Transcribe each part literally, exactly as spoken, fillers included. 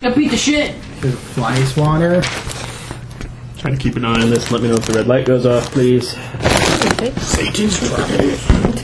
I beat the shit. There's a fly swatter. Trying to keep an eye on this. Let me know if the red light goes off, please. Okay. Satan's travels.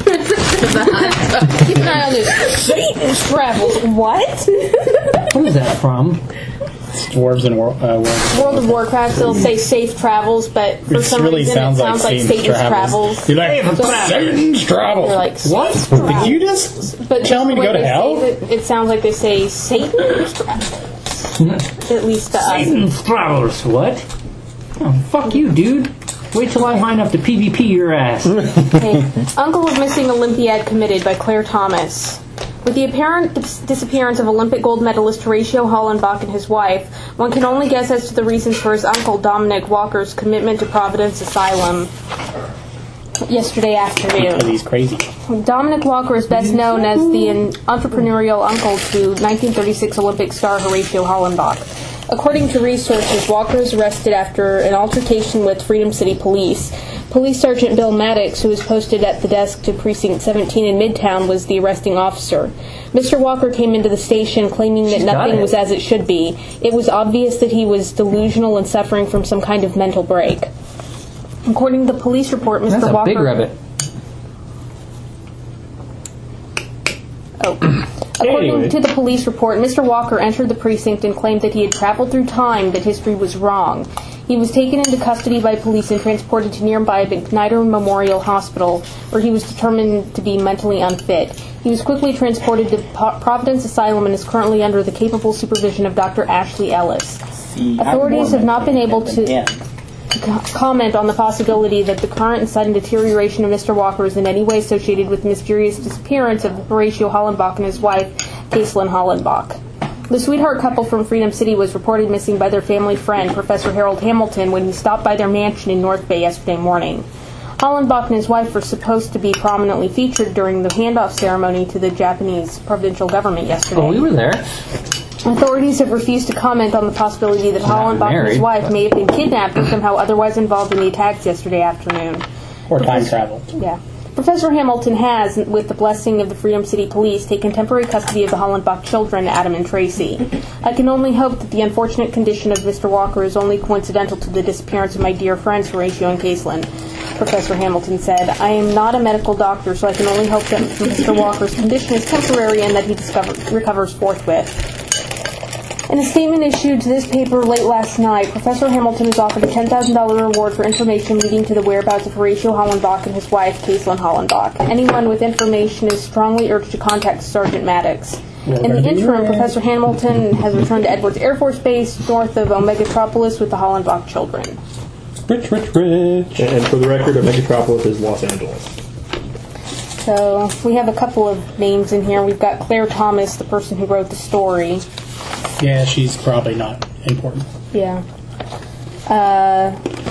Keep an eye on this. Satan's travels. What? What is that from? Dwarves and World, uh, World, World of Warcraft, it'll say safe travels, but for It some really reason sounds it like sounds like Satan's Satan's travels. travels. You're like, So- Satan's travels. You're like, What? Satan's Did travels. you just But tell me to the go way to they hell? say It, it sounds like they say Satan's travels. At least to us. Satan's travels. What? Oh, fuck you, dude. Wait till I line up to P V P your ass. Okay. Uncle of Missing Olympiad committed by Claire Thomas. With the apparent dis- disappearance of Olympic gold medalist Horatio Hollenbach and his wife, one can only guess as to the reasons for his uncle Dominic Walker's commitment to Providence Asylum yesterday afternoon. Because he's crazy. Dominic Walker is best known as the an entrepreneurial uncle to nineteen thirty-six Olympic star Horatio Hollenbach. According to resources, Walker was arrested after an altercation with Freedom City Police. Police Sergeant Bill Maddox, who was posted at the desk to Precinct seventeen in Midtown, was the arresting officer. Mister Walker came into the station claiming that She's got nothing it. was as it should be. It was obvious that he was delusional and suffering from some kind of mental break. According to the police report, Mister That's a Walker... big rabbit. Oh. According Anyway. to the police report, Mister Walker entered the precinct and claimed that he had traveled through time, that history was wrong. He was taken into custody by police and transported to nearby McNider Memorial Hospital, where he was determined to be mentally unfit. He was quickly transported to Po- Providence Asylum and is currently under the capable supervision of Doctor Ashley Ellis. Authorities have not been able to... Yeah. to co- comment on the possibility that the current and sudden deterioration of Mister Walker is in any way associated with the mysterious disappearance of Horatio Hollenbach and his wife, Caitlin Hollenbach. The sweetheart couple from Freedom City was reported missing by their family friend, Professor Harold Hamilton, when he stopped by their mansion in North Bay yesterday morning. Hollenbach and his wife were supposed to be prominently featured during the handoff ceremony to the Japanese provincial government yesterday. Oh, we were there. Authorities have refused to comment on the possibility that Hollenbach and his married, wife but- may have been kidnapped or somehow otherwise involved in the attacks yesterday afternoon. Or time travel. Yeah. Professor Hamilton has, with the blessing of the Freedom City Police, taken temporary custody of the Hollenbach children, Adam and Tracy. I can only hope that the unfortunate condition of Mister Walker is only coincidental to the disappearance of my dear friends Horatio and Caitlin, Professor Hamilton said. I am not a medical doctor, so I can only hope that Mister Walker's condition is temporary and that he discover- recovers forthwith. In a statement issued to this paper late last night, Professor Hamilton has offered a ten thousand dollars reward for information leading to the whereabouts of Horatio Hollenbach and his wife, Caitlin Hollenbach. Anyone with information is strongly urged to contact Sergeant Maddox. In the interim, Professor Hamilton has returned to Edwards Air Force Base, north of Omegatropolis, with the Hollenbach children. Rich, rich, rich. And for the record, Megatropolis is Los Angeles. So, we have a couple of names in here. We've got Claire Thomas, the person who wrote the story. Yeah, she's probably not important. Yeah. Uh,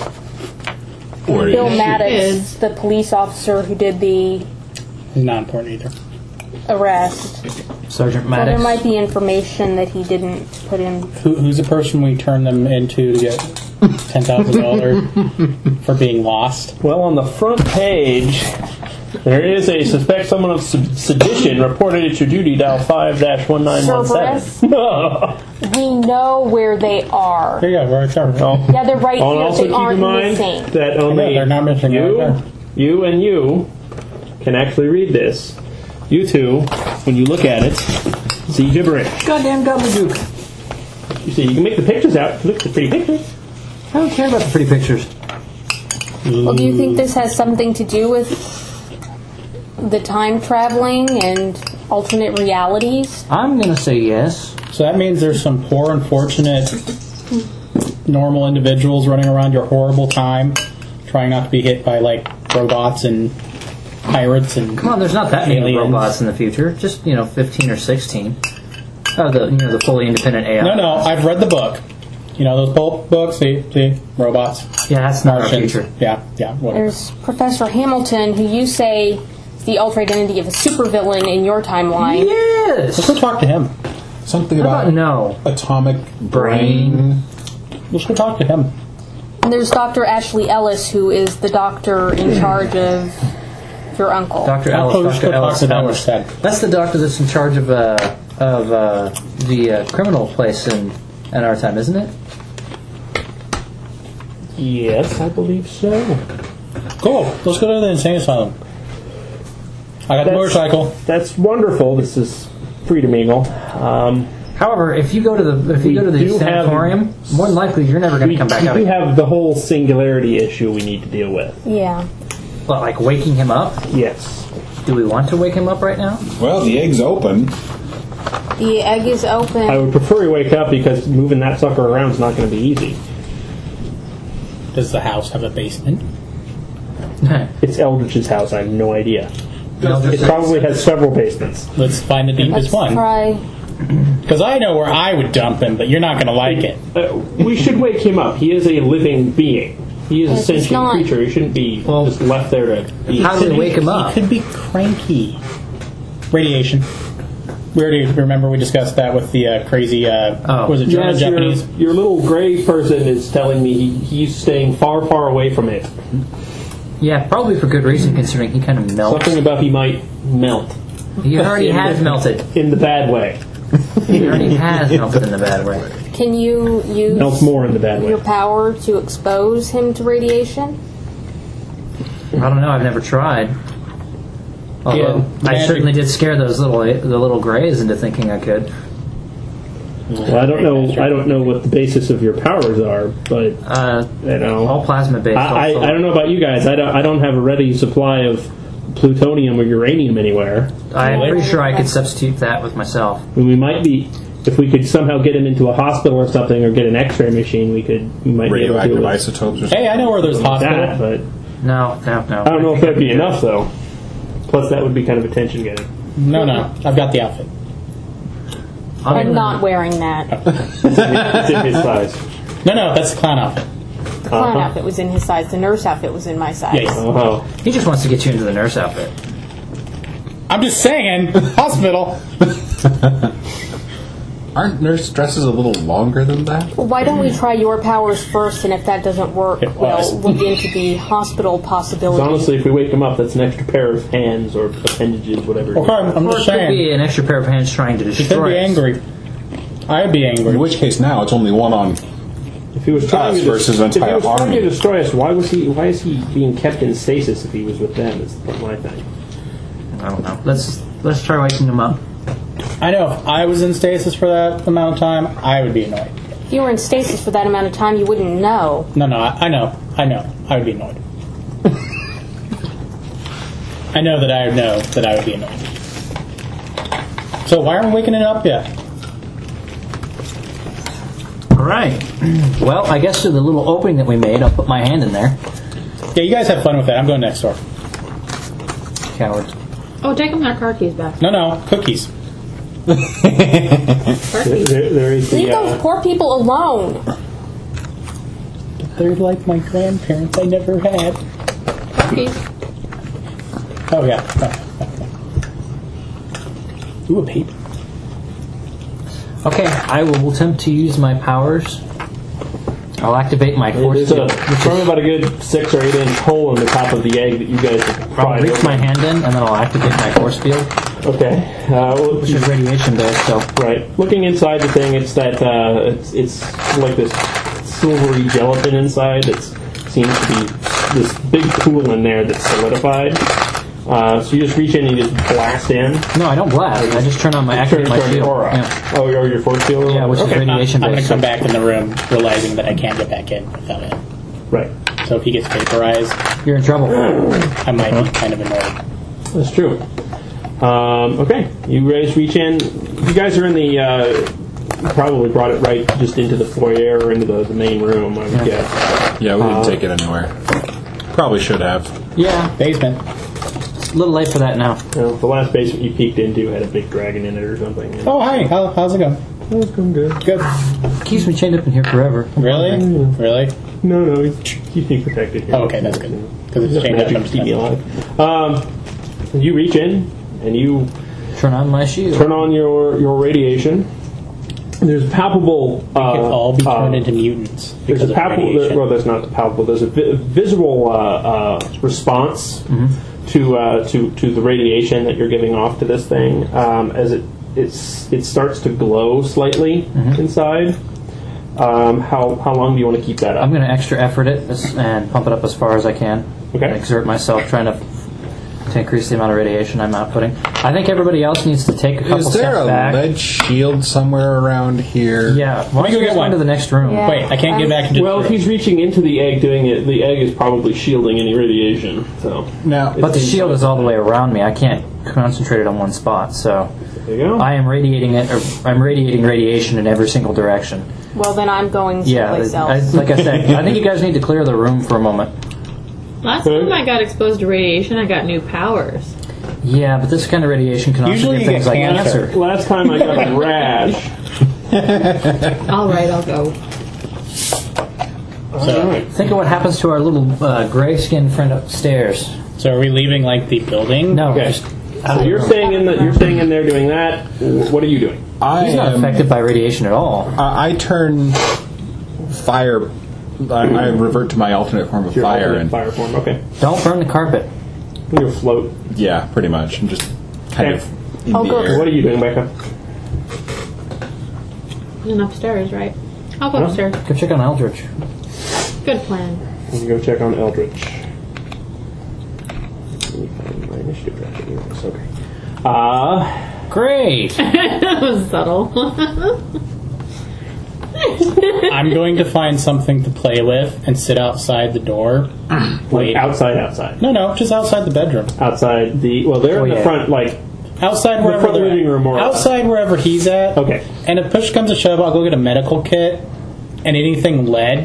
Bill Maddox, the police officer who did the He's not important either. arrest. Sergeant So Maddox. there might be information that he didn't put in. Who, who's the person we turn them into to get ten thousand dollars for being lost? Well, on the front page, there is a suspect someone of sed- sedition reported at your duty, dial five dash one nine one seven. We know where they are. There you go, right there. Oh. Yeah, they're right And here. also They keep aren't in mind missing. that only I know, they're not missing you, right there. you and you can actually read this. You two, when you look at it, see gibberish. Goddamn gobbledygook. You see, you can make the pictures out. Look at the pretty pictures. I don't care about the pretty pictures. Well, do you think this has something to do with the time traveling and alternate realities? I'm going to say yes. So that means there's some poor, unfortunate, normal individuals running around your horrible time, trying not to be hit by, like, robots and pirates and Come on, there's not that many aliens. robots in the future. Just, you know, fifteen or sixteen. Oh, the, you know, the fully independent A I. No, no, I've read the book. You know, those pulp books, see, see, robots. Yeah, that's not our Martians. future. Yeah, yeah, whatever. There's Professor Hamilton, who you say is the alter identity of a supervillain in your timeline. Let's Yes! go talk to him. Something How about about no? atomic Brain. Let's go talk to him. And there's Doctor Ashley Ellis, who is the doctor in charge of your uncle. Doctor I'll Ellis. just Doctor go talk Ellis. to them Ellis. instead. That's the doctor that's in charge of uh, of uh, the uh, criminal place in, in our time, isn't it? Yes, I believe so. Cool. Let's go to the insane asylum. I got the That's- motorcycle. That's wonderful. This is Freedom Eagle. Um, However, if you go to the if you We go to the do have- sanatorium, more than likely you're never going we to come back we out. do again. have the whole singularity issue we need to deal with. Yeah. But like waking him up, Yes. do we want to wake him up right now? Well, the egg's open. The egg is open. I would prefer you wake up because moving that sucker around is not going to be easy. Does the house have a basement? It's Eldritch's house. I have no idea. No, It probably has several basements. Let's find the Let's deepest one. try. Because I know where I would dump him, but you're not going to like it. Uh, we should wake him up. He is a living being. He is a Yes, he's sentient not. creature. He shouldn't be Well, just left there to be. how do we wake him up? He could be cranky. Radiation. We already remember we discussed that with the uh, crazy. Uh, Oh. was it German Yes, your, Japanese? your little gray person is telling me he, he's staying far, far away from it. Yeah, probably for good reason, considering he kind of melts. Something about he might melt He already In has the- melted. in the bad way. He already has melted in the bad way. Can you use Melts more in the bad your way. power to expose him to radiation? I don't know. I've never tried. Although Yeah, I magic. certainly did scare those little the little grays into thinking I could. Well, I don't know. I don't know what the basis of your powers are, but Uh, you know, all plasma based. I, I, I don't know about you guys. I don't. I don't have a ready supply of plutonium or uranium anywhere. I'm pretty sure I could substitute that with myself. I mean, we might be. If we could somehow get him into a hospital or something, or get an X-ray machine, we could. We might be able to Radioactive do it isotopes or something. Hey, I know where there's a hospital. that, but No, no, no. I don't know if that'd be enough though. Plus, that would be kind of attention getting. No, no. I've got the outfit. I'm not wearing that. It's in his size. No, no. That's the clown outfit. The clown Uh-huh. outfit was in his size. The nurse outfit was in my size. Yes. Oh, He just wants to get you into the nurse outfit. I'm just saying. Hospital. Aren't nurse dresses a little longer than that? Well, why don't we try your powers first, and if that doesn't work, It was. we'll look into the hospital possibility. so honestly, if we wake him up, that's an extra pair of hands or appendages, whatever. Okay, I'm, I'm Or just it could be saying. an extra pair of hands trying to He destroy could be us. angry. I'd be angry. In which case now it's only one on. If he was trying Us to versus if he entire was trying army. to destroy us, why was he? Why is he being kept in stasis if he was with them? Is my thing. I don't know. Let's let's try waking him up. I know if I was in stasis for that amount of time, I would be annoyed. If you were in stasis for that amount of time, you wouldn't know. No, no, I, I know. I know. I would be annoyed. I know that I would know that I would be annoyed. So why aren't we waking it up yet? All right. Well, I guess through the little opening that we made, I'll put my hand in there. Yeah, you guys have fun with that. I'm going next door. Cowards. Oh, take them their car keys back. No, no, cookies. There, there, there is Leave the. those Uh, poor people alone. They're like my grandparents I never had. Car keys. Oh, yeah. Ooh, a paper. Okay, I will attempt to use my powers. I'll activate my force there's a, field. there's probably about a good six or eight inch hole in the top of the egg that you guys have I'll pried reach open. my hand in, and then I'll activate my force field, Okay. Uh, well, which is radiation based. So right. Looking inside the thing, it's that uh, it's it's like this silvery gelatin inside that seems to be this big pool in there that's solidified. Uh, so you just reach in and you just blast in. no, I don't blast. I just turn on my activate Turn, my turn your field. aura. Yeah. Oh, your, your force field? Yeah, which is okay. radiation I'm going based. to come back in the room realizing that I can't get back in without it. Right. So if he gets vaporized, You're in trouble. I might be kind of annoyed. That's true. Um, okay, you guys reach in. You guys are in the. Uh, you probably brought it right just into the foyer or into the, the main room, I would guess. Yeah, we didn't Uh, take it anywhere. Probably should have. Yeah, Basement. it's a little late for that now. You know, the last basement you peeked into had a big dragon in it or something. Oh, hi. How, how's it going? it's going good. Good. Keeps me chained up in here forever. Really? Really? No, no, he's keeping protected here. Oh, okay, that's good. Because it's chained up. Magic I'm to keep you just alive. Um, you reach in and you Turn on my shield. turn on your, your radiation. There's palpable. We Uh, could all be turned uh, into mutants There's because a of palpable. radiation. Well, there's not palpable. There's a vi- visual uh, uh, response to uh, to to the radiation that you're giving off to this thing. Um, as it it's it starts to glow slightly Mm-hmm. inside. Um, how how long do you want to keep that up? I'm going to extra effort it as- and pump it up as far as I can. Okay. Exert myself trying to to increase the amount of radiation I'm outputting. I think everybody else needs to take a couple Is there steps a back. lead shield somewhere around here? Yeah. Why don't go you get just go one. into the next room? Yeah. Wait, I can't get back into Well, the if he's reaching into the egg doing it, the egg is probably shielding any radiation. So Now, But the shield is all the way around me. I can't concentrate it on one spot. So there you go. I am radiating it. Or I'm radiating radiation in every single direction. Well, then I'm going Yeah. someplace I, else. like I said, I think you guys need to clear the room for a moment. Last time I got exposed to radiation, I got new powers. Yeah, but this kind of radiation can also Usually do you things get like cancer. cancer. Last time I got a rash. All right, I'll go. All right. Think of what happens to our little uh, gray-skinned friend upstairs. So are we leaving like the building? No, Okay. just So you're staying in the you're staying in there doing that. What are you doing? I he's not am, affected by radiation at all. I I turn fire. I, I revert to my alternate form of Your fire, alternate and fire form. Okay. Don't burn the carpet. You'll float. yeah, pretty much. I'm just kind Okay. of in Oh, the good. air. What are you doing, Becca? And upstairs, right? I'll go Huh? upstairs. Go check on Eldridge. Good plan. You go check on Eldritch. Let me find my initiative tracker here. It's okay. Uh, Great. That was subtle. I'm going to find something to play with and sit outside the door. like Wait. outside, outside, No, no, just outside the bedroom. outside the. Well, they're Oh, in the yeah. front, like Outside wherever front they're living at. room or- outside wherever he's at. Okay. And if push comes to shove, I'll go get a medical kit and anything lead,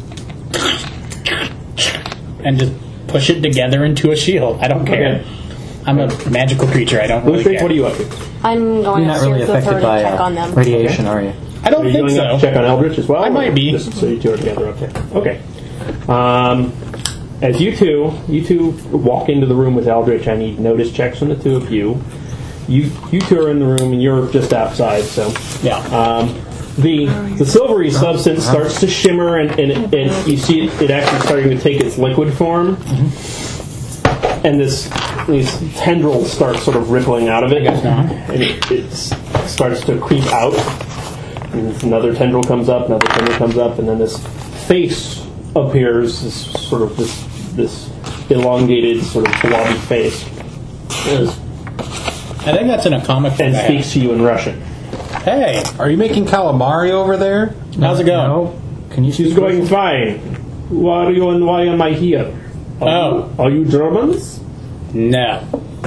and just push it together into a shield. I don't care. Okay. I'm a magical creature. I don't really Lucic, care. what are you up to? I'm going You're not really upstairs with her affected to by check uh, on them. radiation, are you? I don't Are you think going up so. to check on Eldritch as well? I might or be. Just so you two are together up there. Okay. Um, as you two, you two walk into the room with Eldritch, I need notice checks from the two of you. You, you two are in the room, and you're just outside. So, Yeah. um, the the silvery substance starts to shimmer, and, and, and you see it, it actually starting to take its liquid form. And this these tendrils start sort of rippling out of it, guess not. and it, it s- starts to creep out. And another tendril comes up, another tendril comes up, and then this face appears, this sort of this this elongated sort of blobby face, Yes. I think that's in a comic book. and I have. speaks to you in Russian. Hey, Are you making calamari over there? how's it going? No. Can you She's speak going fine. Who are you and why am I here? Are Oh. you, are you Germans? No.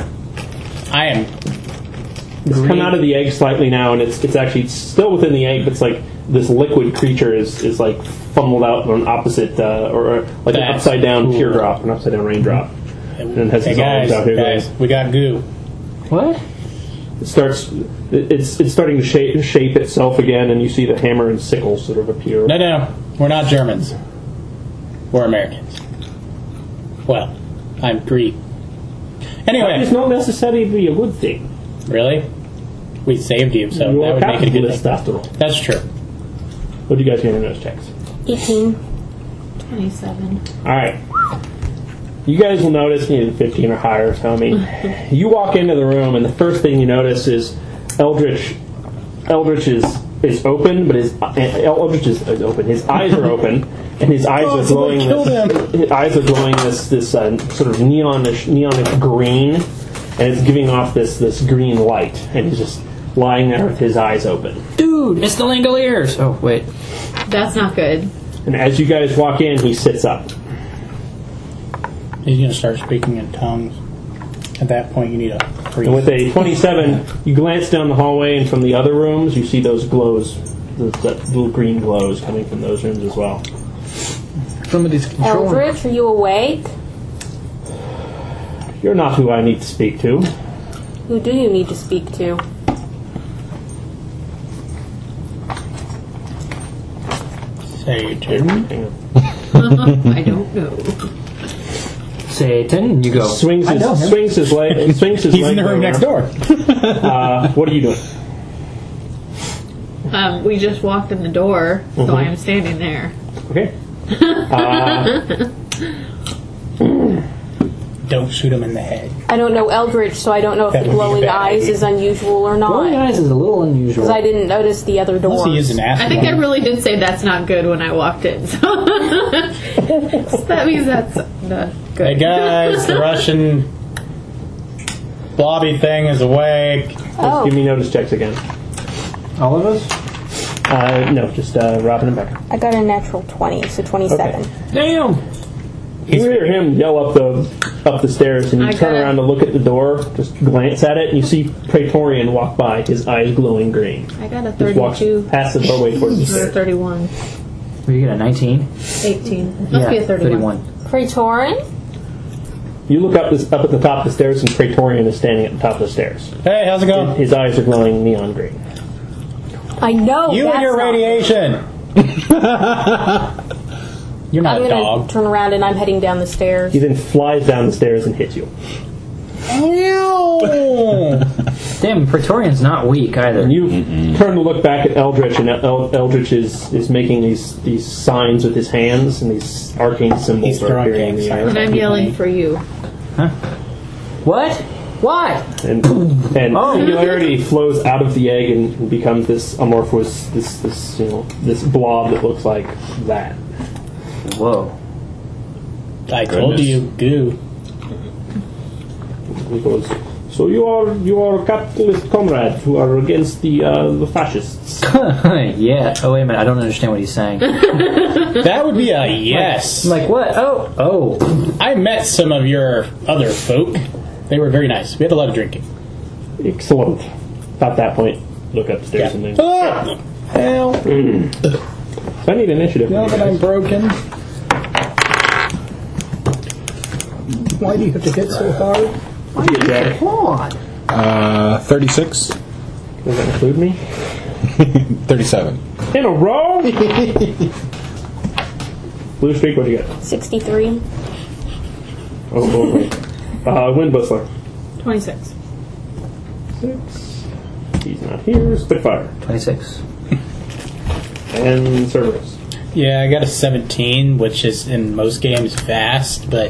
I am. It's come out of the egg slightly now, and it's it's actually still within the egg, but it's like this liquid creature is, is like funneled out on an opposite, uh, or, or like an That's upside down cool. teardrop, an upside down raindrop. And it has Hey its arms guys, out here guys, going. we got goo. What? It starts. it- It's it's starting to shape shape itself again, and you see the hammer and sickle sort of appear. No, no, we're not Germans. We're Americans. Well, I'm Greek. That is Anyway, not necessarily a good thing. really? We saved you, so You that are would make it a good capitalist thing. after all. That's true. What do you guys get in those checks? eighteen. twenty-seven. All right. You guys will notice, you know, fifteen or higher, tell me. You walk into the room, and the first thing you notice is Eldritch. Eldritch is, is open, but his uh, Eldritch is, is open. His eyes are open, and his eyes Oh, are somebody glowing. killed This, him. his eyes are glowing this this uh, sort of neonish neonish green, and it's giving off this this green light. And he's just lying there with his eyes open. Dude, it's the Langoliers. Oh, wait. That's not good. And as you guys walk in, he sits up. He's going to start speaking in tongues. At that point, you need a priest. And with a twenty-seven, you glance down the hallway, and from the other rooms, you see those glows, those that little green glows coming from those rooms as well. Somebody's controlling. Eldritch, are you awake? You're not who I need to speak to. Who do you need to speak to? Satan. Hang on. I don't know. Satan, you go. Swings I his know him. swings his leg. Swings his He's leg in the room over. next door. Uh, what are you doing? Um, we just walked in the door, so Mhm. I am standing there. Okay. Uh, don't shoot him in the head. I don't know Eldritch, so I don't know if That the would be a glowing bad eyes idea. is unusual or Glowing not. eyes is a little unusual. Because I didn't notice the other doors. Unless he is an ass. I think I really did say that's not good when I walked in. So, so that means that's not good. Hey guys, the Russian blobby thing is awake. Oh. Give me notice checks again. All of us? Uh, no, just uh, Robin and Becca. I got a natural twenty, so twenty-seven. Okay. Damn! You hear him yell up the up the stairs, and you I turn got it. around to look at the door, just glance at it, and you see Praetorian walk by, his eyes glowing green. I got a Just walks thirty-two. past the doorway towards the Or a stairs. thirty-one. Were you get a nineteen? eighteen. Must yeah, be a thirty-one. Praetorian? You look up this up at the top of the stairs, and Praetorian is standing at the top of the stairs. Hey, how's it going? His eyes are glowing neon green. I know. You that's and your not- radiation. You're not I'm a going dog. to turn around and I'm heading down the stairs. He then flies down the stairs and hits you. Damn, Praetorian's not weak either. And you turn to look back at Eldritch, and El- Eldritch is, is making these, these signs with his hands, and these arcane symbols He's are throwing appearing in gang the signs. air. And I'm yelling for you. What? Why? And, and Oh. singularity flows out of the egg and becomes this amorphous, this, this, you know, this blob that looks like that. Whoa. I told Goodness. you, goo. He goes, so you are you are capitalist comrades who are against the uh, the fascists. Yeah. Oh, wait a minute. I don't understand what he's saying. That would be a yes. I'm like, what? Oh. Oh. I met some of your other folk. They were very nice. We had a lot of drinking. Excellent. At that point, look upstairs and then. Ah, hell. So I need initiative. Now from that you I'm guys. broken. Why do you have to hit so hard? What'd you get, Jack? Come on. Uh, thirty-six. Does that include me? thirty-seven. In a row? Blue streak, what'd you get? sixty-three. Oh, oh wait. Uh, Wind Whistler. twenty-six. Six. He's not here. Spitfire. twenty-six. And Cerberus. Yeah, I got a seventeen, which is in most games fast, but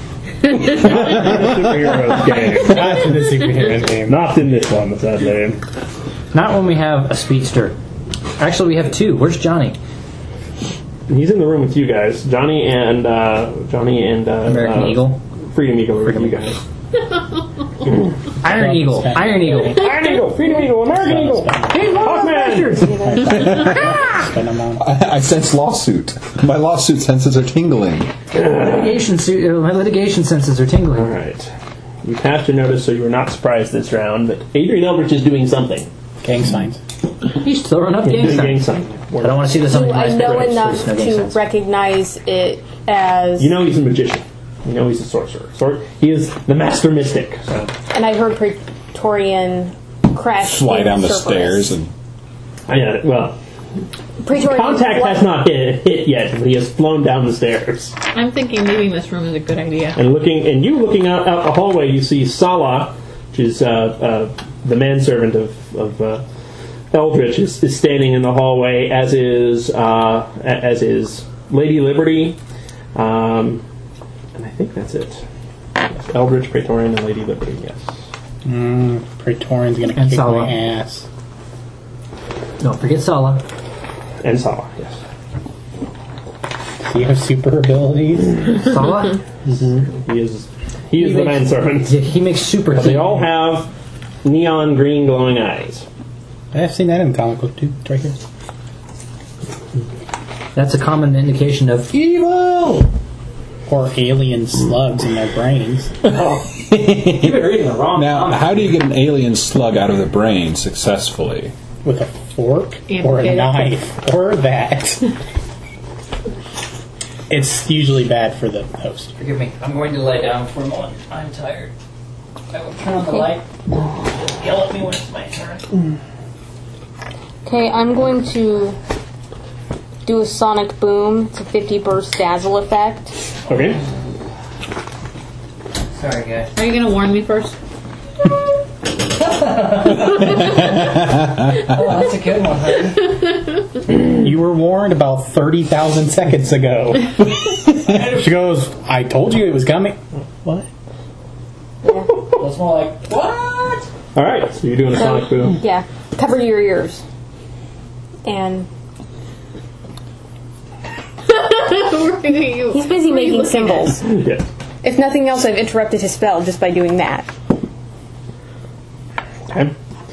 Superheroes game. not in the superhero game. Not in this one, sadly. Not when we have a speedster. Actually, we have two. Where's Johnny? He's in the room with you guys. Johnny and uh, Johnny and uh, American uh, Eagle. Freedom Eagle are with Freedom you Eagle. guys. Iron Eagle. Iron Eagle. Iron Eagle, Freedom Eagle, American Eagle, Hawkman. Spend them on. I, I sense lawsuit. My lawsuit senses are tingling. Litigation suit. Uh, my litigation senses are tingling. All right. You passed your notice, so you were not surprised this round. But Adrian Eldritch is doing something. Gang signs. He's throwing up He's gang doing gang signs. sign. I don't want to see this on Do the I nice know picture, enough so there's no gang to signs. recognize it as... You know he's a magician. You know he's a sorcerer. Sor- he is the master mystic. So. And I heard Praetorian crash Fly in down the Cerberus. stairs and I know. Well, Praetorian contact what- has not hit, hit yet, but he has flown down the stairs. I'm thinking leaving this room is a good idea. And looking, and you looking out, out the hallway, you see Salah, which is uh, uh, the manservant of, of uh, Eldritch, is, is standing in the hallway, as is uh, a- as is Lady Liberty, um, and I think that's it. It's Eldritch, Praetorian, and Lady Liberty. Yes. Mm, Praetorian's gonna And kick Sala. my ass. Don't forget Sala. And Salah. Yes. Do you have super abilities? Sala? He is. He is He the makes- manservant. Yeah, he makes super But they heat. all have neon green glowing eyes. I've seen that in the comic book too. It's right here. That's a common indication of evil. Or alien slugs in their brains. You've been reading the wrong now, comic. how do you get an alien slug out of the brain successfully? With a fork or a Amputate it. knife or that. It's usually bad for the host. Forgive me. I'm going to lay down for a moment. I'm tired. I will turn on the light. Yell at me when it's my turn. Okay, I'm going to do a sonic boom. It's a fifty burst dazzle effect. Okay. Sorry, guys. Are you going to warn me first? Oh, that's a good one, honey. You were warned about thirty thousand seconds ago. She goes, I told you it was coming. What? Well, it's more like, what? All right, so you're doing a So, sonic boom. Yeah. Cover your ears. And he's busy making symbols. Yeah. If nothing else, I've interrupted his spell just by doing that. Okay.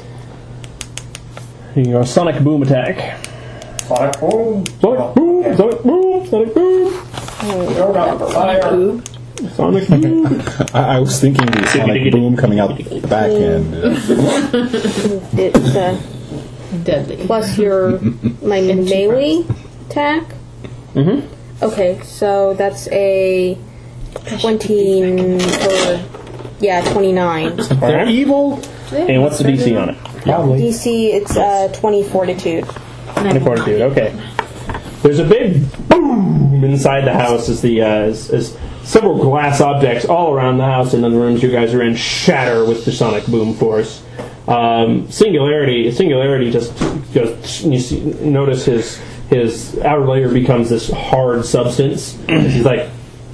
You go sonic boom attack. Sonic boom. Sonic boom. Sonic boom. Sonic boom. Throw down fire. Sonic boom. I, I was thinking the sonic boom coming out the back end. It's uh, Deadly. plus your my melee attack. Mm-hmm. Okay, so that's a twenty or yeah, twenty-nine. They're evil. And what's the D C on it? Probably. D C it's uh, twenty fortitude. twenty fortitude. Okay. There's a big boom inside the house as the uh, as, as several glass objects all around the house and in the rooms you guys are in shatter with the sonic boom force. Um, singularity, singularity. Just, just you see, notice his his outer layer becomes this hard substance. He's like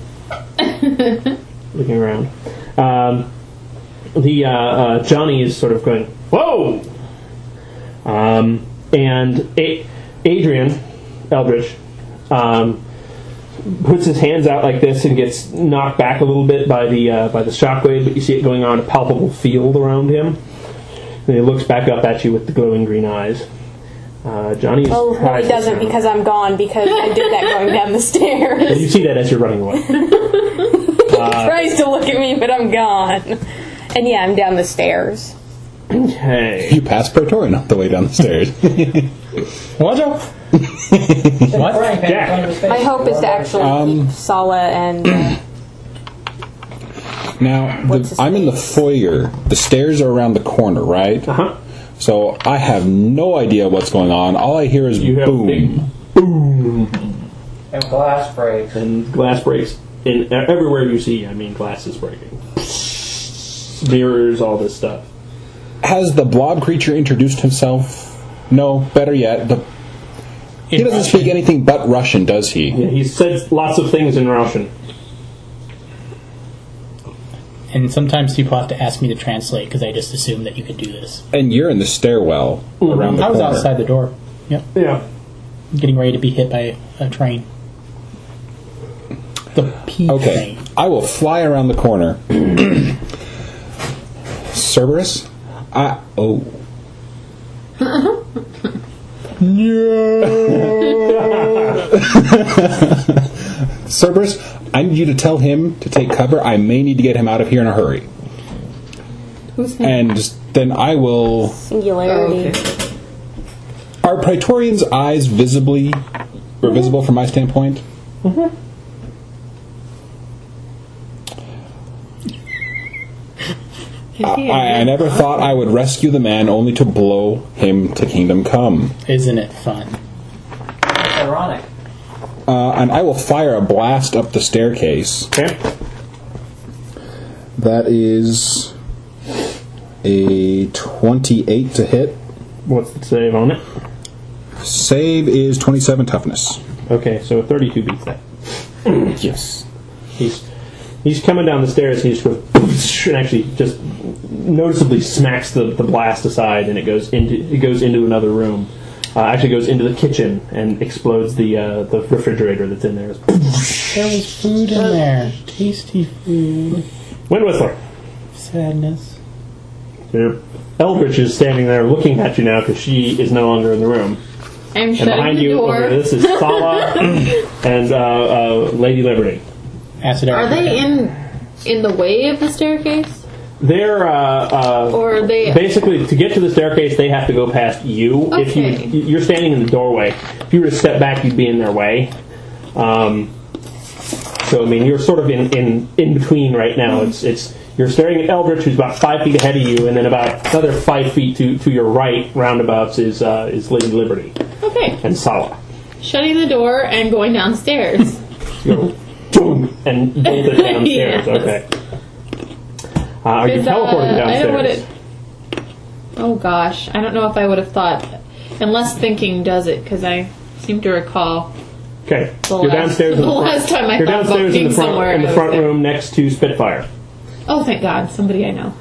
looking around. Um, the uh, uh, Johnny is sort of going, whoa, um, and A- Adrian Eldritch um, puts his hands out like this and gets knocked back a little bit by the uh, by the shockwave, but you see it going on a palpable field around him. And he looks back up at you with the glowing green eyes. Uh, Johnny is Oh, no, he doesn't around. because I'm gone because I did that going down the stairs. You see that as you're running away. He tries to look at me, but I'm gone. And yeah, I'm down the stairs. Okay. You passed Praetorian on the way down the stairs. Watch out. What? Frying pan Jack. in front of his face. My hope is to actually Um, keep Sala and uh, Now, What's the, his I'm in the foyer. The stairs are around the corner, right? Uh-huh. So I have no idea what's going on. All I hear is You have boom. big boom. And glass breaks. And glass breaks in everywhere you see. I mean, glass is breaking. Mirrors, all this stuff. Has the blob creature introduced himself? No, better yet, the, he doesn't speak anything but Russian, does he? Yeah, he says lots of things in Russian. And sometimes people have to ask me to translate because I just assume that you could do this. And you're in the stairwell around the I was corner. outside the door. Yep. Yeah. Getting ready to be hit by a train. The P Okay, train. I will fly around the corner. Cerberus? I... Oh. Cerberus, I need you to tell him to take cover. I may need to get him out of here in a hurry. Who's him? And just, then I will... singularity. Oh, okay. Are Praetorian's eyes visibly... or visible from my standpoint? Is he a I, I good never dog? thought I would rescue the man only to blow him to kingdom come. Isn't it fun? That's ironic. Uh, and I will fire a blast up the staircase. Okay. That is a twenty-eight to hit. What's the save on it? Save is twenty-seven toughness. Okay, so a thirty-two beats that. Yes. He's he's coming down the stairs. He just goes and actually just noticeably smacks the, the blast aside, and it goes into it goes into another room. Uh, actually, goes into the kitchen and explodes the uh, the refrigerator that's in there. There was food in there. Tasty food. Wind Whistler. Sadness. Your Eldritch is standing there looking at you now because she is no longer in the room. I'm And shutting behind the you, door. over this is Sala and uh, uh, Lady Liberty. Acid Are arrow. they in in the way of the staircase, They're uh, uh, or are they? basically to get to the staircase. They have to go past you. If Okay. you you're standing in the doorway, if you were to step back, you'd be in their way. Um, so I mean, you're sort of in, in, in between right now. It's it's you're staring at Eldritch, who's about five feet ahead of you, and then about another five feet to, to your right, roundabouts, is uh, is Lady Liberty Okay, and Sala. shutting the door and going downstairs. You go, boom, and bolt it downstairs. Yes. Okay. Uh, are you 'Cause, teleporting uh, I downstairs? don't what it. Oh gosh, I don't know if I would have thought, unless thinking does it, because I seem to recall. Okay, The you're last- downstairs. In the, the front, last time I you're thought about downstairs in being the front somewhere, in I the was front there. room next to Spitfire. Oh, thank God. Somebody I know.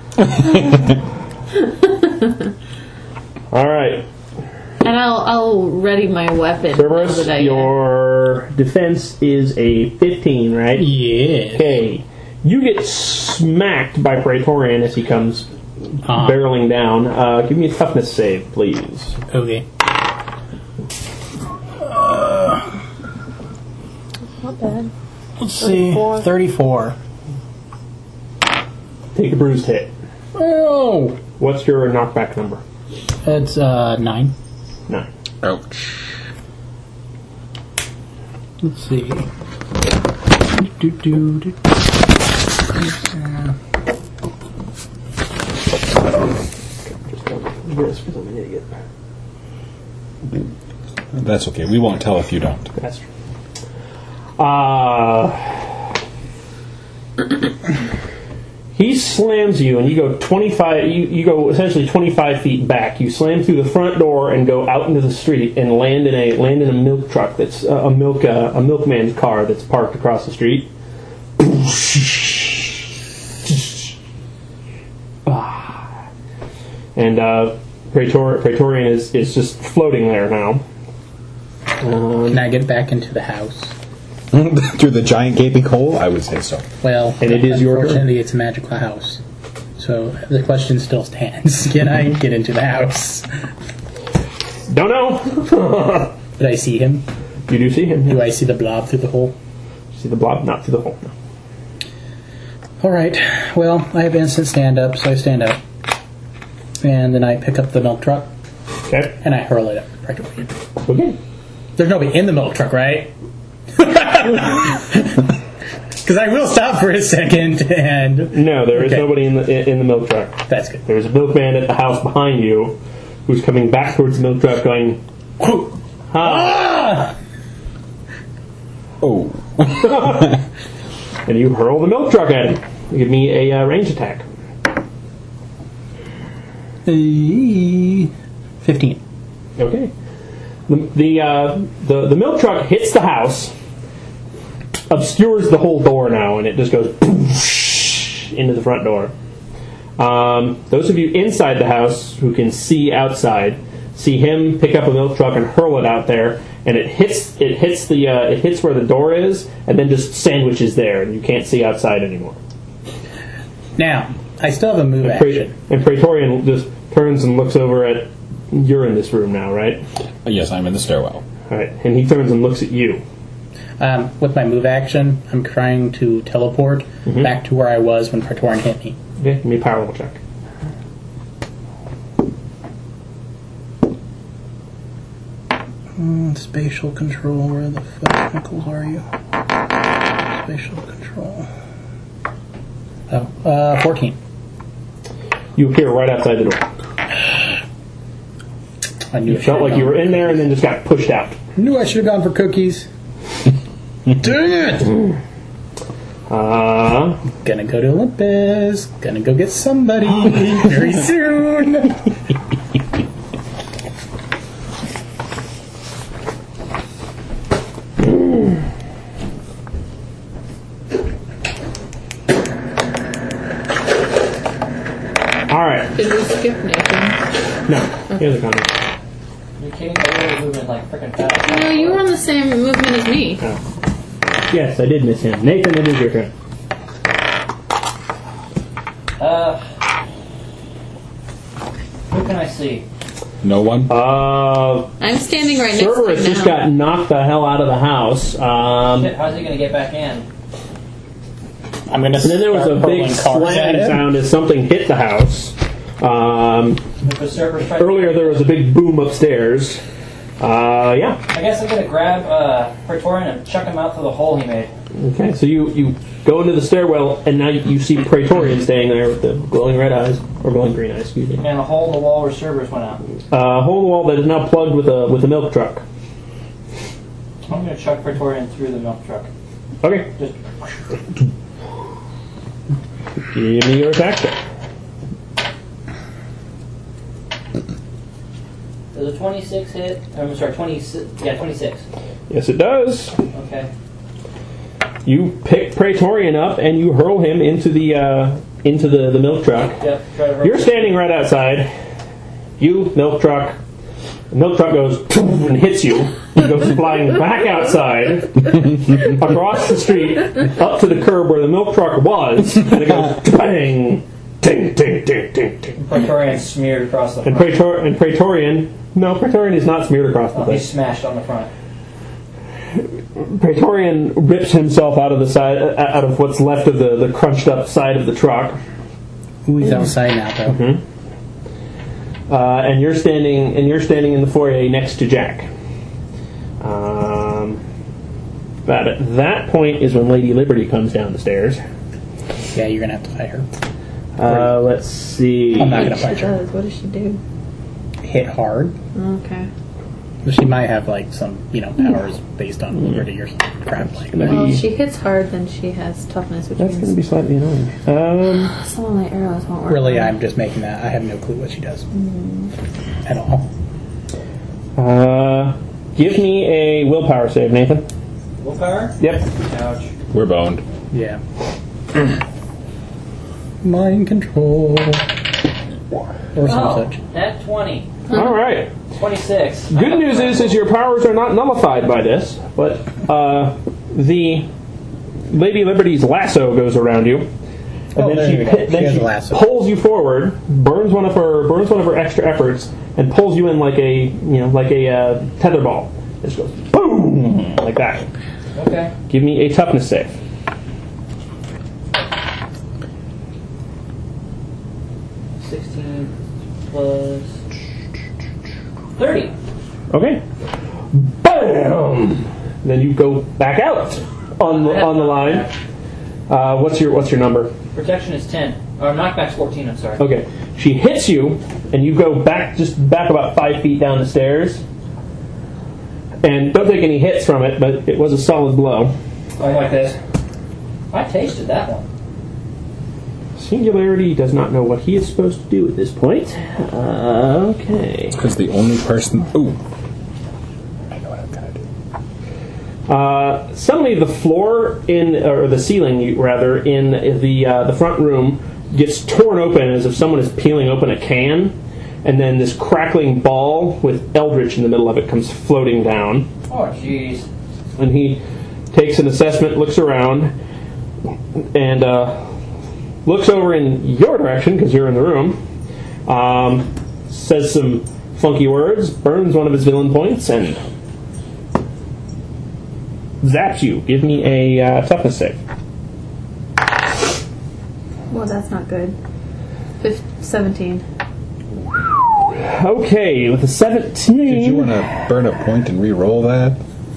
All right. And I'll I'll ready my weapon. Cerberus, now that I- your defense is a fifteen, right? Yeah. Okay. You get smacked by Praetorian as he comes Uh-huh. barreling down. Uh, give me a toughness save, please. Okay. Not bad. Let's see. thirty-four. Take a bruised hit. Oh! What's your knockback number? It's uh, nine. Nine. Ouch. Let's see. Do, do, do, do. Yes, because I'm an idiot. That's okay. We won't tell if you don't. That's true. Uh, he slams you, and you go twenty-five. You, you go essentially twenty-five feet back. You slam through the front door and go out into the street and land in a land in a milk truck. That's uh, a milk uh, a milkman's car that's parked across the street. And uh, Praetor- Praetorian is, is just floating there now. Um, Can I get back into the house? Through the giant gaping hole? I would say so. Well, And it is your turn. unfortunately, it's a magical house. So the question still stands. Can I get into the house? don't know. Did I see him? You do see him. Do I see the blob through the hole? See the blob? Not through the hole. No. All right. Well, I have instant stand up, so I stand up. And then I pick up the milk truck, Okay. and I hurl it at Praetorian. Okay. There's nobody in the milk truck, right? Because I will stop for a second, and No, there is Okay. nobody in the in the milk truck. that's good. There's a milkman at the house behind you, who's coming back towards the milk truck, going, "Ha!" Ah! Oh. And you hurl the milk truck at him. Give me a uh, range attack. Eh, Fifteen. Okay. The the, uh, the the milk truck hits the house, obscures the whole door now, and it just goes into the front door. Um, those of you inside the house who can see outside see him pick up a milk truck and hurl it out there, and it hits it hits the uh, it hits where the door is, and then just sandwiches there, and you can't see outside anymore. Now, I still have a move And, Pra- action. and Praetorian just turns and looks over at. You're in this room now, right? Yes, I'm in the stairwell. All right, and he turns and looks at you. Um, with my move action, I'm trying to teleport Mm-hmm. back to where I was when Praetorian hit me. Okay, give me a power level check. Mm, spatial control, where the fuck Nichols are you? Spatial control. Oh, uh, fourteen. You appear right outside the door. I knew You I felt should've like you gone. were in there and then just got pushed out. Knew I should have gone for cookies. Dang it! Uh, Gonna go to Olympus. Gonna go get somebody very soon. all right. Did we skip Nathan? No, here's a comment. You're kidding? I was moving like freaking fast. No, you were on the same movement as me. Yes, I did miss him. Nathan, it is your turn. Uh, who can I see? No one? Uh, I'm standing right next to Cerberus him just now. got knocked the hell out of the house. Um, Shit, how's he gonna get back in? I'm gonna. and then there was a big slamming sound as something hit the house. Um, Because Cerberus tried- earlier there was a big boom upstairs. Uh, yeah. I guess I'm gonna grab uh, Praetorian and chuck him out through the hole he made. Okay, so you, you go into the stairwell, and now you, you see Praetorian staying there with the glowing red eyes, or glowing green eyes, excuse me. And a hole in the wall where Cerberus went out. Uh, hole in the wall that is now plugged with a with a milk truck. I'm gonna chuck Praetorian through the milk truck. Okay, Just give me your attack check. does a twenty-six hit? I'm sorry, twenty-six. Yeah, twenty-six. Yes, it does. Okay. You pick Praetorian up and you hurl him into the uh, into the, the milk truck. Yep. Try to roll. You're standing right outside. You, milk truck. The milk truck goes and hits you. You go flying back outside, across the street, up to the curb where the milk truck was, and it goes bang, ting, ting, ting, ting, ting. Praetorian smeared across the And, front. Praetor- and Praetorian, no, Praetorian is not smeared across the Oh, thing. he's smashed on the front. Praetorian rips himself out of the side, uh, out of what's left of the, the crunched up side of the truck. Ooh, he's outside now, though. Mm-hmm. Uh, and you're standing, and you're standing in the foyer next to Jack. Um, but at that point is when Lady Liberty comes down the stairs. Yeah, you're gonna have to fight her. Uh, let's see. I'm not gonna She fight her. does. What does she do? Hit hard. Okay. But she might have like some, you know, powers based on liberty or some crap like that. Well, if she hits hard, then she has toughness, which That's going to be means slightly annoying. Um, some of my arrows won't work. Really, I'm just making that. I have no clue what she does at all. uh, give me a willpower save, Nathan. Willpower? Yep. Ouch. We're boned. Yeah. Mind control. Or some Oh, such. at twenty. All right. twenty-six. Good news is, is your powers are not nullified by this, but uh, the Lady Liberty's lasso goes around you, and Oh, then there she, you go. pi- She then has she a lasso. pulls you forward, burns one of her burns one of her extra efforts, and pulls you in like a you know like a uh, tether ball. It just goes boom like that. Okay. Give me a toughness save. sixteen plus thirty. Okay. Bam. Then you go back out on the on the line. Uh, what's your what's your number? Protection is ten. Or knockback's fourteen, I'm sorry. Okay. She hits you, and you go back just back about five feet down the stairs. And don't take any hits from it, but it was a solid blow. Oh, like this. I tasted that one. Singularity does not know what he is supposed to do at this point. Uh, okay. Because the only person. Ooh. I know what I'm gonna do. Uh, suddenly, the floor in, or the ceiling, rather, in the uh, the front room gets torn open as if someone is peeling open a can, and then this crackling ball with Eldritch in the middle of it comes floating down. Oh, jeez. And he takes an assessment, looks around, and uh, looks over in your direction because you're in the room. Um, says some funky words, burns one of his villain points, and zaps you. Give me a uh, toughness save. Well, that's not good. Fif- seventeen. Okay, with a seventeen. Did you want to burn a point and re-roll that?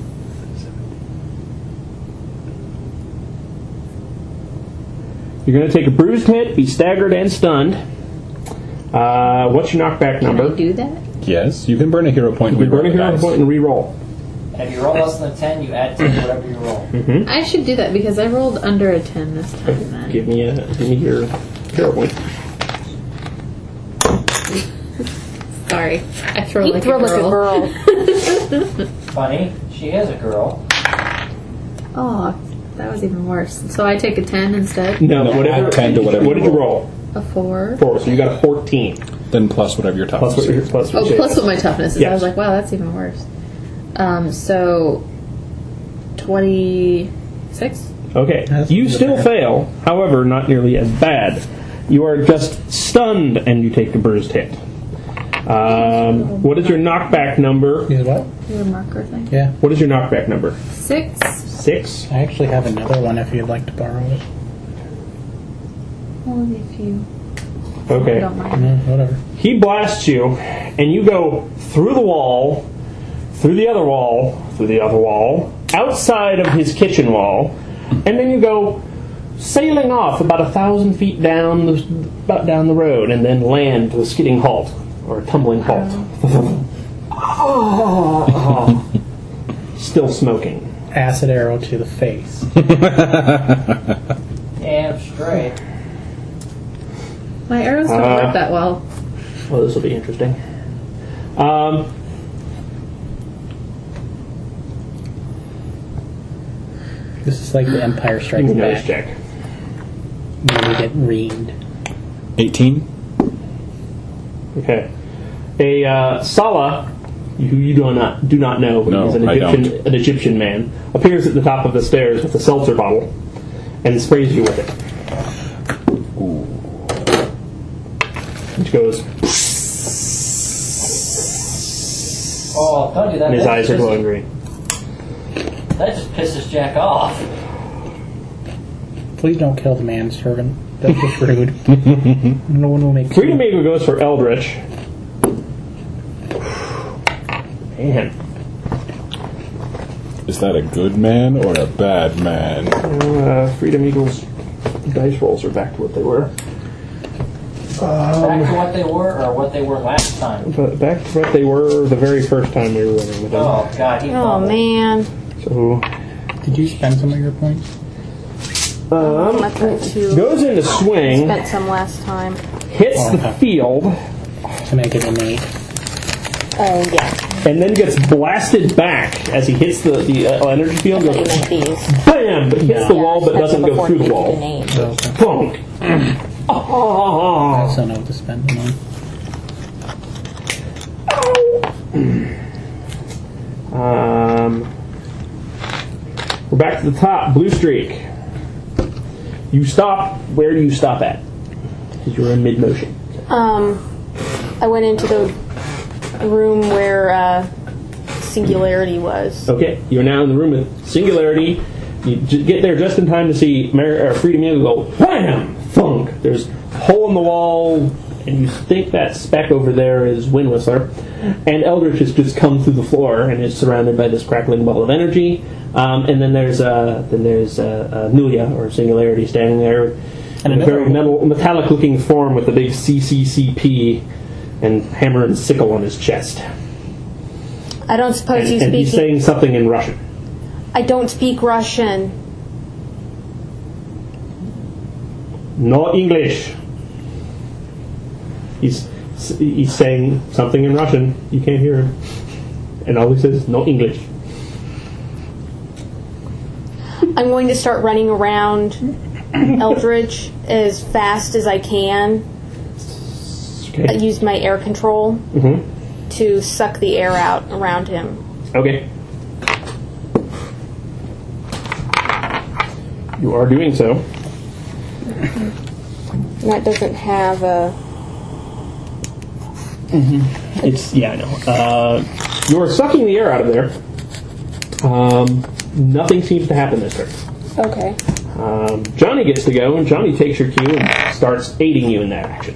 You're going to take a bruised hit, be staggered and stunned. Uh, what's your knockback Can number? I do that? Yes, you can burn a hero point. You and burn a re-roll the hero dice. point and re-roll. And if you roll less than a ten, you add ten to whatever you roll. I should do that because I rolled under a ten this time. Then. Give me a give me your hero point. Sorry, I throw You like throw a like a girl. girl. Funny, she is a girl. Oh, that was even worse. So I take a ten instead. No, No, whatever. add ten to whatever What did you you roll? A four. Four. So you got a fourteen. Then plus whatever your Plus toughness what your is. plus your Oh, save plus is. what my toughness is. Yes. I was like, wow, that's even worse. Um, so twenty-six. Okay. That's You not still bad. fail. However, not nearly as bad. You are just stunned and you take a bruised hit. Um, what is your knockback number? Is what? Your marker thing. Yeah. What is your knockback number? Six. Six. I actually have another one if you'd like to borrow it. Only if you Okay. don't mind. No, whatever. He blasts you, and you go through the wall, through the other wall, through the other wall, outside of his kitchen wall, and then you go sailing off about a thousand feet down the, about down the road, and then land to a skidding halt or a tumbling halt. Still smoking. Acid arrow to the face. Damn straight. My arrows don't Uh, work that well. Well, this will be interesting. Um, This is like the Empire give Strikes me a nose Back. check. maybe get reamed. eighteen. Okay. A uh, Sala, who you do not do not know, but No, he's an I Egyptian don't. an Egyptian man, appears at the top of the stairs with a seltzer bottle and sprays you with it. Which goes, Oh, don't do that. and his That eyes are just- glowing green. That just pisses Jack off. Please don't kill the manservant. That's just rude. No one will make Freedom Eagle goes for Eldritch. Man. Is that a good man or a bad man? Uh, Freedom Eagle's dice rolls are back to what they were. Back to what they were, or what they were last time. But back to what they were the very first time we were running with them. Oh God, he Oh fumbled. man. So, Did you spend some of your points? um, Let that to goes into swing, spent some last time. hits the field, To make it innate. Oh yeah. and then gets blasted back as he hits the, the uh, energy field. I thought you Goes, meant these. bam! But hits the Yeah, wall, but that's doesn't go before through the you wall. did an eight. So, so Bonk! I Oh. also know what to spend them on. Um, we're back to the top. Blue streak. You stop. Where do you stop at? Because you're in mid motion. Um, I went into the room where uh, Singularity was. Okay, you're now in the room with Singularity. You j- get there just in time to see Mer- or Freedom Eagle go wham, thunk. There's a hole in the wall, and you think that speck over there is Wind Whistler. And Eldritch has just come through the floor and is surrounded by this crackling ball of energy. Um, and then there's uh, then there's uh, uh, Nulia or Singularity standing there in a very metal, metallic-looking form with a big C C C P and hammer and sickle on his chest. I don't suppose And, you and he's speak. saying something in Russian. I don't speak Russian. No English. He's he's saying something in Russian. You can't hear him, and all he says is no English. I'm going to start running around Eldridge as fast as I can. I Okay. used my air control Mhm. to suck the air out around him. Okay. You are doing so. And that doesn't have a. It's yeah, I know. Uh, you are sucking the air out of there. Um, nothing seems to happen this turn. Okay. Um, Johnny gets to go, and Johnny takes your cue and starts aiding you in that action.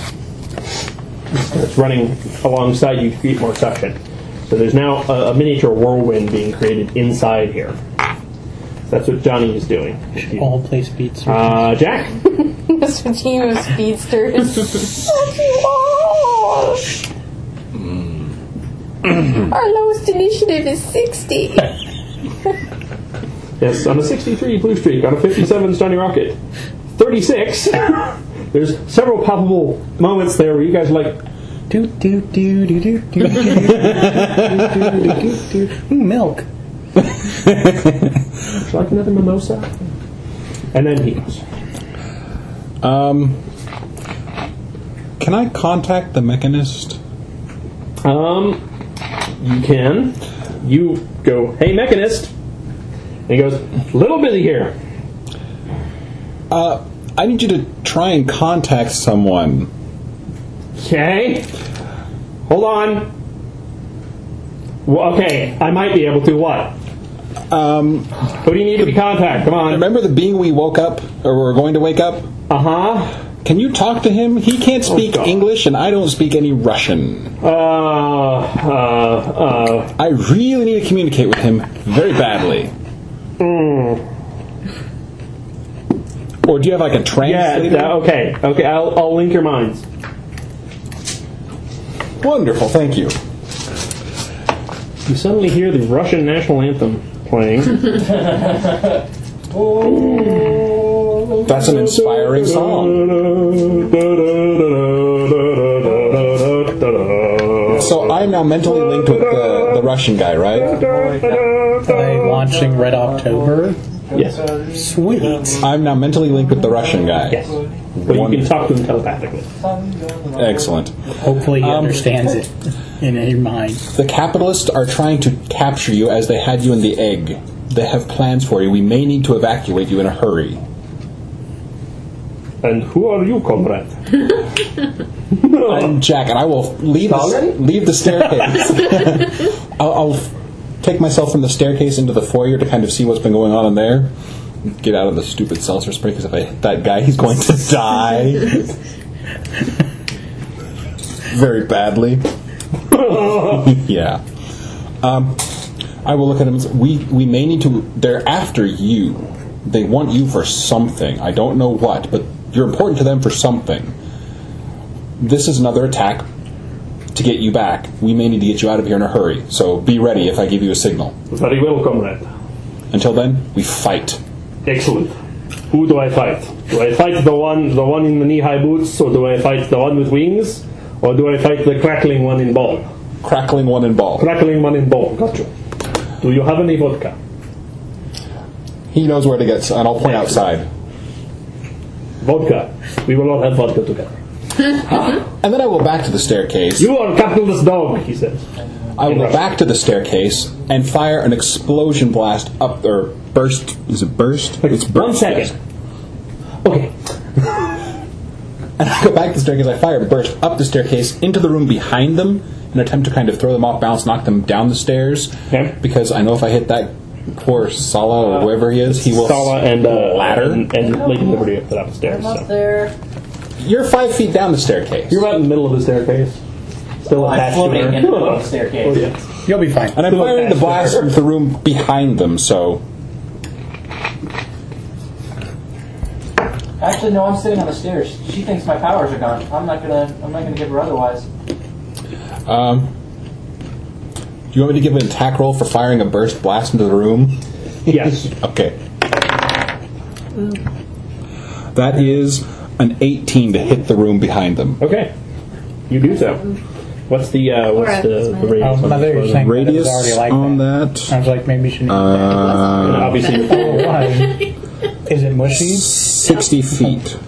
It's running alongside you to create more suction. So there's now a, a miniature whirlwind being created inside here. That's what Johnny is doing. All play speed searches. Uh, Jack. Switching with speedsters. Our lowest initiative is sixty. Yes, on a sixty-three blue streak, on a fifty-seven Johnny Rocket. thirty-six. There's several palpable moments there where you guys are like, do do do do do do do do do do. Milk. would you like another mimosa? And then he goes. Um, can I contact the mechanist? Um, you can. You go, hey, mechanist. And he goes, a little busy here. Uh, I need you to try and contact someone. Okay. Hold on. Well, okay, I might be able to. What? Um, Who do you need to be contact? Come on. remember the being we woke up, or were going to wake up? Uh-huh. Can you talk to him? He can't speak God. English, and I don't speak any Russian. Uh, uh, uh. I really need to communicate with him very badly. Mm. Or do you have like a Yeah, translator? that- okay. Okay, I'll, I'll link your minds. Wonderful, thank you. You suddenly hear the Russian national anthem playing. That's an inspiring song. So I'm now mentally linked with the, the Russian guy, right? I launching Red October. Yes. Sweet. I'm now mentally linked with the Russian guy. Yes. But you can talk to him telepathically. Excellent. Hopefully he Um, understands it in your mind. The capitalists are trying to capture you as they had you in the egg. They have plans for you. We may need to evacuate you in a hurry. And who are you, comrade? I'm Jack, and I will leave the, Stalin? leave the staircase. I'll, I'll f- take myself from the staircase into the foyer to kind of see what's been going on in there. Get out of the stupid seltzer spray, because if I hit that guy, he's going to die. Very badly. Yeah. Um, I will look at him and say, we, we may need to... They're after you. They want you for something. I don't know what, but you're important to them for something. This is another attack to get you back. We may need to get you out of here in a hurry, so be ready if I give you a signal. Very well, comrade. Until then, we fight. Excellent. Who do I fight? Do I fight the one the one in the knee-high boots, or do I fight the one with wings? Or do I fight the crackling one in ball? Crackling one in ball. Crackling one in ball. Gotcha. Do you have any vodka? He knows where to get, and I'll point outside. Vodka. We will all have vodka together. And then I will back to the staircase. You are capitalist dog, he says. I will go back to the staircase and fire an explosion blast up, or burst. Is it burst? It's burst. One second. Yes. Okay. And I go back to the staircase, I fire a burst up the staircase into the room behind them in an attempt to kind of throw them off balance, knock them down the stairs. Okay. Because I know if I hit that poor Sala or whoever he is, he will Sala and uh, ladder. and, and Lady Liberty up the stairs. I'm So. up there. You're five feet down the staircase. You're about in the middle of the staircase. Still I'm attached to floating her. in the middle of the staircase. Oh, yeah. You'll be fine. And I'm Still firing the attached to blast her. into the room behind them, so... Actually, no. I'm sitting on the stairs. She thinks my powers are gone. I'm not gonna. I'm not gonna give her otherwise. Um, do you want me to give an attack roll for firing a burst blast into the room? Yes. Okay. That is an eighteen to hit the room behind them. Okay. You do so. What's the uh, what's Alright, the, that's the fine. radius? Oh, on I thought you were this saying- one? That was Radius already like on that. that. I was like, maybe you shouldn't. And Uh, obviously, Oh, why? Is it mushy? sixty feet.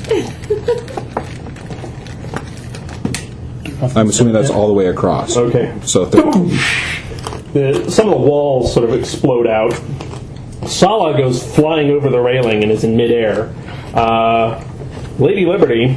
I'm assuming that's all the way across. okay. So thirteen. The, some of the walls sort of explode out. Sala goes flying over the railing and is in midair. Uh, Lady Liberty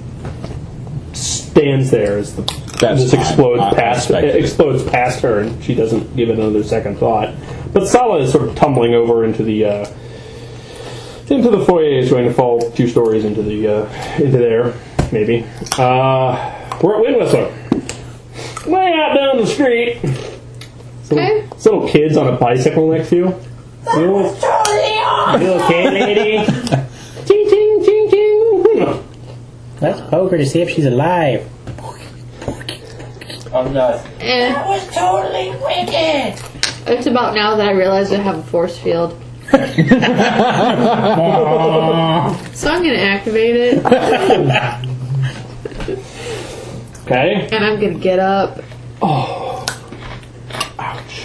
stands there as the, That's this fine. explodes I- I past expected it. explodes past her, and she doesn't give it another second thought. But Sala is sort of tumbling over into the uh, into the foyer. Is going to fall two stories into the uh, into there, maybe. Uh, we're at Wind Whistler. Way out down the street. Some, Okay. some little kids on a bicycle next to you. Little, little kid lady. Ting ting ting ting. Let's poke her to see if she's alive. I'm not. Eh, That was totally wicked. it's about now that I realize I have a force field. So I'm going to activate it, Okay. and I'm going to get up. Ouch.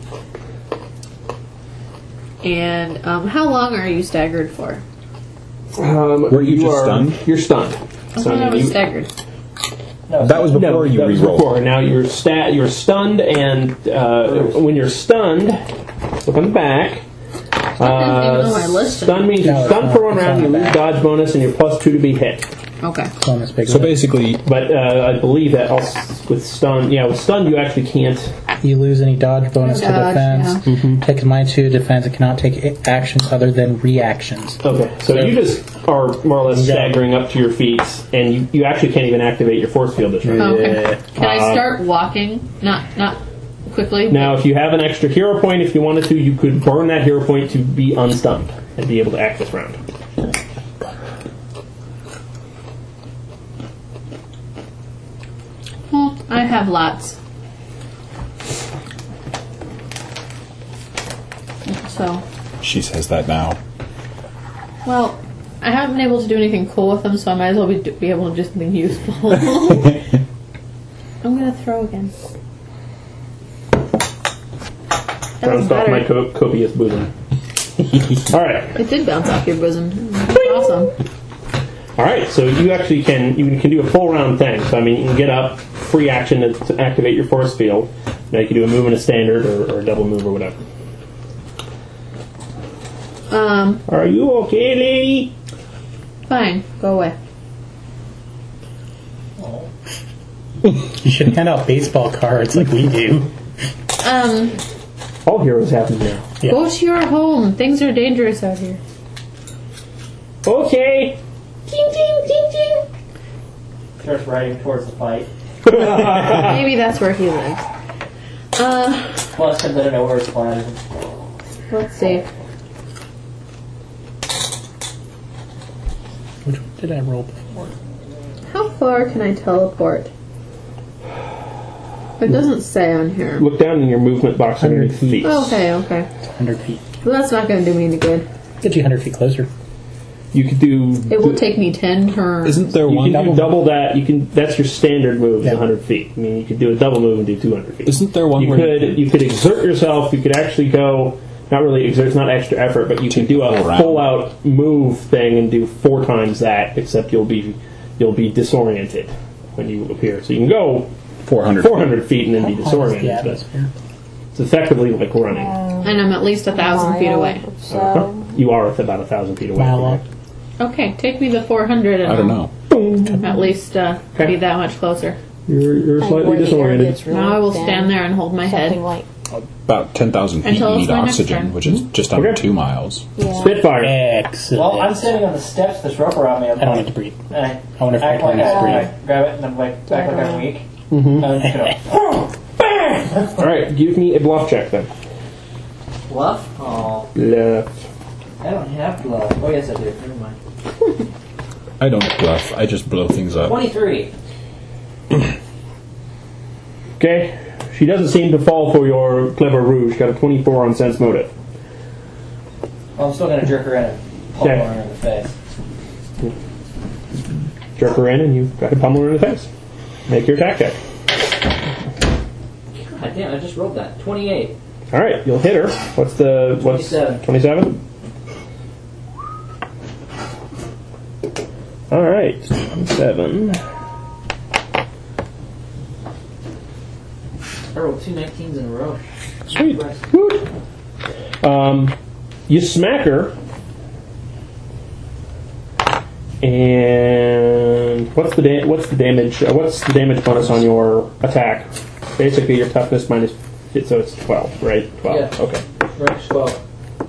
And um, how long are you staggered for? Um, Were you just are, stunned? You're stunned. I So thought I was you- staggered. No, That was before no, you that was re-rolled. before. Now you're stat. You're stunned, and uh, when you're stunned, look on the back. I don't even know my list. Stun means No, you're it's stunned not. for one It's round. on You the lose back. dodge bonus, and you're plus two to be hit. Okay. On this big So one. basically, But uh, I believe that also with stun, yeah, with stun you actually can't. You lose any dodge bonus to Dodge, defense. Mm-hmm. Takes minus two to defense. It cannot take a- actions other than reactions. Okay, so you just are more or less Yeah. staggering up to your feet, and you, you actually can't even activate your force field this round. Oh, okay. Can I Uh, start walking? Not not quickly. Now, if you have an extra hero point, if you wanted to, you could burn that hero point to be unstunned and be able to act this round. Well, I have lots. So, she says that now. well, I haven't been able to do anything cool with them, so I might as well be, be able to do something useful. I'm gonna throw again. That was Bounced off better. my co- copious bosom. All right. It did bounce off your bosom. That's awesome. All right, so you actually can you can do a full round thing. So I mean, you can get up, free action to, to activate your force field. Now you can do a move in a standard or, or a double move or whatever. Um, Are you okay, lady? fine. Go away. Oh. You should hand out baseball cards like we do. Um, All heroes have them now. Yeah. go to your home. Things are dangerous out here. Okay. Ding, ding, ding, ding. Starts riding towards the fight. Maybe that's where he lives. Uh, Plus, because I don't know where his plan is. let's see. Which one did I roll before? How far can I teleport? It doesn't say on here. Look down in your movement box one hundred underneath feet. feet. Okay, okay. one hundred feet. Well, that's not going to do me any good. Get you one hundred feet closer. You could do. It will take me ten turns. Isn't there You one? can do double that. You can. That's your standard move, is Yeah. one hundred feet. I mean, you could do a double move and do two hundred feet. Isn't there one You where could. You could exert yourself. You could actually go. Not really exert. It's not extra effort, but you can do a Go around. full out move thing and do four times that. Except you'll be you'll be disoriented when you appear. So you can go four hundred? four hundred feet and then be How high is disoriented. the but atmosphere? It's effectively like running. And I'm at least a thousand feet away. Uh-huh. You are about a thousand feet away. Mile from long. it. Okay, take me to four hundred and I don't I'll know. at least uh, Okay. be that much closer. You're, you're Like slightly where the air disoriented. gets really Now I will thin, stand there and hold my Something head. like About ten thousand feet Until you it's need my next oxygen, turn. which is just under Okay. two miles. yeah. Spitfire. Excellent. Well, I'm standing on the steps, this rope around me. I'm I don't like, need to breathe. and I, I wonder if my act like turn is I, breathe. I grab it and I'm like, act like I'm weak. Mm-hmm. And I'm just gonna, bam! All right, give me a bluff check then. Bluff? Oh, Left. I don't have bluff. Oh, yes, I do. Never mind. I don't bluff. I just blow things up. twenty-three. Okay. She doesn't seem to fall for your clever ruse. Got a twenty-four on sense motive. Well, I'm still gonna jerk her in and pummel Okay. her in the face. Jerk her in, and you got to pummel her in the face. Make your attack check. God damn, I just rolled that. twenty-eight. All right, you'll hit her. What's the what's twenty-seven. Twenty-seven. All right, twenty-seven. I rolled two nineteens in a row. Sweet. Woot. Um, you smack her, and what's the da- what's the damage? Uh, what's the damage bonus on your attack? Basically, your toughness minus, so it's twelve, right? Twelve. Yeah. Okay. Right, twelve.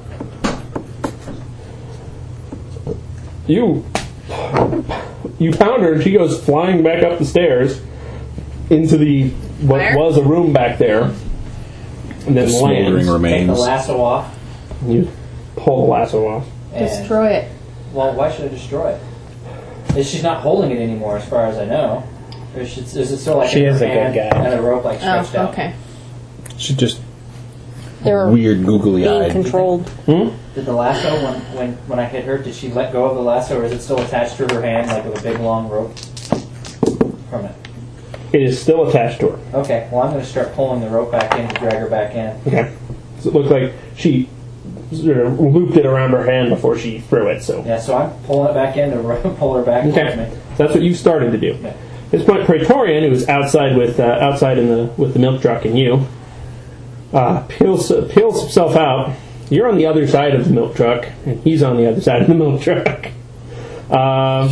You you pound her, and she goes flying back up the stairs into the what Where? was a room back there, and then The smoldering lands. Take the remains. lasso off. You pull the lasso off. And, Destroy it. well, why should I destroy it? Is she's not holding it anymore, as far as I know. Or is, she, is it still like She in is her a good hand guy. and the rope like stretched Oh, out? okay. She just They're weird googly being eyed. controlled. Hmm? Did the lasso, when, when when I hit her, did she let go of the lasso, or is it still attached to her hand, like with a big long rope from it? It is still attached to her. Okay, well I'm going to start pulling the rope back in to drag her back in. Okay. So it looked like she sort of looped it around her hand before she threw it. So Yeah, so I'm pulling it back in to ro- pull her back okay, towards me. so that's what you started to do. Okay. At this point, Praetorian, who is outside with uh, outside in the with the milk truck, and you uh, peels uh, peels himself out. You're on the other side of the milk truck, and he's on the other side of the milk truck. Um,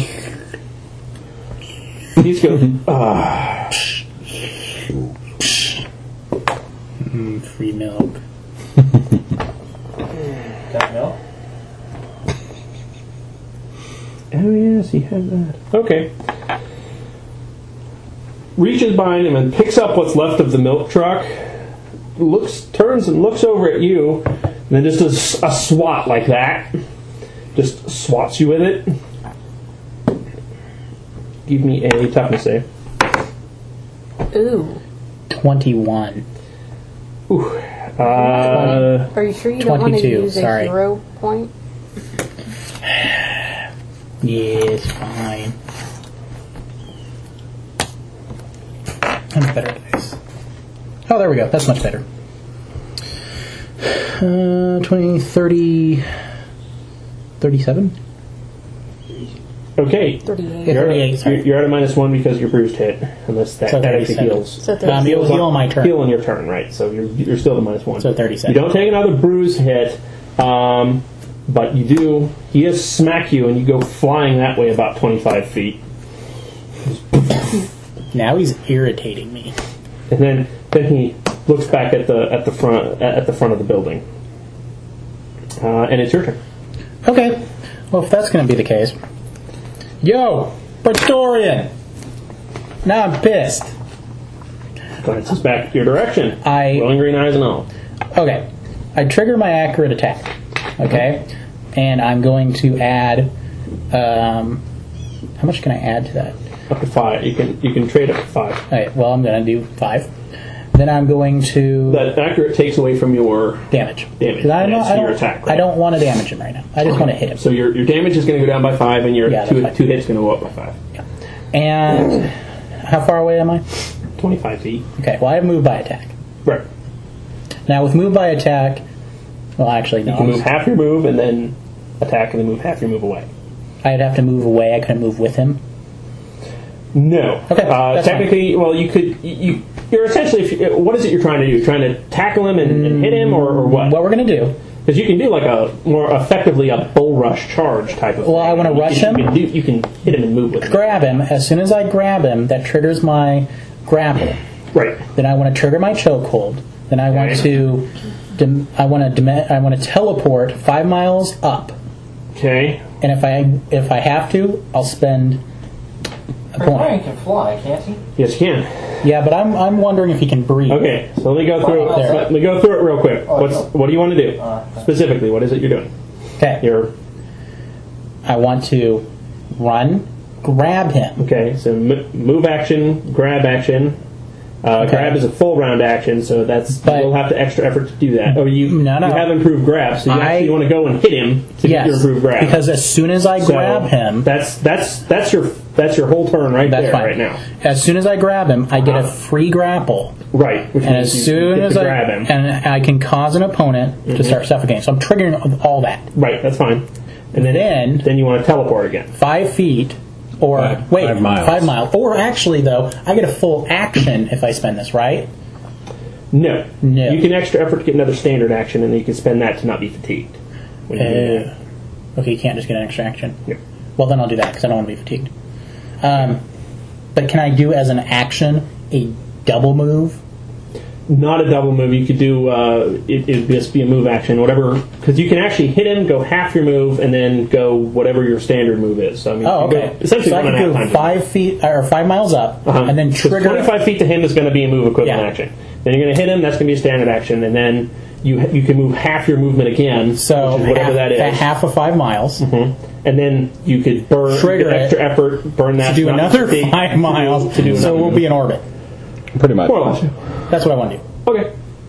he's going. Ah. Mm, free milk. Got milk? Oh yes, he had that. Okay. Reaches behind him and picks up what's left of the milk truck. Looks, turns and looks over at you, and then just does a swat like that. Just swats you with it. Give me a toughness save. Ooh. twenty-one. Ooh. Uh, Are you sure you don't want to twenty-two, use sorry. a hero point? Yes, fine. I'm better at this. Oh, there we go. That's much better. Uh, twenty, thirty, thirty-seven? Okay. thirty-eight. Yeah, You're, thirty-eight, sorry. you're, you're at a minus one because you're bruised hit, unless that, So that actually thirty-seven. heals. So thirty-seven. Um, you'll heal on my turn. Heal on your turn, right? So you're you're still at minus one. So thirty-seven. You don't take another bruise hit, um, but you do. He does smack you, and you go flying that way about twenty-five feet, Now he's irritating me. and then then he looks back at the at the front at the front of the building, uh, and it's your turn. Okay. Well, if that's going to be the case. Yo! Praetorian! Now I'm pissed. Glances back your direction. I- Glowing green eyes and all. Okay. I trigger my accurate attack. Okay? And I'm going to add... Um, how much can I add to that? Up to five. You can you can trade up to five. Okay, well, I'm going to do five. Then I'm going to... That accurate takes away from your damage. damage. 'Cause I, don't, It's I, your don't, attack, right? I don't want to damage him right now. I just want to hit him. So your your damage is going to go down by five, and your Yeah, two, that's fine. two hits going to go up by five. And how far away am I? Twenty-five feet. Okay, well, I have move by attack. Right. Now, with move by attack... Well, actually, no. You can I'm move just- half your move, and then attack, and then move half your move away. I'd have to move away. I couldn't move with him. No. Okay, Uh, that's technically, well, you could. You, you, you're essentially. If you, what is it you're trying to do? Trying to tackle him and, and hit him, or, or what? What we're going to do... Because you can do like a more effectively a bull rush charge type of. Well, thing. I wanna You rush can, him. You can, do, you can hit him and move with him. grab him. As soon as I grab him, that triggers my grapple. Right. Then I want to trigger my chokehold. Then I want Okay. to, dim- I want to, dim- I want to teleport five miles up. Okay. And if I if I have to, I'll spend a Praetorian point. can fly, can't he? Yes, you can. Yeah, but I'm I'm wondering if he can breathe. Okay, so let me go through. There. Let me go through it real quick. Oh, What's no. what do you want to do Uh, specifically? What is it you're doing? Okay. You're I want to run, grab him. okay. So m- move action, grab action. Uh, Okay. Grab is a full round action, so that's But- you'll have to extra effort to do that. Oh, you No, no. you have improved grab, so you I- actually want to go and hit him to Yes. get your improved grab. Because as soon as I So grab him, that's that's that's your that's your whole turn right that's there fine. right now. As soon as I grab him, I get a Uh-huh. free grapple. Right. Which And means as you soon get as to I grab him. and I can cause an opponent to start suffocating, so I'm triggering all that. Right. That's fine. And then Then- then you want to teleport again. Five feet, or Five- wait, five miles. Five miles. Or actually, though, I get a full action if I spend this, right? No. No. You can extra effort to get another standard action, and then you can spend that to not be fatigued. When you do that. Uh, okay, you can't just get an extra action. Yep. Well, then I'll do that because I don't want to be fatigued. Um, but can I do as an action a double move? Not a double move. You could do uh, it. It'd just be a move action, whatever. Because you can actually hit him, go half your move, and then go whatever your standard move is. So I mean, Oh, you go okay. essentially So I one and a can half go times. five feet or five miles up, Uh-huh. and then So trigger. twenty-five feet to him is going to be a move equivalent Yeah. action. Then you're going to hit him. That's going to be a standard action, and then you you can move half your movement again. So which is whatever half, that is. a half of five miles Mhm. And then you could burn Trigger get extra it effort, burn that to do not another fatigue, five miles. to do so another we'll move. be in orbit. Pretty much. More or less. That's what I want to do. Okay.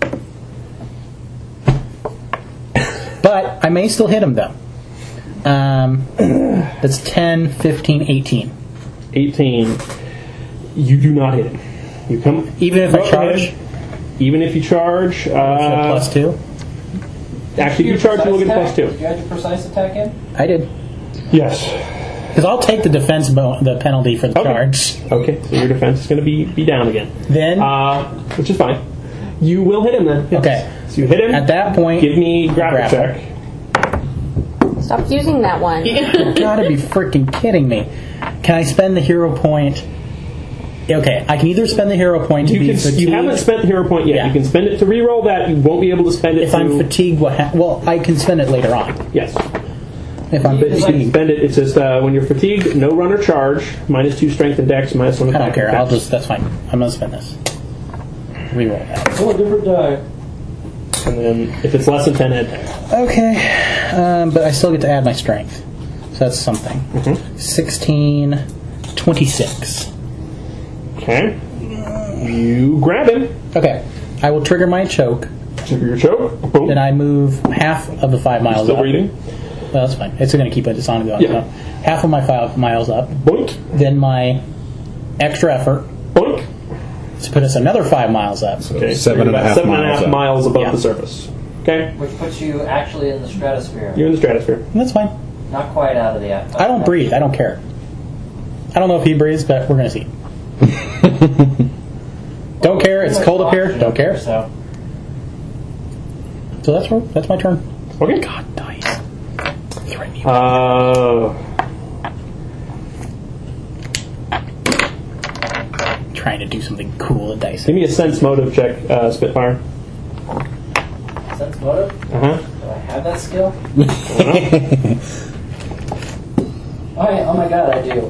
But I may still hit him though. Um, that's ten, fifteen, eighteen. eighteen. You do not hit him. You come Even if I go charge? ahead. Even if you charge, So uh, plus two. actually, if you charge, you'll get a plus Did two. you add your precise attack in? I did. Yes. Because I'll take the defense bo- the penalty for the Okay. charge. Okay, so your defense is going to be be down again. Then Uh, which is fine. You will hit him then. Yes. Okay. So you hit him. at that point, Give me grapple grapple. check. Stop using that one. you gotta be freaking kidding me. Can I spend the hero point? Okay, I can either spend the hero point to You be can. fatigued. You haven't spent the hero point yet. Yeah. You can spend it to re-roll that. You won't be able to spend it. if to, I'm fatigued, what? Ha- well, I can spend it later on. Yes. If I'm But you can fatigued, spend it. It says uh, when you're fatigued, no run or charge, minus two strength and dex, minus one I attack. don't care. and I'll defense. just. That's fine. I'm gonna spend this. Reroll that. Oh, a different die. And then if it's less than ten, head dex. Okay, um, but I still get to add my strength, so that's something. Mm-hmm. Sixteen, twenty-six. Okay. You grab him. Okay, I will trigger my choke. Trigger your choke. Boom. Then I move half of the five miles Still up. breathing. Well, that's fine. It's going to keep it. It's on going. Yeah. So half of my five miles up. Boink. Then my extra effort Boink. to put us another five miles up. Okay. seven so you're and a about half seven and a miles half up. miles above Yeah. the surface. Okay. Which puts you actually in the stratosphere. You're in the stratosphere. That's fine. Not quite out of the atmosphere. I don't breathe. I don't care. I don't know if he breathes, but we're going to see. Don't care. It's cold up here. Don't care. So, So that's that's my turn. Okay. God, dice. Threaten me. Uh, Trying to do something cool at dice. give me a sense motive check, uh, Spitfire. sense motive? Uh-huh. Do I have that skill? Oh, yeah. Oh my god, I do.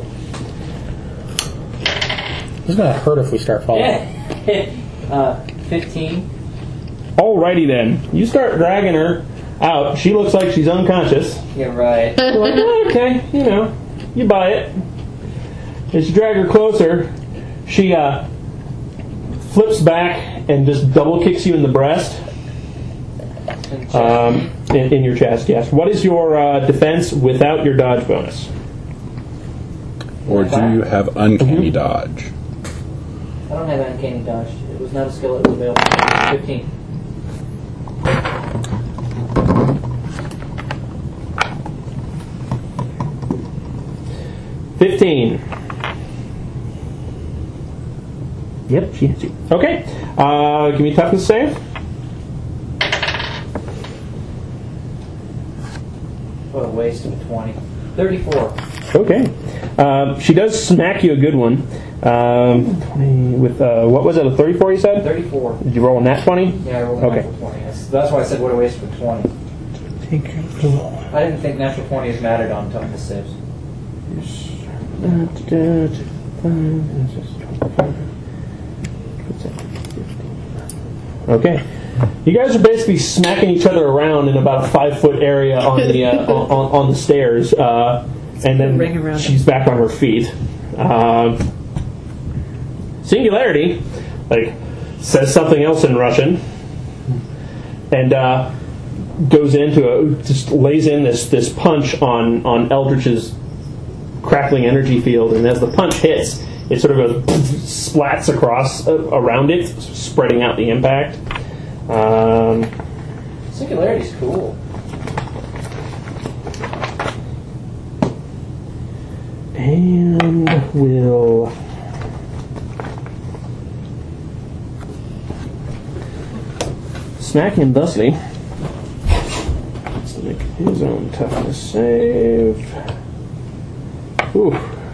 This is going to hurt if we start falling. uh, fifteen. Alrighty then. You start dragging her out. She looks like she's unconscious. Yeah, right. You're like, oh, okay, you know, you buy it. As you drag her closer, she uh, flips back and just double kicks you in the breast. Um, in, in your chest, yes. What is your uh, defense without your dodge bonus? Or do you have uncanny dodge? I don't have uncanny dodge. It was not a skill that was available. fifteen. Fifteen. Yep, she hits you. Okay. Uh, give me a toughness save. What a waste of a twenty. thirty-four. Okay. Um, she does smack you a good one. Um, twenty with, uh, what was it, a thirty-four you said? thirty-four. Did you roll a nat twenty? Yeah, I rolled a Okay. natural twenty. That's, that's why I said what a waste of a twenty. I didn't think natural twenties mattered on toughness saves. Okay. You guys are basically smacking each other around in about a five foot area on the uh, on, on the stairs, uh, and then Ring around she's back on her feet. Uh, Singularity, like, says something else in Russian, and uh, goes into a, just lays in this this punch on on Eldritch's crackling energy field, and as the punch hits, it sort of goes splats across uh, around it, spreading out the impact. Um, Singularity's cool. and we'll smack him thusly. Let's make his own toughness save. Ooh.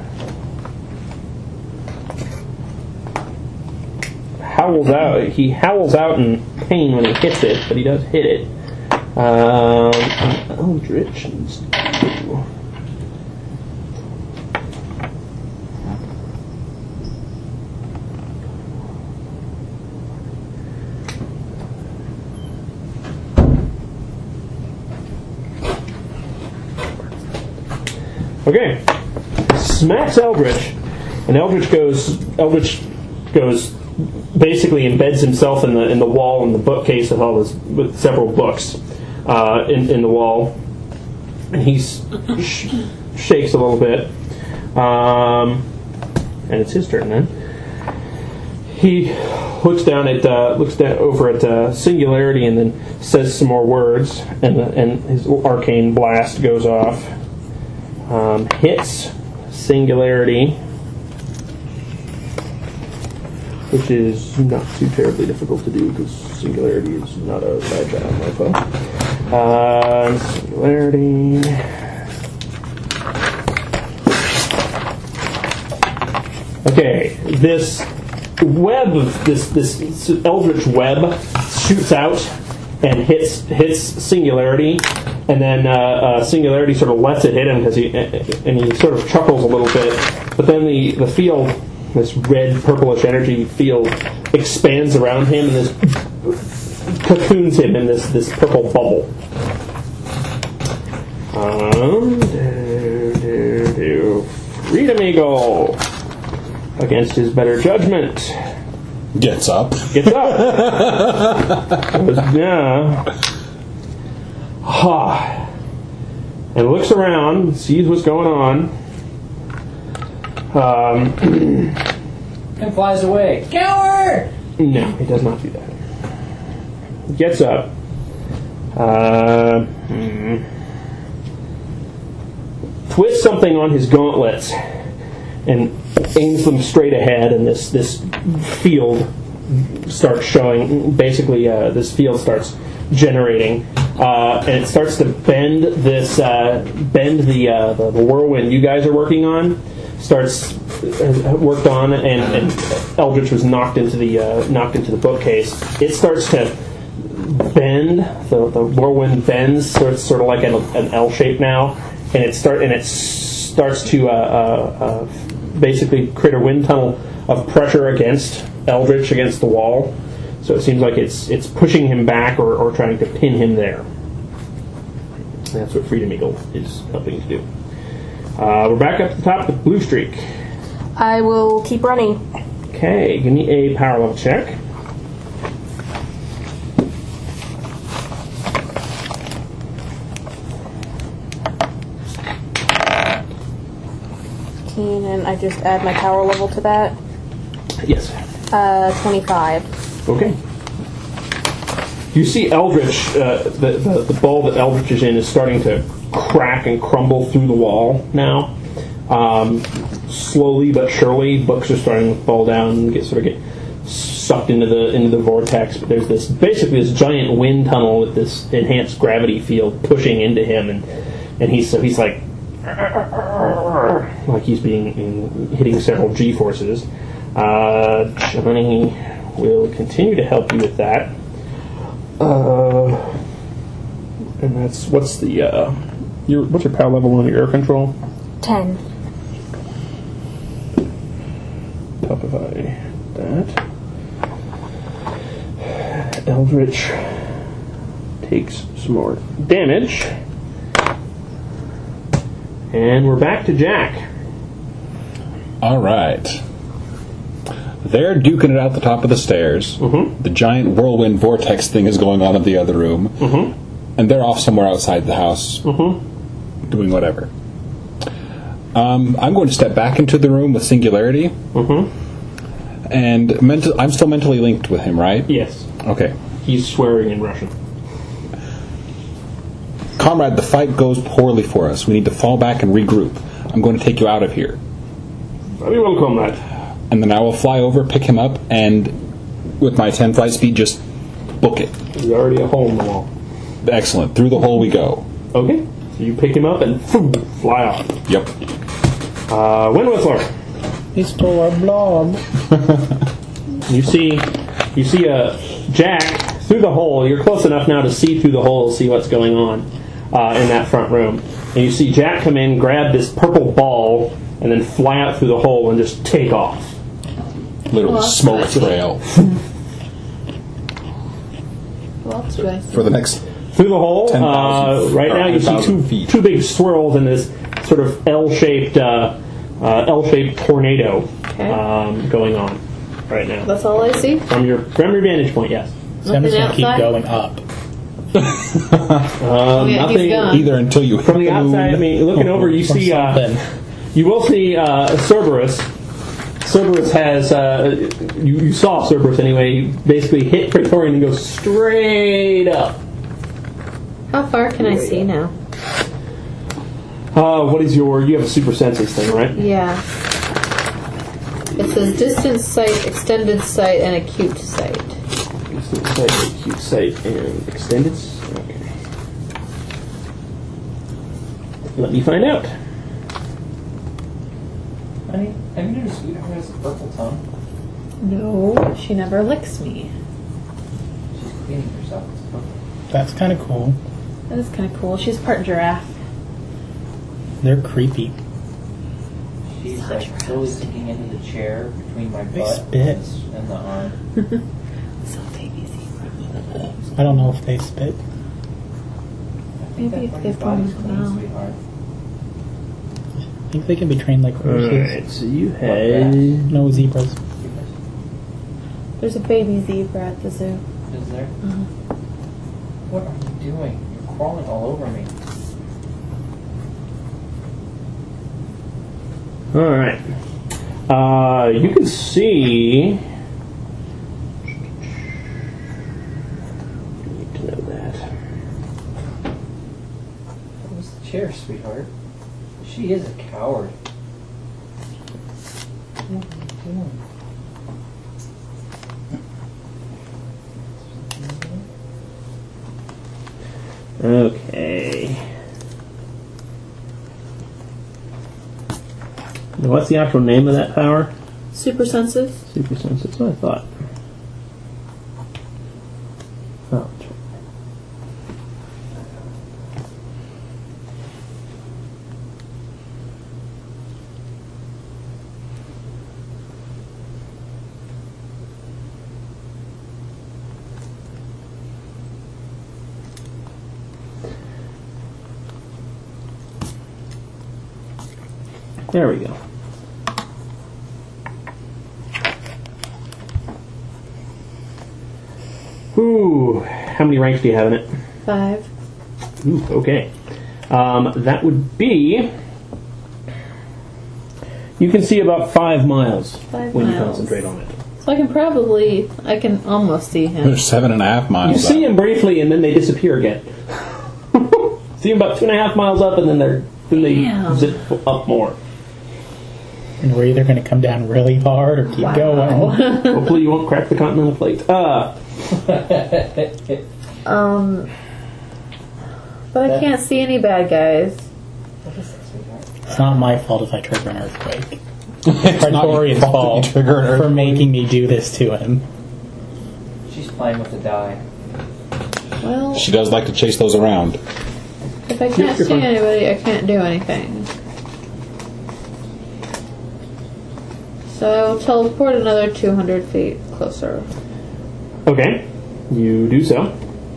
Howls out. He howls out in pain when he hits it, but he does hit it. Um, Eldritch needs to. Okay, smacks Eldritch, and Eldritch goes. Eldritch goes. Basically embeds himself in the in the wall in the bookcase with all his with several books uh, in in the wall, and he sh- shakes a little bit, um, and it's his turn then. He looks down at uh, looks down over at uh, Singularity and then says some more words, and the, and his arcane blast goes off, um, hits Singularity, which is not too terribly difficult to do because Singularity is not a fragile mofo. Uh, Singularity. Okay, this web, this this Eldritch web shoots out and hits hits Singularity, and then uh, uh, Singularity sort of lets it hit him because he and he sort of chuckles a little bit, but then the the field. This red, purplish energy field expands around him and this cocoons him in this, this purple bubble. Um, do, do, do. Freedom Eagle, against his better judgment, Gets up. gets up. Yeah. Ha. And looks around, sees what's going on. Um, And flies away. Coward! no, he does not do that. Gets up, Uh, hmm. Twists something on his gauntlets and aims them straight ahead, and this this field starts showing. Basically, uh, this field starts generating, uh, and it starts to bend this uh, bend the, uh, the the whirlwind you guys are working on. Starts uh, worked on, and, and Eldritch was knocked into the uh, knocked into the bookcase. It starts to bend. The, the whirlwind bends, so it's sort of like an, an L shape now, and it start and it starts to uh, uh, uh, basically create a wind tunnel of pressure against Eldritch against the wall. So it seems like it's it's pushing him back or, or trying to pin him there. And that's what Freedom Eagle is helping to do. Uh, we're back up to the top with Blue Streak. I will keep running. Okay, give me a power level check. And I just add my power level to that. Yes. Uh, twenty-five. Okay. You see Eldritch, uh, the, the, the ball that Eldritch is in is starting to crack and crumble through the wall now. Um, slowly but surely, books are starting to fall down and get sort of get sucked into the into the vortex. But there's this basically this giant wind tunnel with this enhanced gravity field pushing into him, and and he's so he's like like he's being in, hitting several G forces. Uh, Johnny will continue to help you with that. Uh, and that's what's the uh, your what's your power level on your air control? Ten. Topify that. Eldritch takes some more damage. And we're back to Jack. All right. They're duking it out the top of the stairs. Mm-hmm. The giant whirlwind vortex thing is going on in the other room. Mm-hmm. And they're off somewhere outside the house Mm-hmm. doing whatever. Um, I'm going to step back into the room with Singularity. Mm-hmm. And mental, I'm still mentally linked with him, right? Yes. Okay. He's swearing in Russian. Comrade, the fight goes poorly for us. We need to fall back and regroup. I'm going to take you out of here. Very well, comrade. And then I will fly over, pick him up, and with my ten flight speed, just book it. There's already a hole in the wall. Excellent. Through the hole we go. Okay. So you pick him up and boom, fly off. Yep. Uh, Wind Whistler. He stole our blob. You see, you see a Jack through the hole. You're close enough now to see through the hole, see what's going on uh, in that front room. And you see Jack come in, grab this purple ball, and then fly out through the hole and just take off. Little Well, smoke that's trail. What else do I see? For the next... Through the hole, ten uh, thousand right or now you see ten thousand two feet. two big swirls in this sort of L-shaped uh, uh, L-shaped tornado Okay. um, going on right now. That's all I see? From your from your vantage point, yes. So I'm just going to keep outside? going up. Um, yeah, he's nothing gone. Either until you hit from the moon outside. I mean, looking over, you Or see uh, something. you will see uh, Cerberus. Cerberus has uh, you, you saw Cerberus anyway. Basically, hit Praetorian and go straight up. How far can I see now? Uh, what is your? You have a super senses thing, right? Yeah. It says distance sight, extended sight, and acute sight. Distant sight, acute sight, and extended. Okay. Let me find out. Honey, have you noticed Sweetheart has a purple tongue? No, she never licks me. She's cleaning herself. It's purple. That's kind of cool. That is kind of cool. She's part giraffe. They're creepy. She's like slowly sinking into the chair between my They butt spit. and the arm. So baby zebra. I don't know if they spit. I think Maybe that's if why they your body's form clean, now. sweetheart. I think they can be trained like horses. Alright, so you have. No zebras. There's a baby zebra at the zoo. Is there? Uh-huh. What are you doing? You're crawling all over me. Alright. Uh, you can see. You need to know that. Use the chair, sweetheart. She is a coward. What are you doing? Okay. Now, what's the actual name of that power? Super sensitive. Super sense. That's what I thought. Oh, that's right. There we go. Ooh, how many ranks do you have in it? Five. Ooh, okay. Um, that would be. You can see about five miles Five when you miles. concentrate on it. So I can probably, I can almost see him. There's seven and a half You miles. see up. them briefly, and then they disappear again. See them about two and a half miles up, and then they're then they Damn. zip up more. And we're either going to come down really hard or keep going. Hopefully, you won't crack the continental plate. Uh, Um, but I can't see any bad guys. What is this, sweetheart? It's not my fault if I trigger an earthquake. It's not your Praetorian's fault fault that you trigger an for earthquake. making me do this to him. She's playing with the die. Well, She does like to chase those around. if I Yep, can't you're see fine. anybody, I can't do anything. So I will teleport another two hundred feet closer. okay, you do so.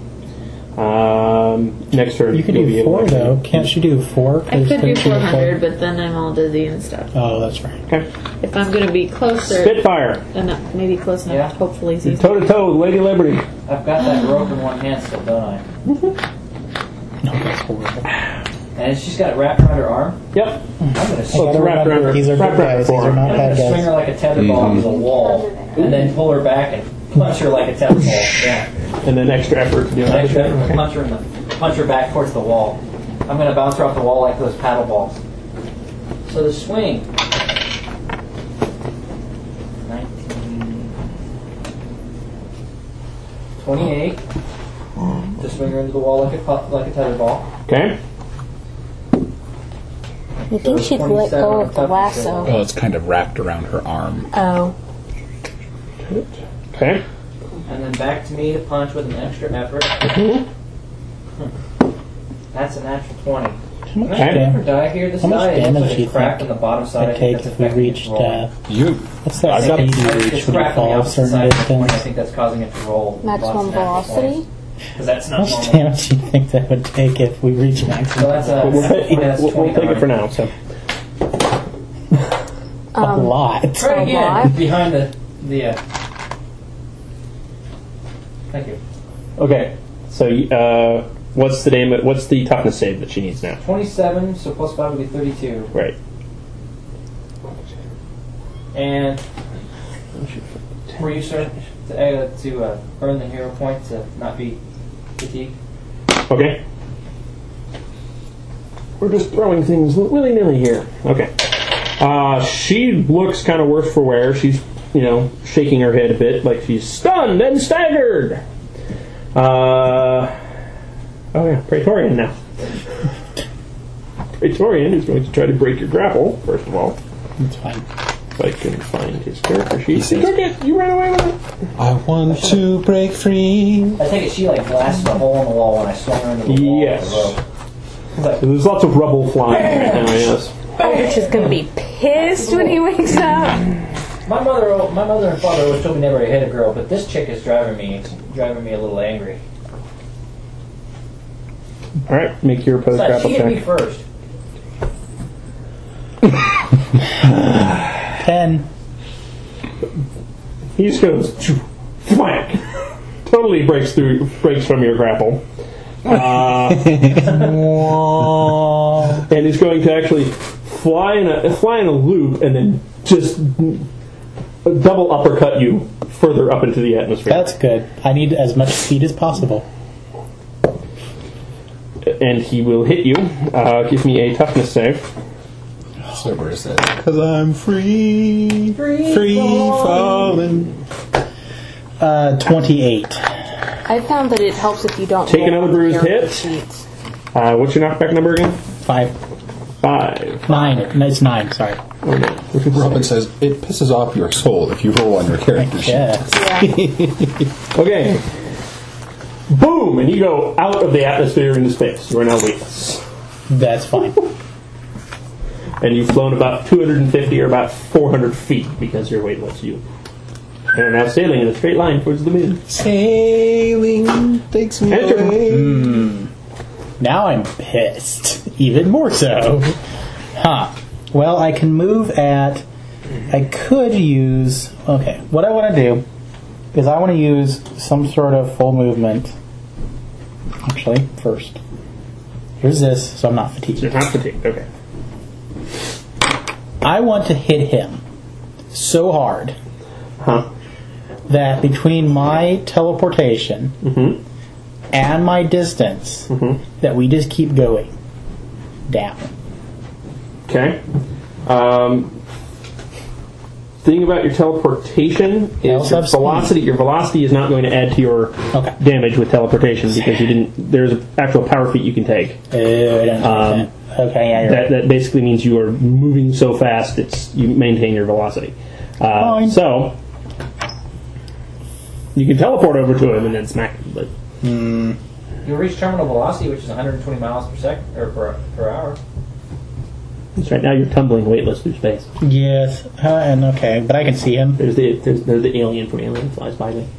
Um, next turn, You could you'll be do able four to- though. Can't you do four? I could do Couldn't you four do hundred, but then I'm all dizzy and stuff. Oh, that's right. Okay. If I'm going to be closer, Spitfire, enough, maybe close enough, Yeah. to hopefully see. toe to toe with Lady Liberty. I've got that rope in one hand still, don't I? No, that's horrible. And she's got it wrapped around her arm. Yep. I'm gonna Oh, swing, it's Gotta wrapped remember, around- these are wrapped good around guys. the These are forearm. not I'm bad gonna swing her guys. like a tetherball into the wall, and then pull her back and punch her like a tetherball. Yeah. And then extra effort to do Next, that. okay. punch her in the punch her back towards the wall. I'm gonna bounce her off the wall like those paddle balls. So the swing. nineteen, twenty-eight. To swing her into the wall like a pu- like a tetherball. Okay. I think she'd let go of the lasso. Well, it's kind of wrapped around her arm. Oh. Okay. And then back to me to punch with an extra effort. That's a natural twenty. How much, Okay. Can I dam- ever die here? This how much die it looks damage like do a you crack think on the bottom side. I it'd think take that's if we affecting its reached? roll. Uh, You. what's that I've got- speed you It's reach when you cracked on the fall a opposite certain side of the coin. I distance? think that's causing it to roll. Maximum lots of natural velocity? points. Because that's How not much normal. damage do you think that would take if we reached So maximum? that's a, We'll, we'll, that's a take, twenty, that's we'll, we'll take it for now. So. a lot. Try it A again. lot? Behind the the. Uh... Thank you. Okay. So, uh, what's the name? What's the toughness save that she needs now? Twenty-seven. So plus five would be thirty-two. Right. And were you starting to uh, to uh, earn the hero point to not be fatigued? Okay. We're just throwing things willy nilly here. Okay. Uh, she looks kind of worse for wear. She's, you know, shaking her head a bit, like she's stunned and staggered. Uh, oh yeah, Praetorian now. Praetorian is going to try to break your grapple, first of all. It's fine. If I can find his character sheet. You took it! You ran away with it! I want to break free. I take it she like blasted a hole in the wall when I swung her into the wall. Yes. With the rope. It's like, There's lots of rubble flying right now, yes. Aldrich is going to be pissed when he wakes up. my mother, my mother and father always told me never to hit a girl, but this chick is driving me, driving me a little angry. Alright, make your opposed Besides, grapple she hit me check. first. Ten. He just goes, whack! Totally breaks through, breaks from your grapple. Uh, and he's going to actually fly in a fly in a loop and then just double uppercut you further up into the atmosphere. That's good. I need as much speed as possible. and he will hit you. Uh, give me a toughness save. Cerberus says, "Cause I'm free, free, free falling." Uh, twenty-eight. I found that it helps if you don't Take roll another on the bruised character hit. sheets. Uh, what's your knockback number again? Five. Five. Nine. No, it's nine, sorry. Oh, no. Robin says, "It pisses off your soul if you roll on your character sheet." Yeah. Yeah. Okay. Boom! And you go out of the atmosphere into space. You are now weightless. That's fine. And you've flown about two hundred fifty or about four hundred feet because you're weightless. You are now sailing in a straight line towards the moon. Sailing takes me Enter. away. Now I'm pissed. Even more so. Huh. Well, I can move at... I could use... Okay, what I want to do is I want to use some sort of full movement. Actually, first. Here's this, so I'm not fatigued. You're not fatigued. Okay. I want to hit him so hard Huh? that between my teleportation Mm-hmm. and my distance, Mm-hmm. that we just keep going down. Okay. Um, thing about your teleportation You is also your have speed. velocity. Your velocity is not going to add to your Okay. damage with teleportation because you didn't. There's an actual power feat you can take. Uh, I don't know Um, that. Okay, yeah, you're That right. that basically means you are moving so fast it's you maintain your velocity. Uh, Fine. so you can teleport over to him and then smack him. But You'll reach terminal velocity, which is one hundred twenty miles per second or per, per hour. right now you're tumbling weightless through space. Yes, uh, and okay, but I can see him. There's the there's, there's the alien from Alien flies by me.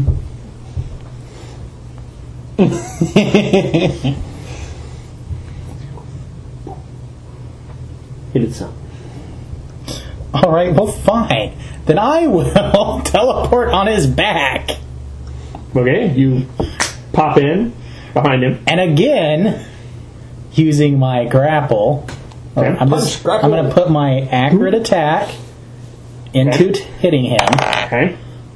Hit it some. All right, well, fine. Then I will teleport on his back. Okay, you pop in behind him. And again, using my grapple, Okay. I'm, just, I'm going to put my accurate attack into Okay. t- hitting him. Okay.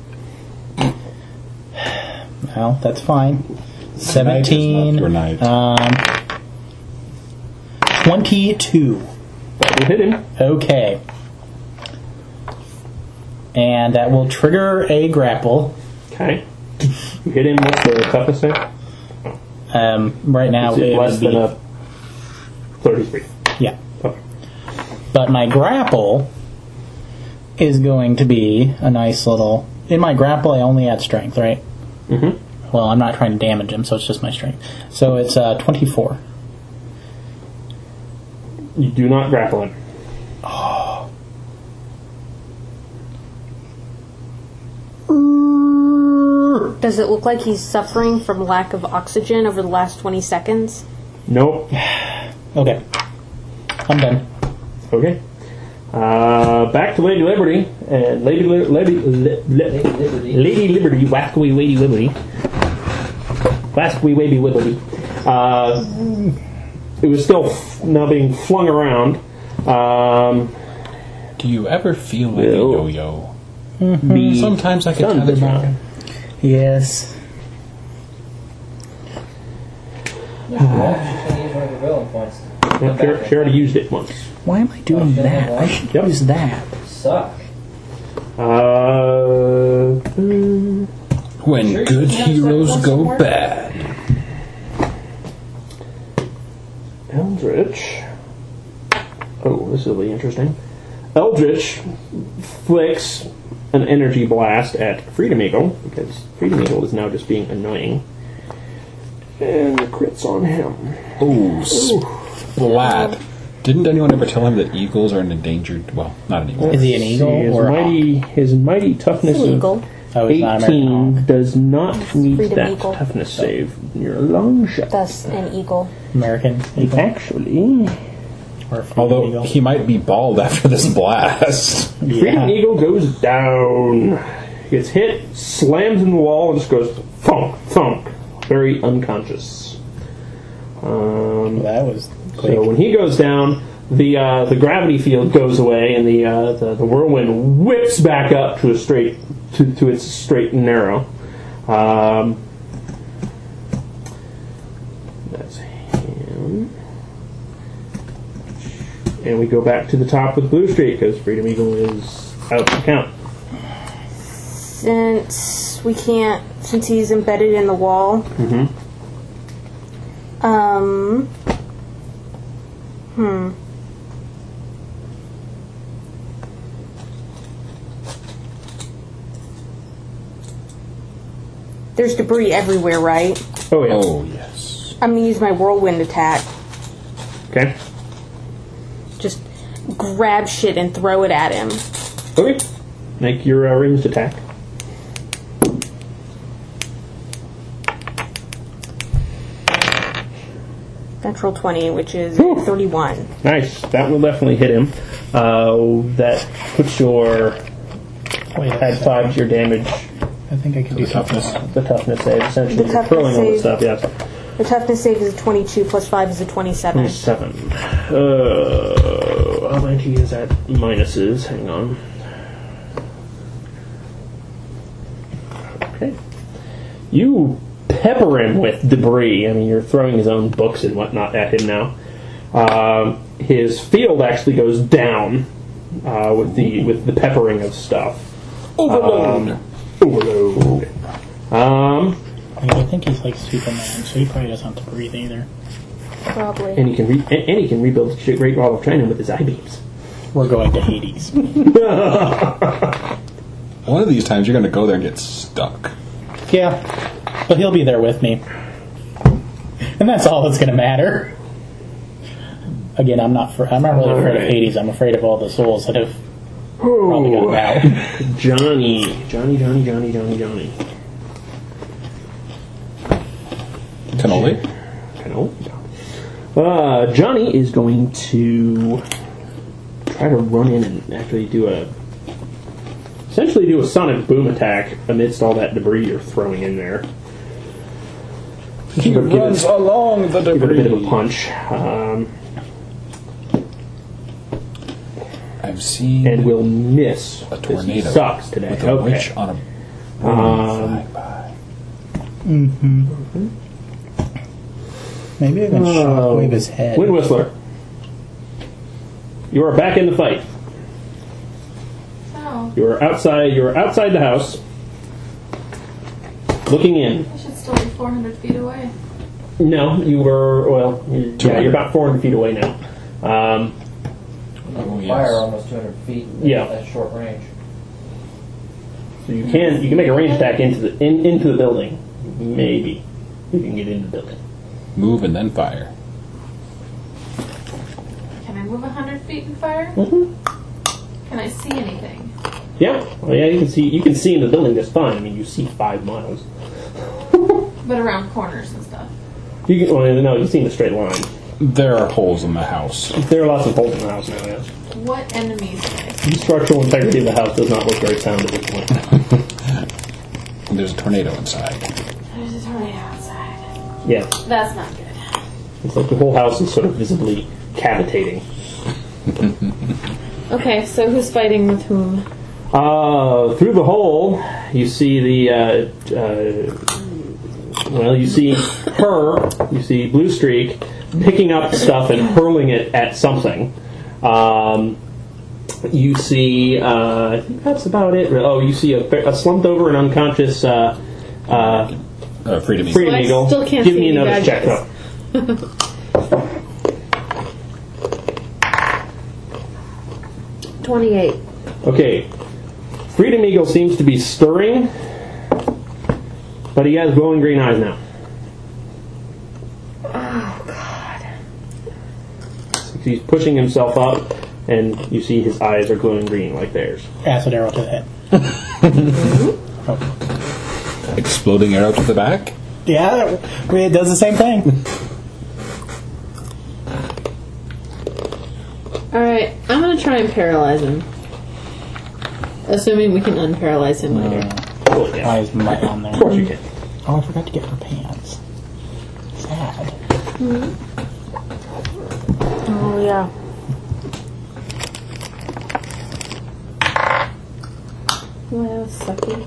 Well, that's fine. seventeen. Your knife. Um, twenty-two. That will hit him. Okay. And that will trigger a grapple. Okay. You hit him. What's the toughness there? Um, right now, Is it it less would be, than a thirty-three? yeah. Okay. But my grapple is going to be a nice little... In my grapple, I only add strength, right? Mm-hmm. Well, I'm not trying to damage him, so it's just my strength. So it's uh, twenty-four. You do not grapple him. Does it look like he's suffering from lack of oxygen over the last twenty seconds? Nope. Okay. I'm done. Okay. Uh, back to Lady Liberty and Lady Li- Lady Li- Li- Lady Liberty. Lady Liberty, wackaway Lady Liberty, wackaway Lady Liberty. Uh, it was still f- now being flung around. Um, Do you ever feel like Well. a yo-yo? be Sometimes I can stunned tell this you round. Yes. She's going to use one of her villain points. Yeah, she, she already used it once. Why am I doing Oh, that? I should Yep. use that. Suck. Uh, mm, When Sure, good you can have heroes something go somewhere? bad. Eldritch. Oh, this will be interesting. Eldritch flicks an energy blast at Freedom Eagle, because Freedom Eagle is now just being annoying. And the crits on him. Oh, splat. Didn't anyone ever tell him that eagles are an endangered... Well, not an eagle. Is he an Let's eagle see, his or a mighty, his mighty toughness An of eagle. Oh, he's not American eighteen hawk. does not meet Freedom that Eagle. toughness save. You're a long shot. Thus, an eagle. American eagle. Actually, Or a freedom Although eagle. he might be bald after this blast. Freedom Yeah. Eagle goes down. Gets hit, slams in the wall, and just goes thunk, thunk. Very unconscious. Um, That was quick. so when he goes down, the uh, the gravity field goes away, and the, uh, the the whirlwind whips back up to a straight to, to its straight and narrow. Um, that's And we go back to the top with Blue Streak because Freedom Eagle is out to count. Since we can't, since he's embedded in the wall. Mm-hmm. Um. Hmm. There's debris everywhere, right? Oh, yeah. Oh, yes. I'm gonna use my whirlwind attack. Okay. Just grab shit and throw it at him. Okay. Make your uh, ranged attack. Natural twenty, which is Whew. thirty-one. Nice. That will definitely hit him. Uh, that puts your... Wait, Add five to your damage. I think I can do The toughness. something. The toughness save, essentially. The You're toughness throwing all this save. stuff, yes. The toughness save is a twenty-two, plus five is a twenty-seven. Seven. Uh, how many is that? Minuses. Hang on. Okay. You pepper him with debris. I mean, you're throwing his own books and whatnot at him now. Um, his field actually goes down uh, with the with the peppering of stuff. Overload. Um, overload. Um, I mean, I think he's like Superman, so he probably doesn't have to breathe either. Probably. and he can re- and, and he can rebuild the Great Wall of China with his eye beams. We're going to Hades. One of these times you're going to go there and get stuck. Yeah, but he'll be there with me. And that's all that's going to matter. Again, I'm not. Fr- I'm not really afraid of Hades. I'm afraid of all the souls that have probably gotten out. Johnny, Johnny, Johnny, Johnny, Johnny, Johnny. Cannoli? Cannoli. Uh, Johnny is going to try to run in and actually do a, essentially do a sonic boom attack amidst all that debris you're throwing in there. He Give it- runs along the Give it a bit of a debris. punch, um, I've seen and will miss. a 'cause he tornado sucks today. with a Okay. witch on a broom Um, flying by. Maybe I can shockwave his head. Wind Whistler, you are back in the fight. Oh, You are outside. You are outside the house, looking in. I should still be four hundred feet away. No, you were well. You, yeah, two hundred. you're about four hundred feet away now. Um, Oh, yes. Fire almost two hundred feet. Yeah. At short range. so you can you can make a range attack into the in, into the building. Maybe you can get into the building. Move and then fire. Can I move a hundred feet and fire? Mm-hmm. Can I see anything? Yeah, well, yeah. You can see you can see in the building just fine. I mean, you see five miles. But around corners and stuff. You can, well, no, you see in the straight line. There are holes in the house. There are lots of holes in the house now. Yes. What enemies can I see? The structural integrity of the house does not look very sound at this point. There's a tornado inside. There's a tornado outside. Yeah, That's not good. it's like the whole house is sort of visibly cavitating. Okay, so who's fighting with whom? Uh, through the hole, you see the, uh, uh, well, you see her, you see Blue Streak, picking up stuff and hurling it at something. Um, you see, uh, I think that's about it. Oh, you see a, a slumped over and unconscious uh, uh, Uh, Freedom Eagle. Freedom I Eagle. still can't Give see me any another bad check, guys. though. Twenty-eight. Okay. Freedom Eagle seems to be stirring, but he has glowing green eyes now. Oh God. He's pushing himself up, and you see his eyes are glowing green like theirs. Acid arrow to the head. Exploding arrow to the back. Yeah, it does the same thing. Alright, I'm gonna try and paralyze him. Assuming we can unparalyze him later. Oh, yeah. Why is my on there? Of course you can. Oh, I forgot to get her pants. Sad. Oh, yeah. Well, that was sucky.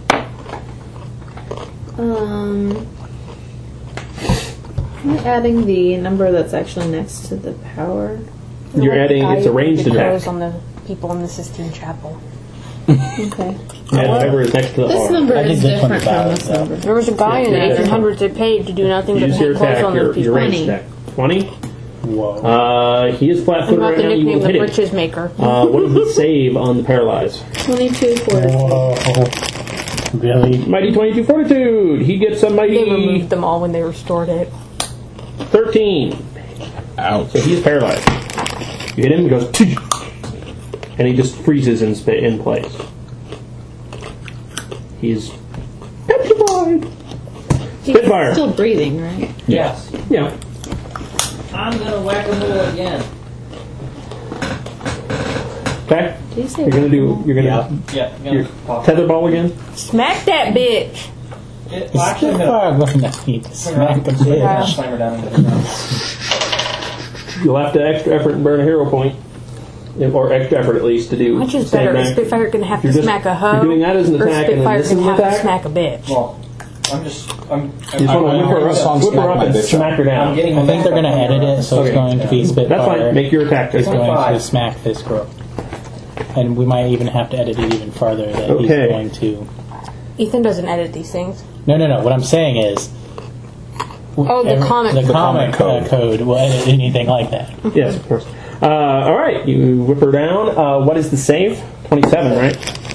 Um, I'm adding the number that's actually next to the power You're Like adding. the It's a guy ranged with the attack. crows on the people in the Sistine Chapel. Okay. Add whatever is next to the This R. number I think is this one's different from valid, this though. number. There was a guy in the Yeah. eighteen hundreds that paid to do nothing but Use your hang clothes attack. on Your, those your people. ranged twenty. attack. Twenty. Whoa. Uh, he is I'm flat-footed about right to now. You nickname will the hit him. britches maker. Uh, what is the save on the paralyzed? twenty-two fortitude. Whoa. Really? Mighty twenty-two fortitude. He gets a They mighty removed them all when they restored it. thirteen. Ouch. So he's paralyzed. You hit him, he goes, "Tch," and he just freezes in, spa- in place. He's petrified. He's Spitfire. still breathing, right? Yes. Yeah. I'm gonna whack a mole again. Okay. Did you say You're gonna do. You're gonna. Yeah, I'm Your gonna pop. tether ball again. Smack that bitch! It, well, actually, I'm gonna Fire looking at me to smack the I'm gonna Yeah. bitch. slam her down into the ground. You'll have to extra effort and burn a hero point, or extra effort at least to do. Which is stand better? Is back. Spitfire gonna have You're to just- smack a hoe? you're doing that as an or attack, and then Spitfire this is gonna an have attack? to smack a bitch? Well, I'm just. I'm. You just want to I'm- whip her I'm- up, I'm whip her smack up my and bitch smack her I'm down. getting. I think they're going to edit it, so it's Okay. going to be That's Spitfire. fine. Make your attack. It's That's going fine. to smack this girl. And we might even have to edit it even farther that Okay. he's going to... Ethan doesn't edit these things. No, no, no. What I'm saying is... Oh, the every- comic. The, The comic, comic uh, code. code will edit anything like that. Yes, of course. Uh, all right, you whip her down. Uh, what is the save? Twenty-seven, right?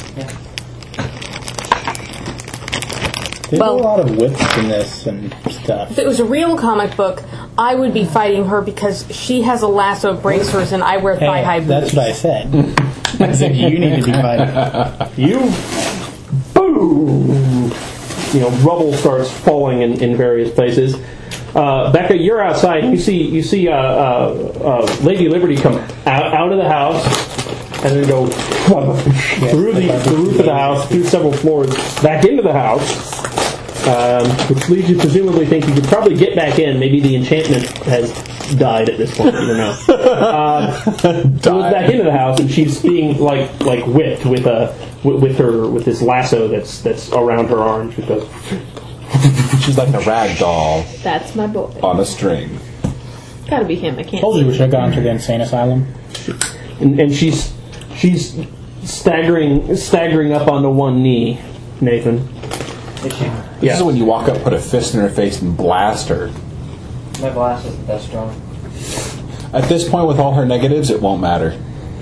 There's Well- a lot of whips in this and stuff. If it was a real comic book, I would be fighting her because she has a lasso of bracers and I wear thigh high Hey, boots. that's what I said. I said you need to be fighting. You, boom! You know, rubble starts falling in, in various places. Uh, Becca, you're outside. You see, you see, uh, uh, uh, Lady Liberty come out, out of the house, and then go through the, the roof of the house, through several floors, back into the house. Um, which leads you to presumably think you could probably get back in. Maybe the enchantment has died at this point. You don't know. Uh, goes back into the house, and she's being like like whipped with a with, with her with this lasso that's that's around her arm. She goes. She's like a rag doll That's my boy. on a string. Gotta be him. I can't. Told see you we should have him. gone to the insane asylum. And, and she's she's staggering staggering up onto one knee, Nathan. Is she? This Yeah. is when you walk up, put a fist in her face, and blast her. My blast isn't that strong. At this point, with all her negatives, it won't matter.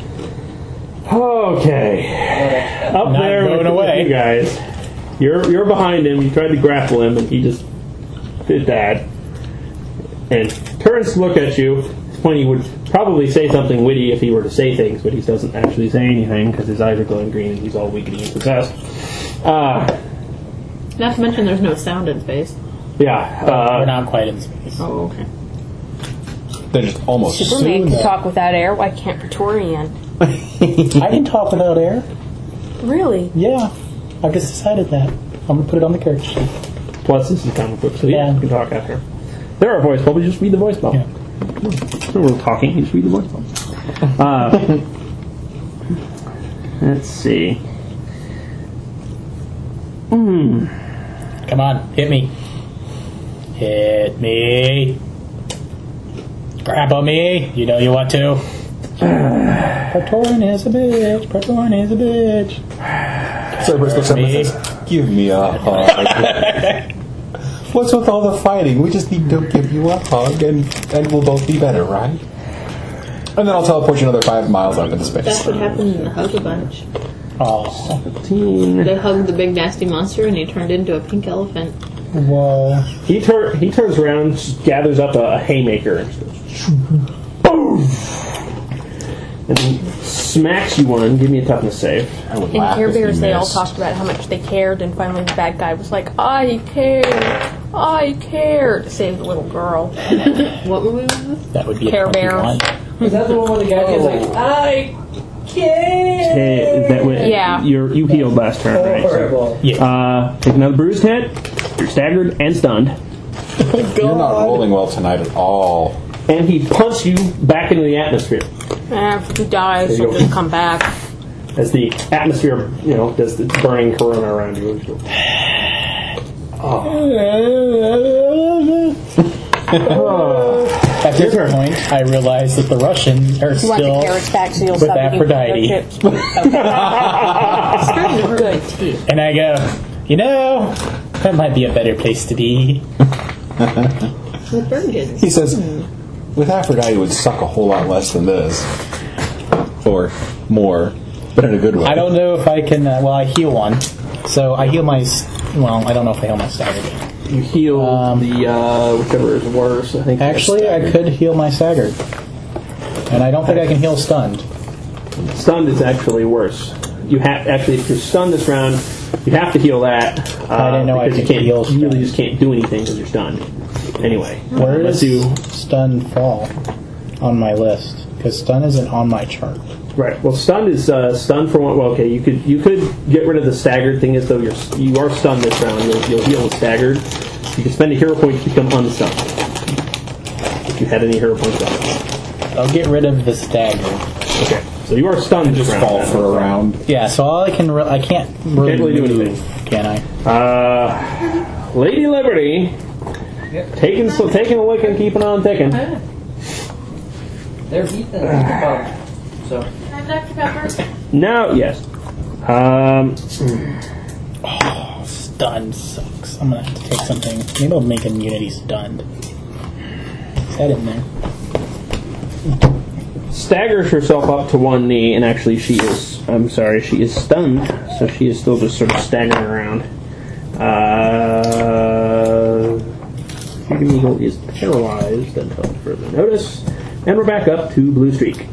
Okay, up Not there going with, away. with you guys. You're you're behind him. You tried to grapple him, and he just did that. And turns to look at you. At this point, he would probably say something witty if he were to say things, but he doesn't actually say anything because his eyes are glowing green and he's all weakening and possessed. Uh, Not to mention, there's no sound in space. yeah. We're Uh, not quite in space. Oh, okay. They're just almost. Superman Soon, can though. talk without air. Why can't Praetorian? I can talk without air. Really? Yeah. I've just decided that. I'm going to put it on the character sheet. plus, this is comic book, so yeah, Yeah. you can talk after. There are voice bubbles. You just read the voice bubble. Yeah. No real talking. You just read the voice bubble. Uh, let's see. Hmm. Come on, hit me. Hit me. Grab on me. You know you want to. Praetorian is a bitch. Praetorian is a bitch. Cerberus looks up and says, "Give me a hug." What's with all the fighting? We just need to give you a hug, and and we'll both be better, right? And then I'll teleport you another five miles out into space. That's what happened in the Hug a Bunch. Oh, They hugged the big nasty monster, and he turned into a pink elephant. whoa. He tur- He turns around, just gathers up a, a haymaker, and just goes, boom, and then smacks you one. Give me a toughness save. I would In laugh Care if you Bears, they all missed. talked about how much they cared, and finally the bad guy was like, I care, I care, to save the little girl. What movie was this? That would be Care a twenty-one. Bears. Is that the one where the guy is like, I can't? Hey, that way, Yeah. You're, you healed last turn, right? So, Horrible. Yeah. uh, take another bruised hit. You're staggered and stunned. You're not rolling well tonight at all. And he punts you back into the atmosphere. Eh, if he dies, There you he'll go. just come back. As the atmosphere, you know, does the burning corona around you. At At this point, I realize that the Russians are You want the still carrots back so you'll with stop eating Aphrodite. potato chips. Okay. Good tea. And I go, you know, that might be a better place to be. With virgins. He says, with Aphrodite, it would suck a whole lot less than this. Or more, but in a good way. I don't know if I can, uh, well, I heal one. So I heal my, s- well, I don't know if I heal my staggered. You heal Um, the uh, whichever is worse. I think. Actually, I could heal my staggered. And I don't think I can heal stunned. Stunned is actually worse. You have actually, if you're stunned this round, you have to heal that. Uh, I didn't know I because you could can't. heal You really stunned. just can't do anything because you're stunned. Anyway, Where let's does do. stun fall on my list? Because stun isn't on my chart. Right. Well, stunned is uh, stunned for one. Well, okay, you could you could get rid of the staggered thing as though you're you are stunned this round. You'll, you'll heal with staggered. You can spend a hero point to become unstunned. If you had any hero points left. I'll get rid of the stagger. Okay. So you are stunned this just round. fall for a round. Yeah, so all I can re- I can't really, Can't really do move, anything. can I? Uh, Lady Liberty, taking so taking a look and keeping on ticking. They're beating the bug. So I'm Doctor Pepper. Now, yes. Um, Stunned sucks. I'm gonna have to take something. Maybe I'll make immunity stunned. Is that in there? staggers herself up to one knee, and actually she is, I'm sorry, she is stunned, so she is still just sort of staggering around. Uh, Freedom Eagle is paralyzed until further notice, and we're back up to Blue Streak.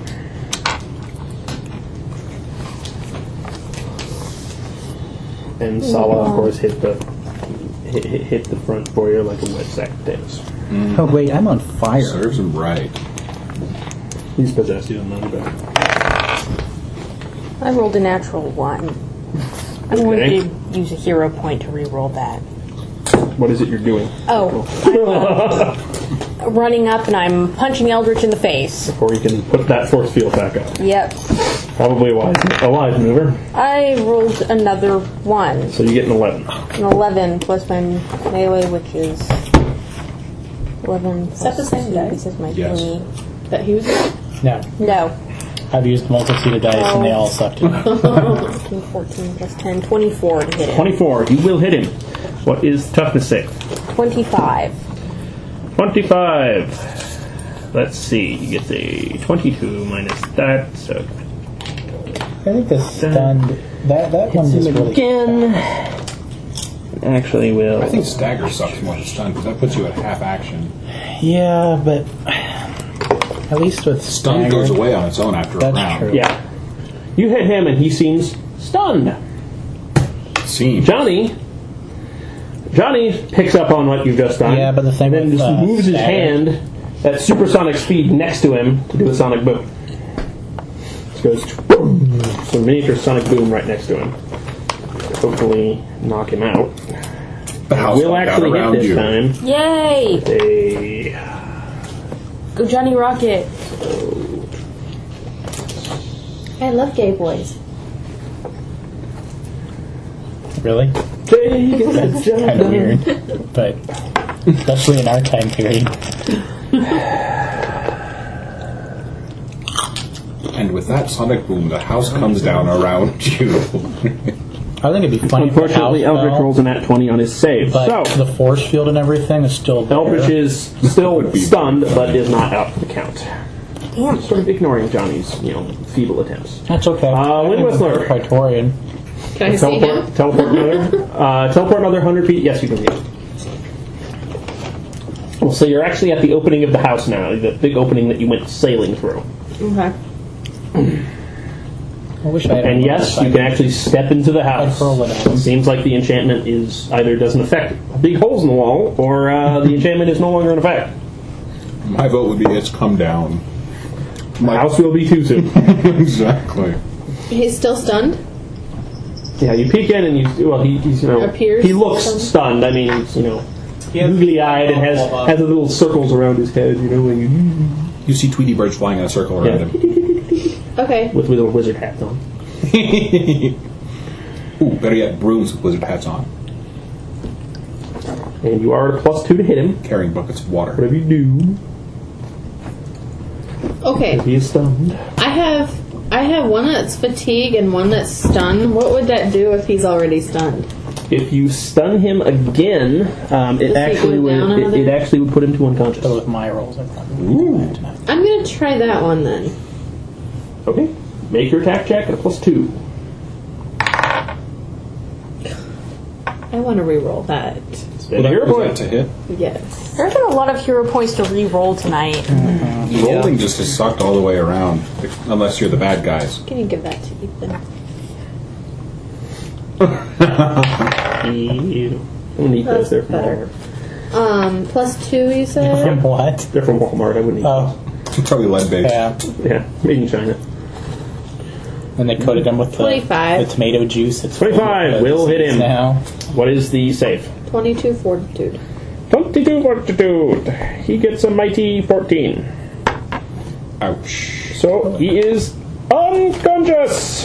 And Sala, of course, hit the hit, hit, hit the front for you like a wet sack of potatoes. Oh wait, I'm on fire. Serves him right. He's possessed, he doesn't know any better. I rolled a natural one. I'm going Okay. to use a hero point to re-roll that. What is it you're doing? Oh, I'm uh, running up and I'm punching Eldritch in the face. Before you can put that force field back up. Yep. Probably a wise, a wise maneuver. I rolled another one. So you get an eleven. An eleven plus my melee, which is eleven. Is that the same dice? This is my Yes. thingy. That he was. No, No. I've used a multitude of dice and they all sucked. fifteen, fourteen plus ten. twenty-four to hit him. twenty-four. You will hit him. What is the toughness save? twenty-five. twenty-five. Let's see. You get a twenty-two minus that. So I think the stunned that that one is really. again. Actually, will. I think stagger sucks more than stun because that puts you at half action. Yeah, but at least with Stun stagger, goes away on its own after a That's round. true. Yeah. You hit him, and he seems stunned. Seems. Johnny. Johnny picks up on what you've just done. Yeah, but the thing and then with, just uh, moves his stagger- hand at supersonic speed next to him to do a sonic boom. Just goes boom. So miniature sonic boom right next to him. Hopefully knock him out. The house We'll went down actually hit around this you. time. Yay! A Go Johnny Rocket. I love gay boys. Really That's kind of weird, but especially in our time period. And with that sonic boom, the house comes down around you. I think it'd be funny. if the Unfortunately, house Eldritch fell, rolls a nat twenty on his save. but So the force field and everything is still there. Eldritch is still would be- stunned, but is not out for the count. Damn. Sort of ignoring Johnny's, you know, feeble attempts. That's okay. Uh, Wind Whistler. Praetorian. Can I see Teleport, him? teleport another, uh, teleport another hundred feet. Yes, you can. Yeah. Well, so you're actually at the opening of the house now, the big opening that you went sailing through. Okay. I wish I had. And yes, you can actually step into the house. I'd roll it out. Seems like the enchantment is either doesn't affect big holes in the wall, or uh, the enchantment is no longer in effect. My vote would be it's come down. My house will be too soon. Exactly. He's still stunned. Yeah, you peek in and you well, he, he's you know Appears he looks stunned? stunned. I mean, he's you know googly eyed and has has the little circles around his head. You know, when you, You see Tweety birds flying in a circle around Yeah. him. Okay. with with little wizard hats on. Ooh, better yet, brooms with wizard hats on, And you are at a plus two to hit him. carrying buckets of water. Whatever you do. Okay. He's stunned. I have I have one that's fatigue and one that's stunned. What would that do if he's already stunned? If you stun him again, um, it Does he actually go would down it, another? it actually would put him to unconscious. So with my rolls, I probably I'm gonna try that one then. Okay. Make your attack check at a plus two. I want to re-roll that. Spend a hero Was point. that to hit? Yes. There's been a lot of hero points to re-roll tonight. Rolling just has sucked all the way around, unless you're the bad guys. Can you give that to Ethan? Ew. I'm gonna eat those. They're from better. Walmart. Um, plus two, you said? From what? They're from Walmart. I wouldn't eat Oh, Probably lead based. yeah. them. Yeah, made in China. And they coated them with the, twenty-five. the tomato juice. It's twenty-five will hit him. Now. What is the save? twenty-two fortitude. twenty-two fortitude. He gets a mighty fourteen. Ouch. So he is unconscious.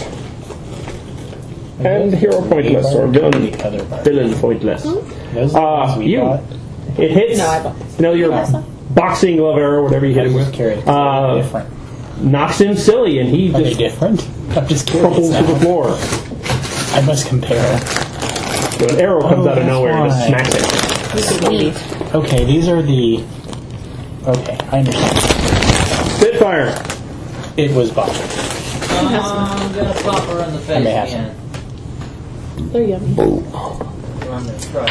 And hero pointless, or villain, villain pointless. Those are the Uh, ones we you. bought. It hits. No, I bought this. No, your Oh. boxing glove or whatever you hit him I'm with. just curious. Uh, Are they different? knocks him silly, and he Are they just different? I'm just crumples curious. to the now. floor. I must compare. So an arrow comes Oh, out of that's nowhere and just why. smacks it. Sweet. Okay, these are the. Okay, I understand. Spitfire. It was bought. I'm gonna pop her in the face I may have again. They're yummy. Run the truck.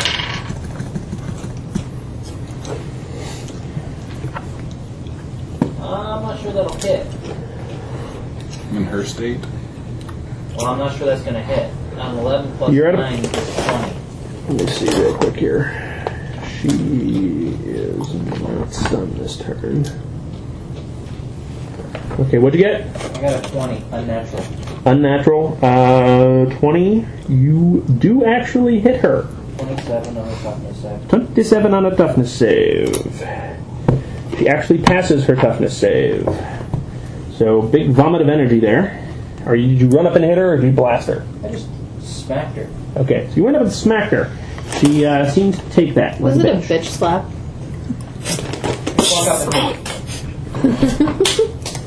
Uh, I'm not sure that'll hit. In her state. Well, I'm not sure that's gonna hit. I'm eleven plus You're at a- nine is twenty. Let me see real quick here. She is not stunned this turn. Okay, what'd you get? I got a twenty, unnatural. Unnatural. Uh, twenty. You do actually hit her. twenty-seven on the toughness save. twenty-seven on a toughness save. She actually passes her toughness save. So, big vomit of energy there. Are you, did you run up and hit her, or did you blast her? I just smacked her. Okay, so you went up and smacked her. She uh, seems to take that. Was like it a bitch. bitch slap? Walk up and hit it.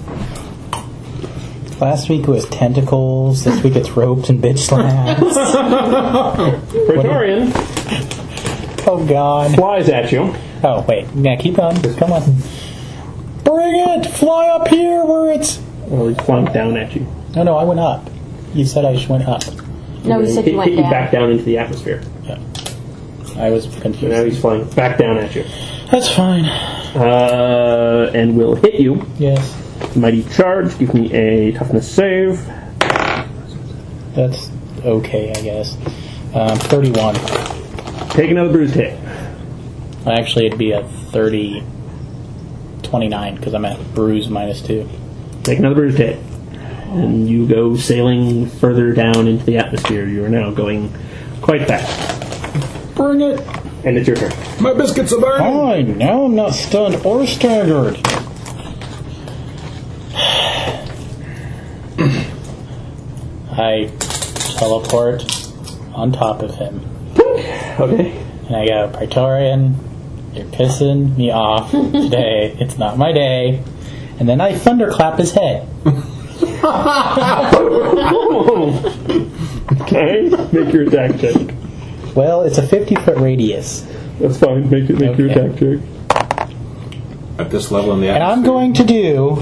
Last week was tentacles. This week it's ropes and bitch slaps. Praetorian Oh God. flies at you. Oh wait. Yeah, keep on. Come on. Bring it. Fly up here where it's. Well, he's flying down at you. No, no, I went up. You said I just went up. No, he said hit, you went hit you down. back down into the atmosphere. Yeah. I was So now confused. he's flying back down at you. That's fine. Uh, and will hit you. Yes. Mighty charge. Give me a toughness save. That's okay, I guess. Um, thirty-one. Take another bruised hit. Actually, it'd be a thirty. twenty-nine because I'm at bruise minus two. Take another bruised hit. And you go sailing further down into the atmosphere. You are now going quite fast. Bring it. And it's your turn. My biscuits are burning! Fine. Now I'm not stunned or staggered. I teleport on top of him. Okay. And I go, Praetorian, you're pissing me off today. It's not my day. And then I thunderclap his head. Okay. Make your attack check. Well, it's a fifty foot radius. That's fine. Make it. Make your Okay. attack check. At this level in the And atmosphere. I'm going to do...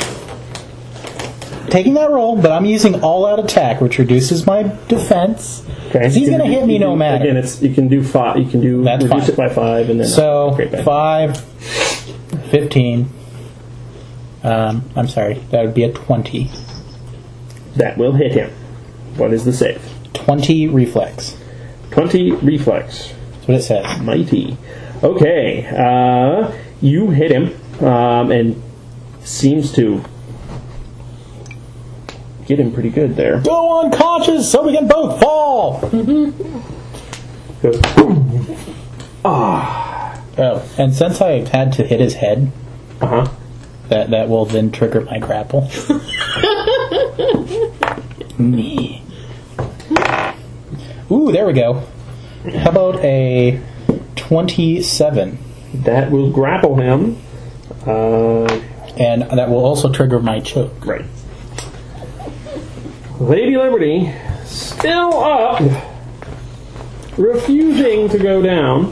Taking that roll, but I'm using all-out attack, which reduces my defense. Okay. 'Cause he's You can gonna do- hit me you no can- matter. Again, it's you can do five. You can do That's reduce fine. it by five, and then So, upgrade back. five, fifteen. Um, I'm sorry, that would be a twenty. That will hit him. What is the save? twenty reflex. Twenty reflex. That's what it says. Mighty. Okay. Uh, you hit him, um, and seems to get him pretty good there. Go unconscious so we can both fall! Goes, Oh, and since I had to hit his head, uh huh. that, that will then trigger my grapple. Me. Ooh, there we go. How about a twenty-seven? That will grapple him. Uh, And that will also trigger my choke. Right. Lady Liberty, still up, refusing to go down.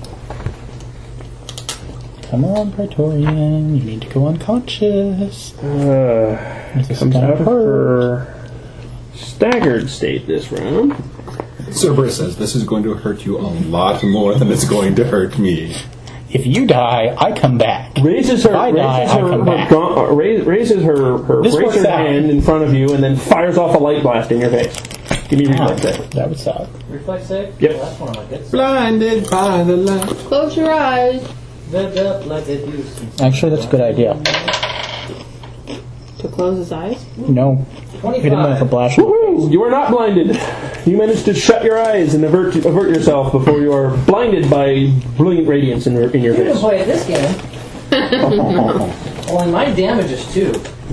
Come on, Praetorian. You need to go unconscious. Uh, This comes is out gonna of hurt. her staggered state this round. Cerberus says this is going to hurt you a lot more than it's going to hurt me. If you die, I come back. Raises her, If I die, raises I her, come her back. gaunt- uh, raise- raises her, her This works raised out. hand in front of you, and then fires off a light blast in your face. Give me a reflex save. That would suck. Reflex save? Yep. Well, that's one of my good. Blinded by the light. Close your eyes. Zip, zip, let it do some- Actually, that's a good idea. To close his eyes? No. Hit him with a twenty-five. blast. Woohoo! You are not blinded. You managed to shut your eyes and avert, avert yourself before you are blinded by brilliant radiance in, your- in your You can face. play this game. Only my damage is two.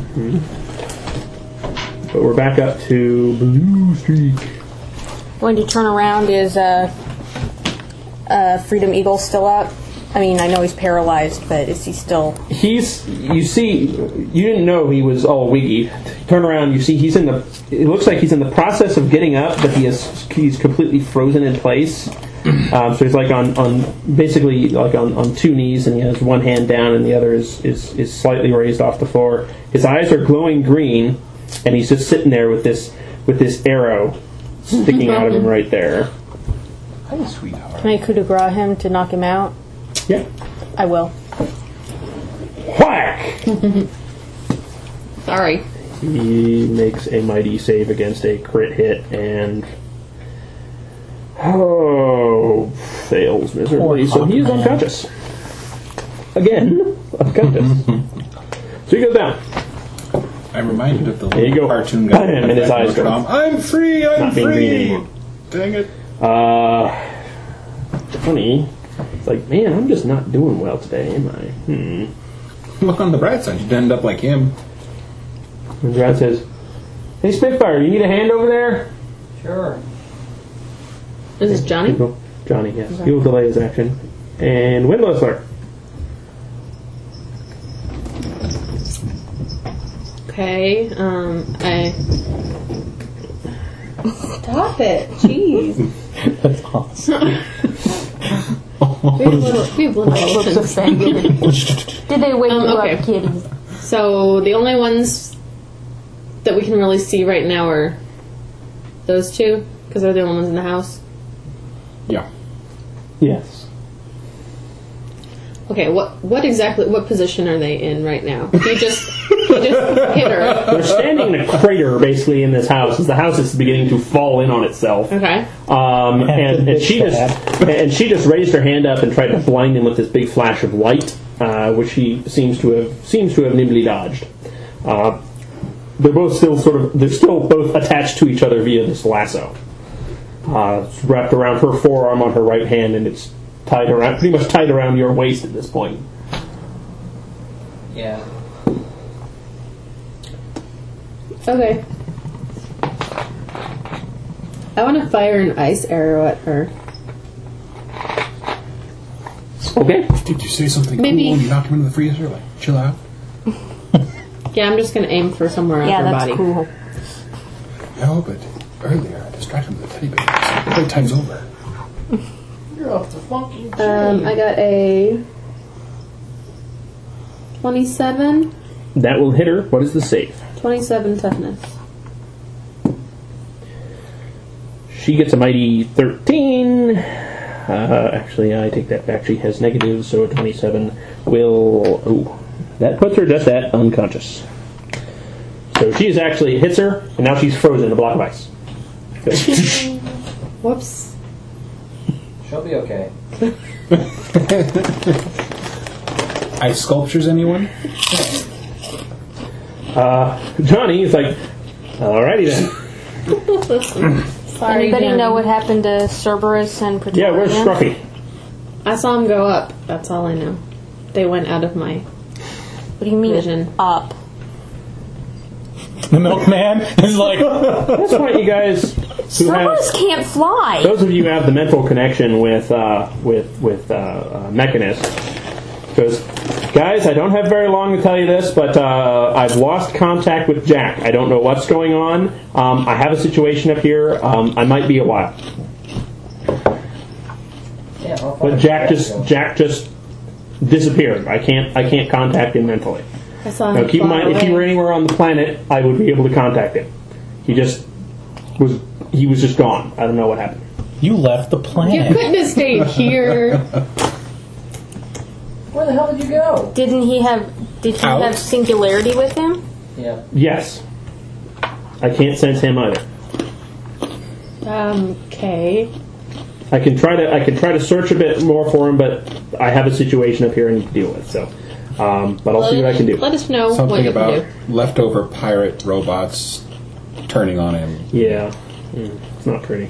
But we're back up to Blue Streak. When you turn around, is uh, uh, Freedom Eagle still up? I mean, I know he's paralyzed, but is he still... He's, you see, you didn't know he was all wiggy. Turn around, you see he's in the, it looks like he's in the process of getting up, but he is, he's completely frozen in place. Um, so he's like on, on basically like on, on two knees, and he has one hand down and the other is, is, is slightly raised off the floor. His eyes are glowing green, and he's just sitting there with this, with this arrow sticking out of him right there. Hi, sweetheart. Can I coup de grace him to knock him out? Yeah. I will. Whack! Sorry. He makes a mighty save against a crit hit and oh, fails miserably. So he is unconscious. Again, unconscious. So he goes down. I'm reminded of the There you little go. cartoon guy. Bam, and his eyes go. I'm free, I'm Not being green free. anymore. Dang it. Uh, funny. It's like, man, I'm just not doing well today, am I? Hmm. Look on the bright side, you'd end up like him. And Brad says, "Hey, Spitfire, you need a hand over there?" Sure. Is this Johnny? He'll- Johnny, yes. He will delay his action. And Windwhistler. Okay, um, I... Stop it! Jeez. That's awesome. We have little, we have little Looks emotions. offended. Did they wake Um, you okay. up, kitty? So, the only ones that we can really see right now are those two, because they're the only ones in the house. Yeah. Yes. Okay, what what exactly, what position are they in right now? You just, you just hit her. They're standing in a crater, basically, in this house, as the house is beginning to fall in on itself. Okay. Um, and, and she just and she just raised her hand up and tried to blind him with this big flash of light, uh, which he seems to have seems to have nimbly dodged. Uh, they're both still sort of they're still both attached to each other via this lasso. Uh, it's wrapped around her forearm on her right hand, and it's tied around pretty much tied around your waist at this point. Yeah. Okay. I want to fire an ice arrow at her. Okay. Did you say something Maybe- cool and you knocked him into the freezer? Like, chill out. Yeah, I'm just going to aim for somewhere on Yeah, her that's body. cool. No, but earlier I distracted him with the teddy bear. So playtime's over. You're off the funky Um, I got a twenty-seven. That will hit her. What is the save? twenty-seven toughness. She gets a mighty thirteen. Uh, actually, I take that back. She has negatives, so a twenty-seven will... Ooh. That puts her just at unconscious. So she is actually hits her, and now she's frozen in a block of ice. Good. Whoops. She'll be okay. Ice sculptures, anyone? Uh, Johnny is like, alrighty then. Sorry, Anybody Johnny. know what happened to Cerberus and Yeah, Praetorian? where's Scruffy? I saw him go up. That's all I know. They went out of my What do you mean vision. up? The milkman is like, That's why you guys who have... Cerberus can't fly. Those of you who have the mental connection with uh, with with uh, uh, Mechanist, because Guys, I don't have very long to tell you this, but uh, I've lost contact with Jack. I don't know what's going on. Um, I have a situation up here. Um, I might be a while. Yeah, I'll But find Jack Jack, just so- Jack just disappeared. I can't I can't contact him mentally. I saw him Now keep in fly mind, if he away. were anywhere on the planet, I would be able to contact him. He just was he was just gone. I don't know what happened. You left the You planet. couldn't have stayed here. Where the hell did you go? Didn't he have? Did he Out. have singularity with him? Yeah. Yes. I can't sense him either. Um, okay. I can try to I can try to search a bit more for him, but I have a situation up here I need to deal with. So, um, but I'll see what I can do. Let us know what Something you about can do. leftover pirate robots turning on him. Yeah, Mm, it's not pretty.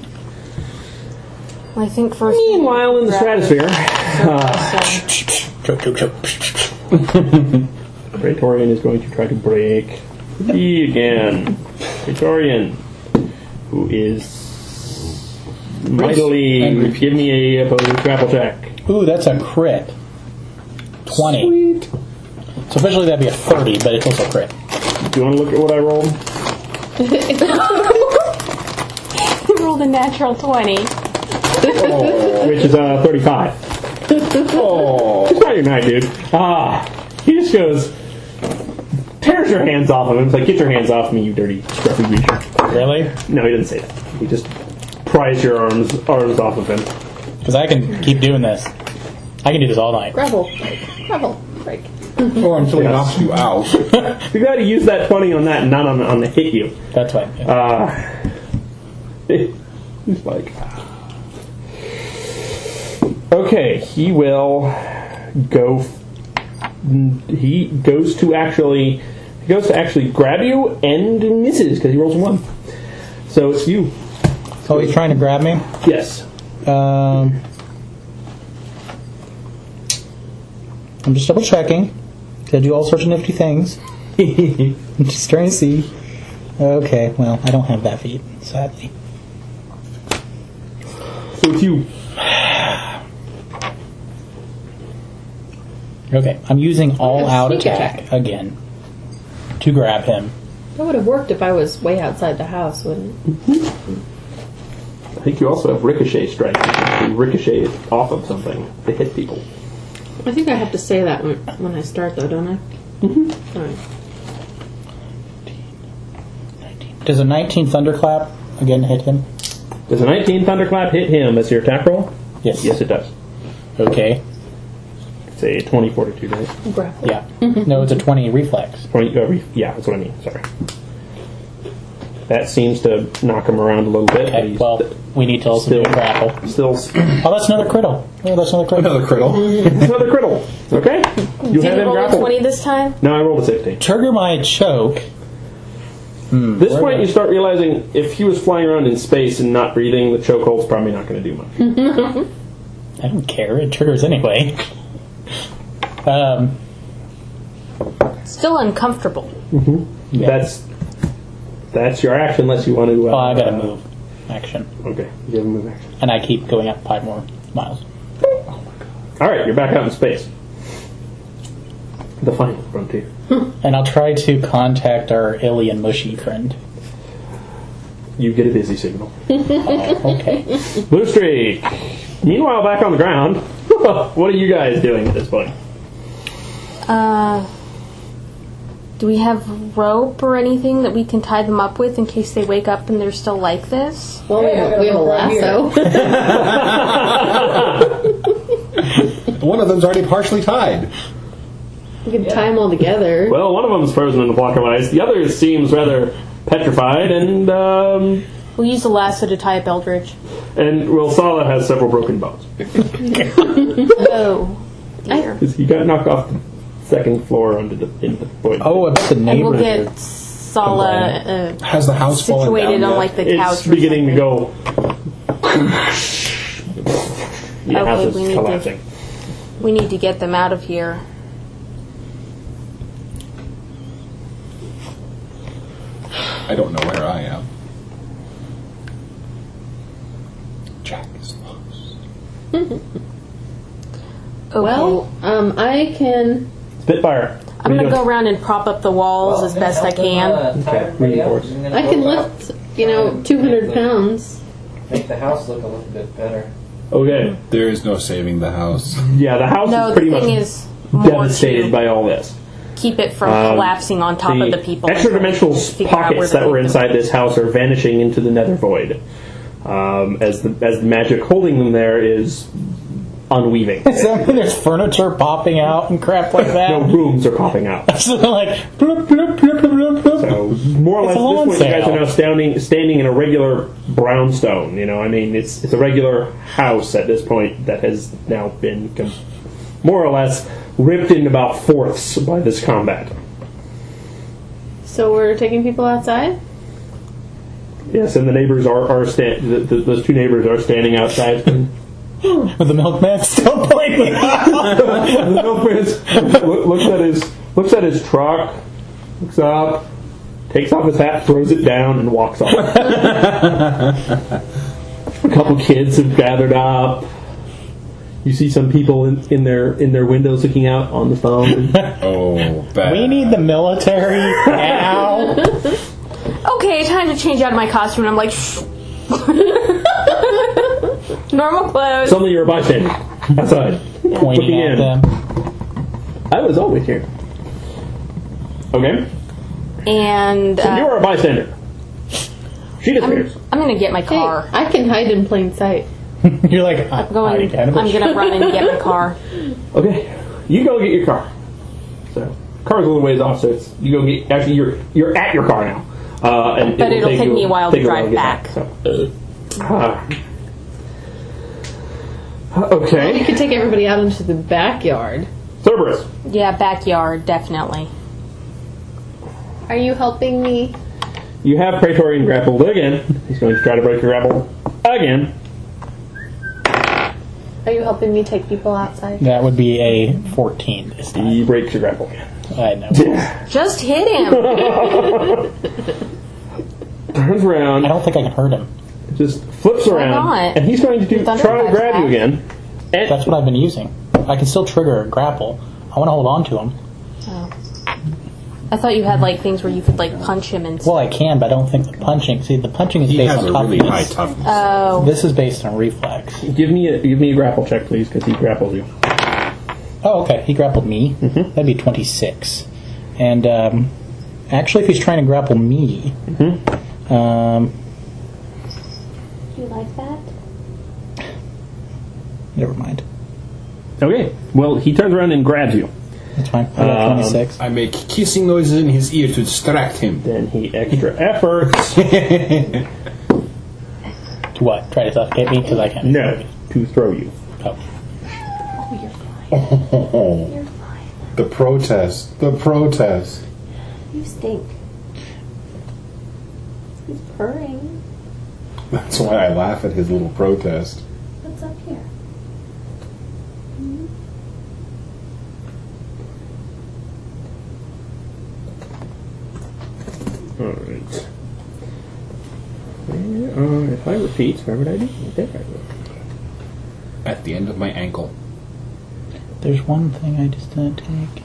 I think first. Meanwhile, in the stratosphere, Praetorian is going to try to break free again. Praetorian, who is mightily Angry. give me a opposing grapple check. Ooh, that's a crit. twenty. Sweet. So officially that'd be a thirty, but it's also a crit. Do you want to look at what I rolled? He rolled a natural twenty. Which is uh, thirty-five. Oh, it's not your night, dude. Ah, he just goes, tears your hands off of him. It's like, get your hands off me, you dirty, scruffy creature. Really? No, he didn't say that. He just pries your arms arms off of him. Because I can keep doing this. I can do this all night. Gravel break. Gravel break. Or until he knocks you out. You got to use that twenty on that, and not on on the hit you. That's fine. Yeah. Uh, he's like, okay, he will go. He goes to actually, he goes to actually grab you and misses because he rolls a one. So it's you. Oh, he's trying to grab me? Yes. Um, I'm just double checking. I do all sorts of nifty things. I'm just trying to see. Okay, well, I don't have that feat, sadly. So it's you. Okay, I'm using all Yeah, out sneak attack, attack. again to grab him. That would have worked if I was way outside the house, wouldn't it? I think you also have ricochet strike. You ricochet it off of something to hit people. I think I have to say that when, when I start, though, don't I? Mm-hmm. Alright. Does a nineteen thunderclap again hit him? Does a nineteen thunderclap hit him as your attack roll? Yes. Yes, it does. Okay. It's a twenty fortitude, right? Grapple. Yeah. No, it's a twenty reflex. twenty, uh, re- yeah, that's what I mean. Sorry. That seems to knock him around a little bit. but Okay, he's well, we need to also still, do a grapple. Still, s- Oh, that's another criddle. Oh, that's another criddle. Another criddle. another criddle. Okay, you Did have you him roll a grappled. twenty this time? No, I rolled a sixteen. Trigger my choke. This Where point, the- you start realizing if he was flying around in space and not breathing, the chokehold's probably not going to do much. I don't care. It triggers anyway. Um, Still uncomfortable. yeah. That's that's your action, unless you want to. Uh, Oh, I gotta move. Action. Okay, you have a move action. And I keep going up five more miles. All right, you're back out in space. The final frontier. And I'll try to contact our alien mushy friend. You get a busy signal. Okay. Blue streak. Meanwhile, back on the ground, what are you guys doing at this point? Uh, do we have rope or anything that we can tie them up with in case they wake up and they're still like this? Well, we have, we have a lasso. One of them's already partially tied. We can tie them all together. Well, one of them's frozen in a block of ice. The other seems rather petrified, and um, We'll use a lasso to tie up Eldridge. and Wilsala has several broken bones. Oh, dear. 'Cause he got knocked off the second floor onto the into the void. Oh, I bet the And neighbor. we'll get Sala uh, Has the house fallen situated down on yet? like the couch. it's or beginning to something. go. The Okay, house we is need collapsing. to we need to get them out of here. I don't know where I am. Jack is lost. Okay. Well, um, I can Spitfire. I'm going to go around and prop up the walls as best I can. Okay, reinforce. I can lift, you know, two hundred pounds. Make the house look a little bit better. Okay. There is no saving the house. Yeah, the house No, is the pretty thing much is more devastated to by all this. keep it from Um, collapsing on top of the people. extra dimensional Figure out where pockets to that were put them. inside this house are vanishing into the nether void. Um, as the as the magic holding them there is unweaving. Does that mean there's furniture popping out and crap like that? No rooms are popping out. So like, bloop, bloop, bloop, bloop, bloop. So more or It's less, a at lawn this point, you guys sale. are now standing standing in a regular brownstone. You know, I mean, it's it's a regular house at this point that has now been com- more or less ripped into about fourths by this combat. So we're taking people outside? Yes, and the neighbors are are sta- the, the, those two neighbors are standing outside. With the milkman still playing with The milkman look- looks at his looks at his truck, looks up, takes off his hat, throws it down, and walks off. A couple kids have gathered up. You see some people in, in their in their windows looking out on the phone. Oh, bad. We need the military now. Okay, time to change out of my costume. And I'm like, shh. Normal clothes. Suddenly you're a bystander outside. Pointing Looking at in. them. I was always here. Okay, And so you uh, are a bystander. She disappears. I'm, I'm going to get my Hey, car. I can hide in plain sight. You're like, I'm Going, I'm going to run and get my car. Okay, you go get your car. So, car's a little ways off, so it's, you go get. Actually, you're you're at your car now. Uh, and But it will it'll take you- me a while to take drive get back. so. uh, We okay, could take everybody out into the backyard. Cerberus. Yeah, backyard, definitely. Are you helping me? You have Praetorian grappled again. He's going to try to break your grapple again. Are you helping me take people outside? That would be a fourteen this time. He breaks your grapple again. I know. Just hit him. Turns around. I don't think I can hurt him. Just flips around, not? and he's going to do, Thunder try to Clash grab you back. again. And That's what I've been using. I can still trigger a grapple. I want to hold on to him. I thought you had like things where you could like punch him and stuff. Well, I can, but I don't think the punching. See, the punching is He based has on a toughness. really high toughness. Oh, This is based on reflex. give me a give me a grapple check, please, because he grappled you. Oh, okay. He grappled me. Mm-hmm. That'd be twenty-six. And um, actually, if he's trying to grapple me, Mm-hmm. um, do you like that? never mind. Okay. Well, he turns around and grabs you. That's fine. I got Um, twenty-six. I make kissing noises in his ear to distract him. Then he extra efforts. To what? Try to suffocate me because I can't. No, to throw you. Oh. Oh, the protest. The protest. You stink. He's purring. That's why I laugh at his little protest. What's up here? Alright. Uh, if I repeat, where would I be? I think I will. At the end of my ankle. There's one thing I just didn't take.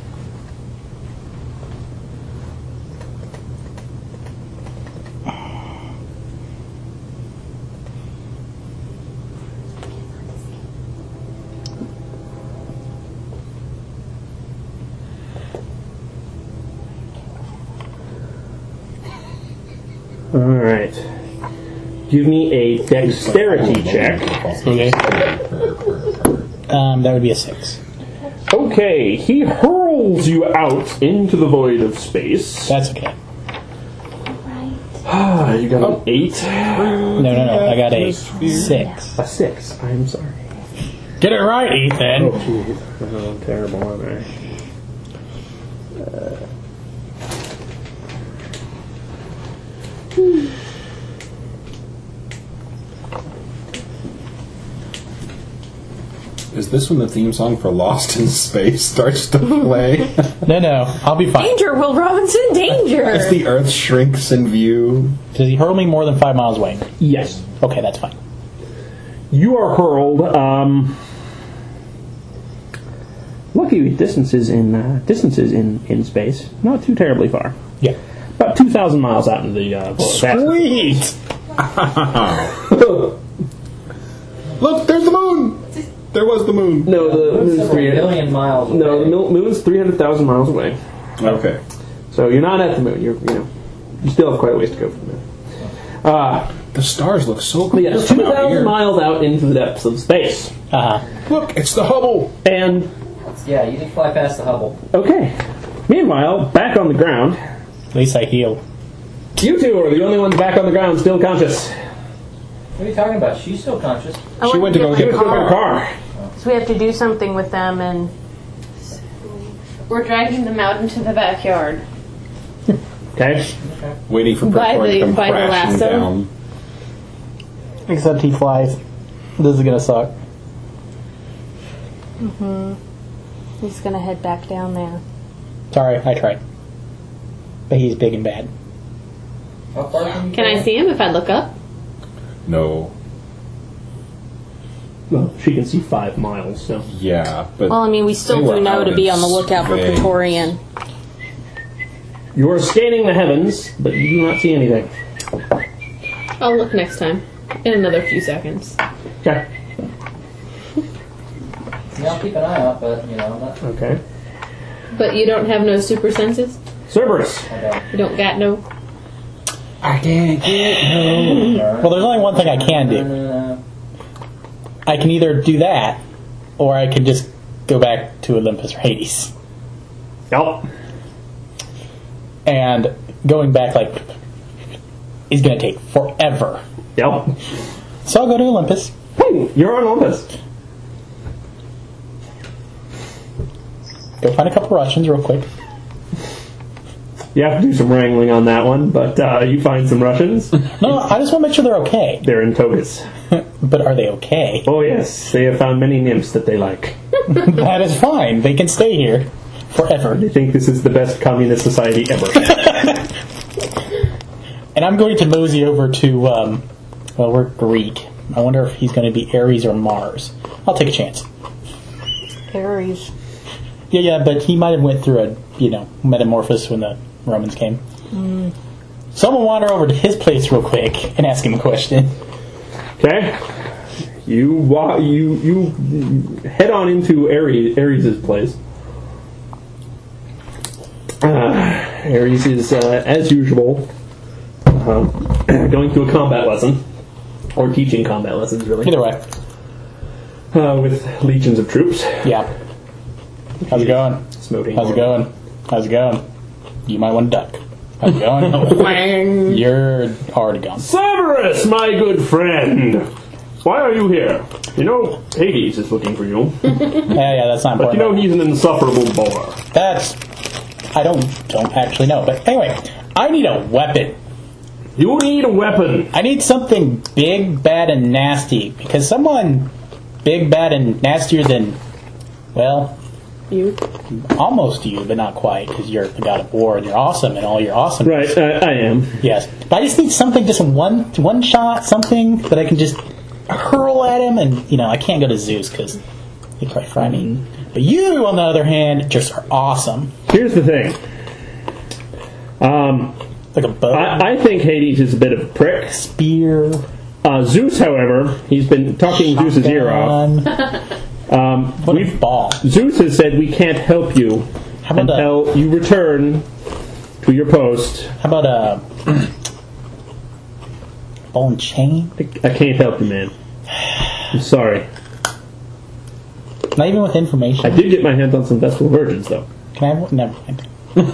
Alright. Give me a dexterity check. Okay. Um, that would be a six. Okay, he hurls you out into the void of space. That's okay. Ah, you got an eight. No, no, no. I got a six. A six. I'm sorry. Get it right, Ethan. Oh, jeez. Oh, I'm terrible, aren't I? Is this when the theme song for Lost in Space starts to play? No, no. I'll be fine. Danger, Will Robinson, danger! As the Earth shrinks in view. Does he hurl me more than five miles away? Yes. Okay, that's fine. You are hurled. Um, lucky distances in uh, distances in, in space, not too terribly far. Yeah. About two thousand miles out into the uh, polar past. Sweet! Look, there's the moon. There was the moon. No, the Moon's moon's several three million miles away. No, the mil- moon's three hundred thousand miles away. Okay. So you're not at the moon. You're, you know, you still have quite a ways to go from the moon. Uh, The stars look so but cool. yeah, from two out thousand here. miles out into the depths of space. Uh-huh. Look, it's the Hubble. And Yeah, you did fly past the Hubble. okay. Meanwhile, back on the ground, At least I healed. you two are the only ones back on the ground, still conscious. What are you talking about? She's still conscious. She went to go You get have the to go to the car. car. So we have to do something with them, and We're dragging them out into the backyard. Okay. Waiting for By Pretori the- to come by the crashing lasso? down. Except he flies. This is gonna suck. he's gonna head back down there. Sorry, I tried. But he's big and bad. How far can you Can I go? see him if I look up? No. Well, she can see five miles, so. Yeah, but Well, I mean, we still They were do know out to be in on the lookout for space. Praetorian. You are scanning the heavens, but you do not see anything. I'll look next time. In another few seconds. Okay. Yeah, I'll keep an eye out, but, you know, I'm not... Okay. But you don't have no super senses? Cerberus. I don't. You don't got no? I can't get no. Well, there's only one thing I can do. Uh, I can either do that, or I can just go back to Olympus or Hades. Yep. And going back, like, is going to take forever. Yep. So I'll go to Olympus. Hey, you're on Olympus. Go find a couple Russians real quick. You have to do some wrangling on that one, but uh, you find some Russians. No, I just want to make sure they're okay. They're in togas. But are they okay? Oh yes, they have found many nymphs that they like. That is fine. They can stay here forever. They think this is the best communist society ever. And I'm going to mosey over to, um, well, we're Greek. I wonder if he's going to be Ares or Mars. I'll take a chance. Ares. Yeah, yeah, but he might have went through a, you know, metamorphosis when the Romans came. Mm. So I'm going to wander over to his place real quick and ask him a question. Okay. You wa- you you head on into Ares Ares's place. Uh, Ares is, uh, as usual, uh, going through a combat lesson, or teaching combat lessons, really, Either way. uh, with legions of troops. Yeah. How's it going? Smoting. How's it going? How's it going? You might want to duck. How's it going? You're already gone. Cerberus, my good friend! Why are you here? You know, Hades is looking for you. Yeah, yeah, that's not But important. you know he's an insufferable bore. That's... I don't don't actually know. But anyway, I need a weapon. You need a weapon. I need something big, bad, and nasty. Because someone big, bad, and nastier than, well, You? almost you, but not quite. Because you're the god of war and you're awesome and all you're awesome. Right, I, I am. Yes. But I just need something, just one one shot, something that I can just hurl at him. And, you know, I can't go to Zeus because he'd probably fry me. But you, on the other hand, just are awesome. Here's the thing. Um, Like a bow, I, I think Hades is a bit of a prick. spear, Uh, Zeus, however, he's been talking Zeus's ear off. gun. Um, What a we've, ball. Zeus has said we can't help you How about until you return to your post. How about a ball and chain? I, I can't help you, man. I'm sorry. Not even with information. I did get my hands on some Vestal Virgins, though. Can I have one? Never mind.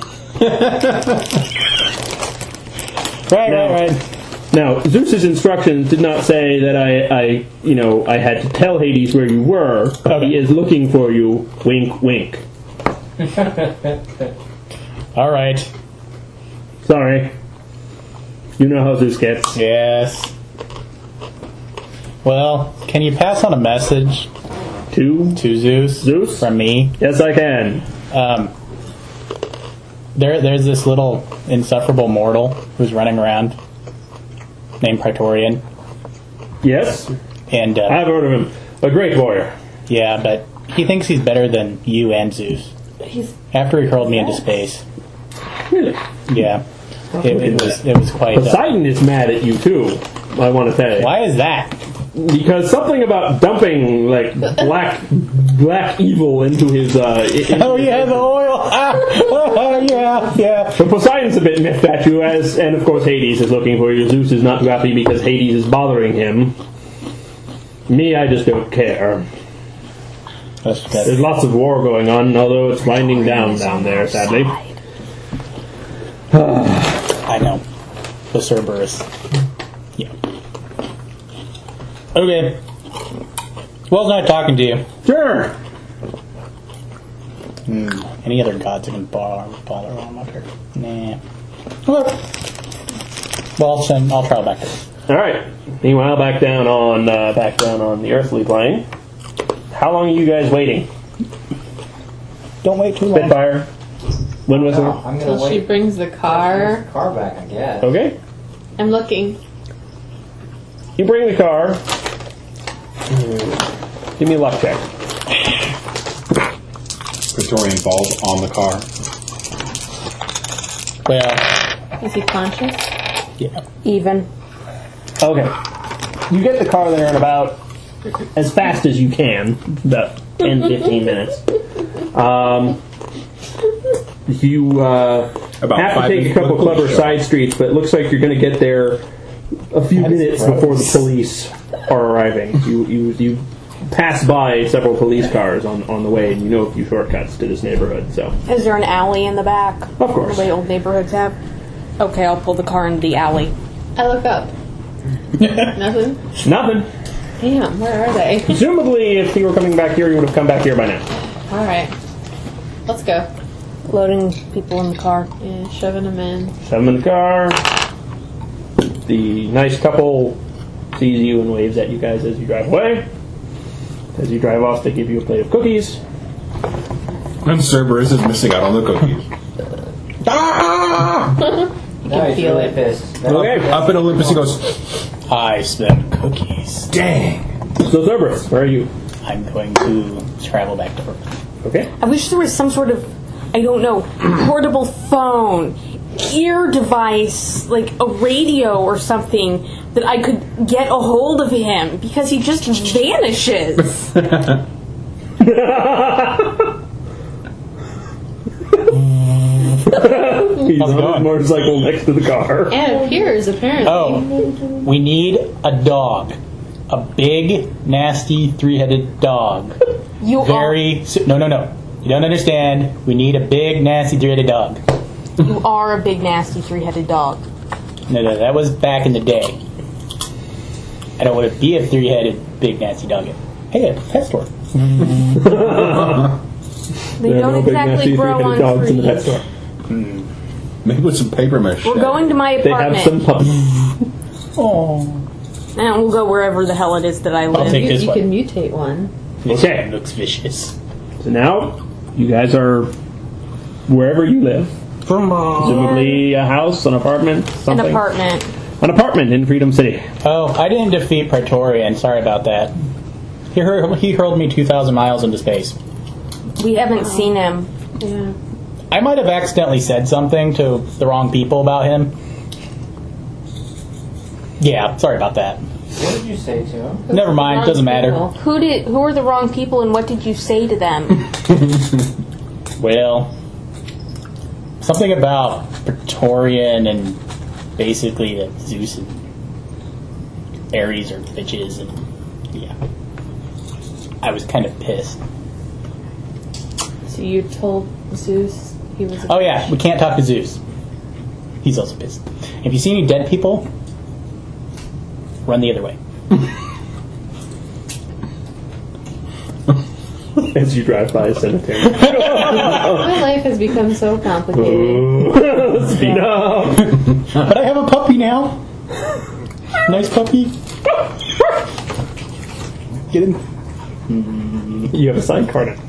right, No. right, right. Now, Zeus's instructions did not say that I, I, you know, I had to tell Hades where you were. Okay. He is looking for you. Wink, wink. All right. Sorry. You know how Zeus gets. Yes. Well, can you pass on a message Two. to Zeus? Zeus? From me. Yes, I can. Um, there, there's this little insufferable mortal who's running around named Praetorian, Yes, and uh, I've heard of him. A great warrior. yeah, but he thinks he's better than you and Zeus. He's After he hurled me into space. Really? Yeah. It, it was it was quite. Uh, Poseidon is mad at you too. I want to say. why is that? Because something about dumping like black black evil into his. Uh, in, Oh yeah, the oil. Ah, yeah, yeah. So Poseidon's a bit miffed at you, as and of course Hades is looking for you. Zeus is not too happy because Hades is bothering him. Me, I just don't care. That's, There's that's, lots of war going on, although it's winding down down there, sadly. I know. The Cerberus. Yeah. Okay. Well, it's nice talking to you. Sure. Hmm. Any other gods I can bother, bother on up here? Nah. Okay. Well, I'll send. I'll travel back there. All right. Meanwhile, back down on uh, back down on the earthly plane. How long are you guys waiting? Don't wait too long. Spitfire. Wind whistle. No, I'm gonna Until she wait. brings the car. The car back, I guess. Okay. I'm looking. You bring the car. Give me a luck check. Praetorian falls on the car. Well, Is he conscious? yeah. Even. Okay. You get the car there in about as fast as you can, about ten, fifteen minutes. Um, you uh, About have to five take a minutes couple before the clever show. side streets, but it looks like you're going to get there a few That is minutes gross. before the police are arriving. You you you pass by several police cars on, on the way, and you know a few shortcuts to this neighborhood. So, Is there an alley in the back? of course. The way old neighborhoods have? Okay, I'll pull the car into the alley. I look up. Nothing? Nothing. Damn, where are they? Presumably, if he were coming back here, he would have come back here by now. Alright. Let's go. Loading people in the car. Yeah, shoving them in. Shove him in the car. The nice couple sees you and waves at you guys as you drive away. As you drive off, they give you a plate of cookies. And Cerberus is missing out on the cookies. Ah! No, he's feel really it. pissed. Okay. Up in Olympus, he goes, I smell cookies. dang. So Cerberus, where are you? I'm going to travel back to Earth. Okay. I wish there was some sort of, I don't know, portable phone, ear device, like a radio or something that I could get a hold of him because he just vanishes. He's How's it on his going? motorcycle next to the car. And appears, apparently. Oh, we need a dog. A big, nasty, three-headed dog. You Very. Su- no, no, no. You don't understand. We need a big, nasty, three-headed dog. are you are a big nasty three-headed dog. No, no, that was back in the day. I don't want to be a three-headed, big, nasty dog. Hey, a pet store. They There are don't no big, exactly nasty, grow three-headed on dogs in the pet trees. store. Maybe with some paper mache. We're going to my They have apartment, some puppies. Oh. and we'll go wherever the hell it is that I I'll live. take you this you one. can mutate one. This Okay. one looks vicious. So now, you guys are wherever you live. Presumably a house, an apartment, An something. apartment. An apartment in Freedom City. Oh, I didn't defeat Praetorian. Sorry about that. He, hur- he hurled me two thousand miles into space. We haven't seen him. Yeah. I might have accidentally said something to the wrong people about him. Yeah, sorry about that. What did you say to him? Never mind, doesn't matter. Who did? Who are the wrong people, and what did you say to them? Well, something about Praetorian and basically that Zeus and Ares are bitches, and yeah. I was kind of pissed. So you told Zeus he was a Oh yeah, we can't talk to Zeus. He's also pissed. If you see any dead people, run the other way. As you drive by a cemetery. My life has become so complicated. Speed up. But I have a puppy now. Nice puppy. Get him. You have a sidecar now.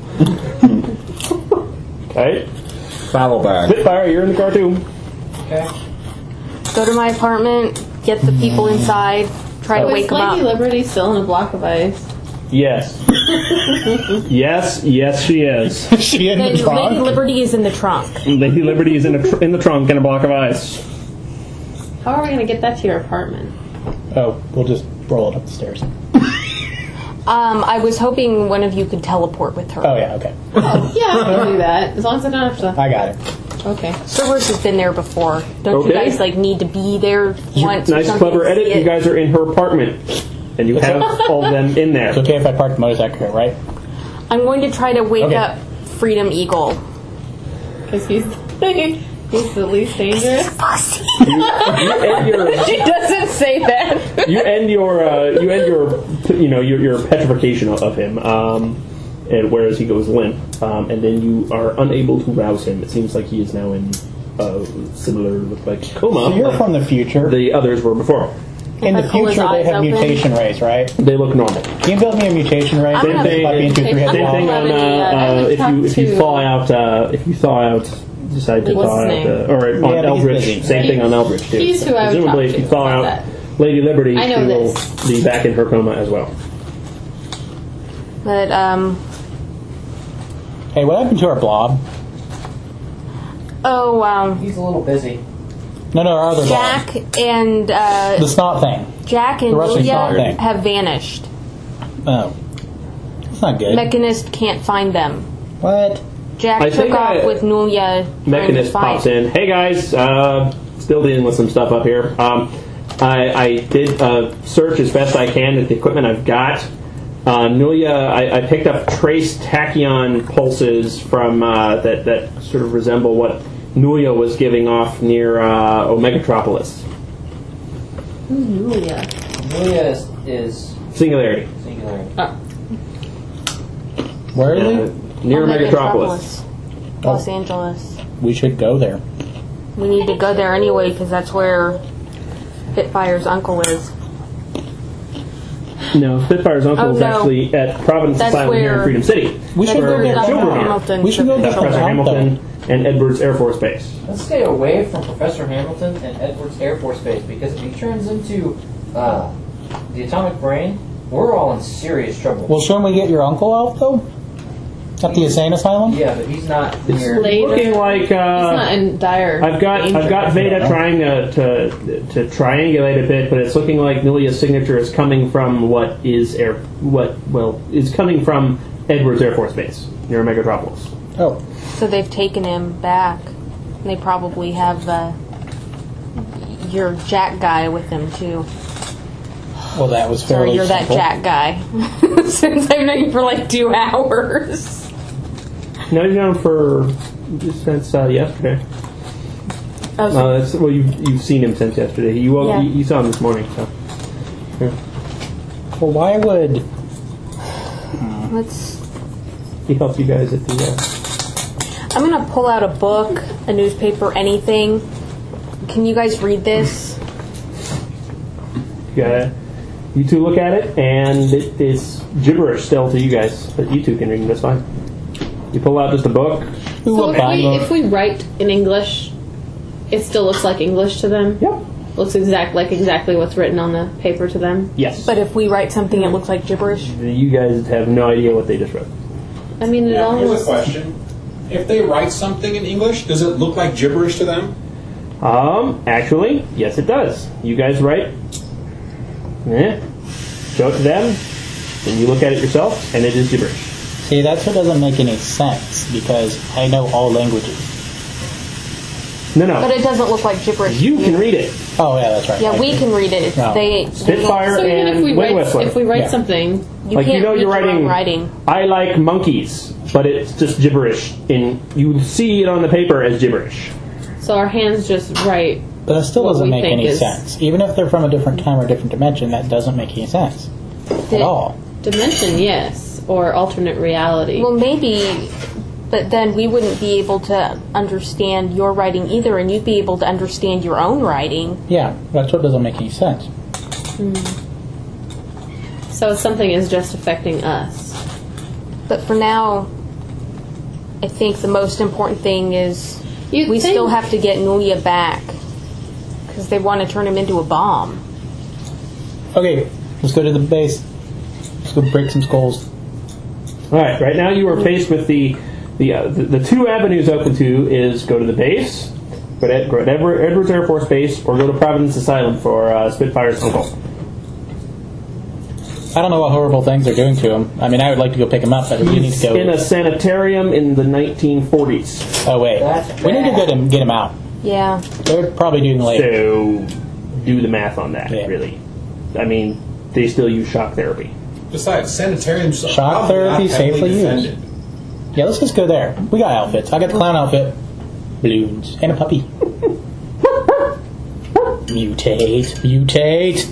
Okay. Saddle bag. Spitfire, you're in the car too. Okay. Go to my apartment, get the people inside, try to So is wake them Lady up. Liberty still in a block of ice? Yes. yes, yes, she is. Is she in Then the trunk? Lady Liberty is in the trunk. Lady Liberty is in, a tr- in the trunk in a block of ice. How are we going to get that to your apartment? Oh, we'll just roll it up the stairs. Um, I was hoping one of you could teleport with her. Oh, yeah, okay. Yeah, I can do that. As long as I don't have to. I got it. Okay. Cerberus has been there before. Don't you Okay. guys like need to be there once? or Nice, something clever to see edit. it? You guys are in her apartment. And you have all of them in there. It's okay if I park the motorcycle here, right? I'm going to try to wake Okay. up Freedom Eagle. Because he's, he's the least dangerous. You end your, She doesn't say that. you end your, uh, you end your, you know, your, your petrification of him. Um, and whereas he goes limp, um, and then you are unable to rouse him. It seems like he is now in uh, similar, look like coma. So you're from the future. The others were before. In the If I pull his future, they eyes have open. mutation rays, right? They look normal. Can you build me a mutation ray? I'm Same gonna- thing. Like being two, three heads Same long? thing on uh, I uh, would if talk you if you to- thaw out uh, if you thaw out decide to What's thaw his out name? uh, or on Yeah, but he's Eldritch. busy. Same thing on Eldritch too. He's who I would Presumably, talk if you to thaw about out that. Lady Liberty, I know she will this. be back in her coma as well. But um, Hey, what happened to our blob? oh um, He's a little busy. No, no, our other blob. Jack and uh, The snot thing. Jack and the Russian snot Julia thing. have vanished. Oh. That's not good. Mechanist can't find them. What? Jack I took think off I- with Nulia. Mechanist trying to pops find- in. Hey guys, uh, still dealing with some stuff up here. Um, I, I did uh, search as best I can with the equipment I've got. Uh, Nulia, I, I picked up trace tachyon pulses from uh, that that sort of resemble what Nulia was giving off near uh, Omegatropolis. Who's Julia? Julia is, is Singularity. singularity. Oh. Where is Uh, he? near Omega Omegatropolis. Metropolis, Los Angeles. We should go there. We need to go there anyway because that's where Spitfire's uncle is. No, Spitfire's uncle Oh, is no. actually at Providence That's Asylum here in where- Freedom City. We should That's go where get Doctor children. Hamilton We should go took get the Professor children. Hamilton and Edwards Air Force Base. Let's stay away from Professor Hamilton and Edwards Air Force Base because if he turns into uh, the atomic brain, we're all in serious trouble. Well, shouldn't we get your uncle out, though? At the insane asylum? yeah, but he's not near. Later. Looking like He's not uh, in dire I've got danger. I've got Veda trying to, to to triangulate a bit, but it's looking like Nulia's signature is coming from what is air what well is coming from Edwards Air Force Base near Megatropolis. Oh. So they've taken him back. They probably have uh, your Jack guy with them too. Well, that was Sorry, fairly you're that simple. Jack guy. Since I've known you for like two hours. No, you've known for since uh, yesterday. Oh, so- Uh, that's, well, you've you've seen him since yesterday. You woke, Yeah. you, you saw him this morning. So Well, why would... let's. he helped you guys at the. Uh, I'm gonna pull out a book, a newspaper, anything. Can you guys read this? you got it. You two look at it, and it is gibberish still to you guys, but you two can read it just fine. You pull out just a book. Who So would if buy we, book? if we write in English, it still looks like English to them? Yep. Looks exact like exactly what's written on the paper to them? Yes. But if we write something that looks like gibberish, You guys have no idea what they just wrote. I mean, it Now, here's a almost... question. If they write something in English, does it look like gibberish to them? Um, actually, yes, it does. You guys write. Eh. Show it to them, and you look at it yourself, and it is gibberish. See, that's what doesn't make any sense, because I know all languages. No, no. but it doesn't look like gibberish. You can read it. Oh, yeah, that's right. Yeah, we can read it. It's, No. they, they Spitfire So even and if we, Wind write, Whistler. if we write Yeah. something... You Like, can't you know read you're your writing, own writing. I like monkeys, but it's just gibberish. In You see it on the paper as gibberish. So our hands just write... But it still What doesn't we make think any is- sense. Even if they're from a different time or different dimension, that doesn't make any sense. At all. Dimension, yes. Or alternate reality. Well, maybe, but then we wouldn't be able to understand your writing either, and you'd be able to understand your own writing. Yeah, that's what doesn't make any sense. So something is just affecting us. But for now, I think the most important thing is You'd we think- still have to get Nulia back because they want to turn him into a bomb. Okay, let's go to the base. Let's go break some skulls. All right. Right now, you are faced with the the uh, the, the two avenues open to is go to the base, go to, Ed, go to Edward, Edwards Air Force Base, or go to Providence Asylum for uh, Spitfire's uncle. I don't know what horrible things they're doing to him. I mean, I would like to go pick him up, but we need to go. In a sanitarium in the nineteen forties. Oh wait, That's we need to bad. get him get him out. Yeah. They're probably doing later. So, do the math on that. Yeah. Really, I mean, they still use shock therapy. Besides, sanitariums are Shock probably therapy not heavily safely used. defended. Yeah, let's just go there. We got outfits. I got the clown outfit, balloons, and a puppy. Mutate, mutate.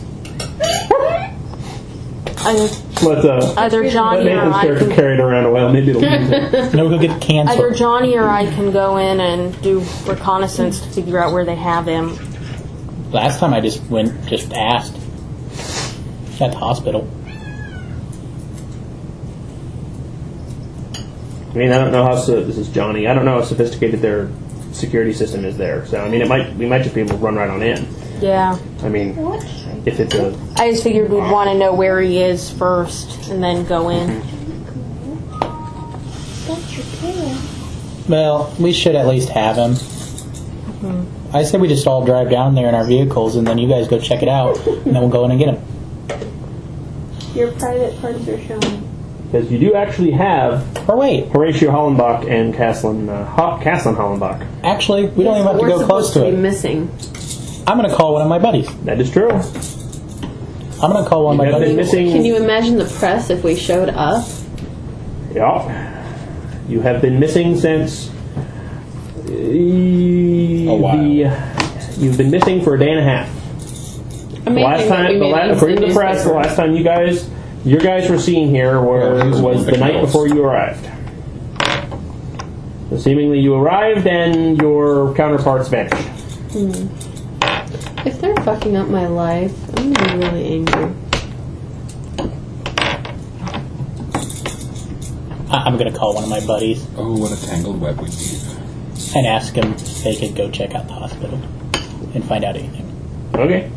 Either, Let uh, either let Johnny or Nathan's I character can, carry it around a while. Maybe it'll use it. No, he'll get either canceled. Johnny or I can go in and do reconnaissance to figure out where they have him. Last time I just went, just asked at the hospital. I mean, I don't know how so, this is Johnny. I don't know how sophisticated their security system is there. So, I mean, it might we might just be able to run right on in. Yeah. I mean, if it's a I just figured we'd want to know where he is first and then go in. That's your tail. Well, we should at least have him. I said we just all drive down there in our vehicles, and then you guys go check it out, and then we'll go in and get him. Your private parts are shown. because you do actually have Or wait, Horatio Hollenbach and Caslin uh, Ho- Caslin Hollenbach. actually, we don't even have to We're go close supposed to to be it. missing. I'm going to call one of my buddies. That is true. I'm going to call one of You my have been buddies. missing. Can you imagine the press if we showed up? Yeah. You have been missing since. Uh, A while. The, you've been missing for a day and a half. The Amazing last that we time, the made la- it into according to the press, the newspaper. last time you guys, your guys were seen here were, Yeah, these are was the fiction night notes. before you arrived. So seemingly you arrived and your counterparts vanished. If they're fucking up my life, I'm gonna be really angry. I- I'm going to call one of my buddies Oh, what a tangled web we weave. and ask him if they could go check out the hospital and find out anything. Okay.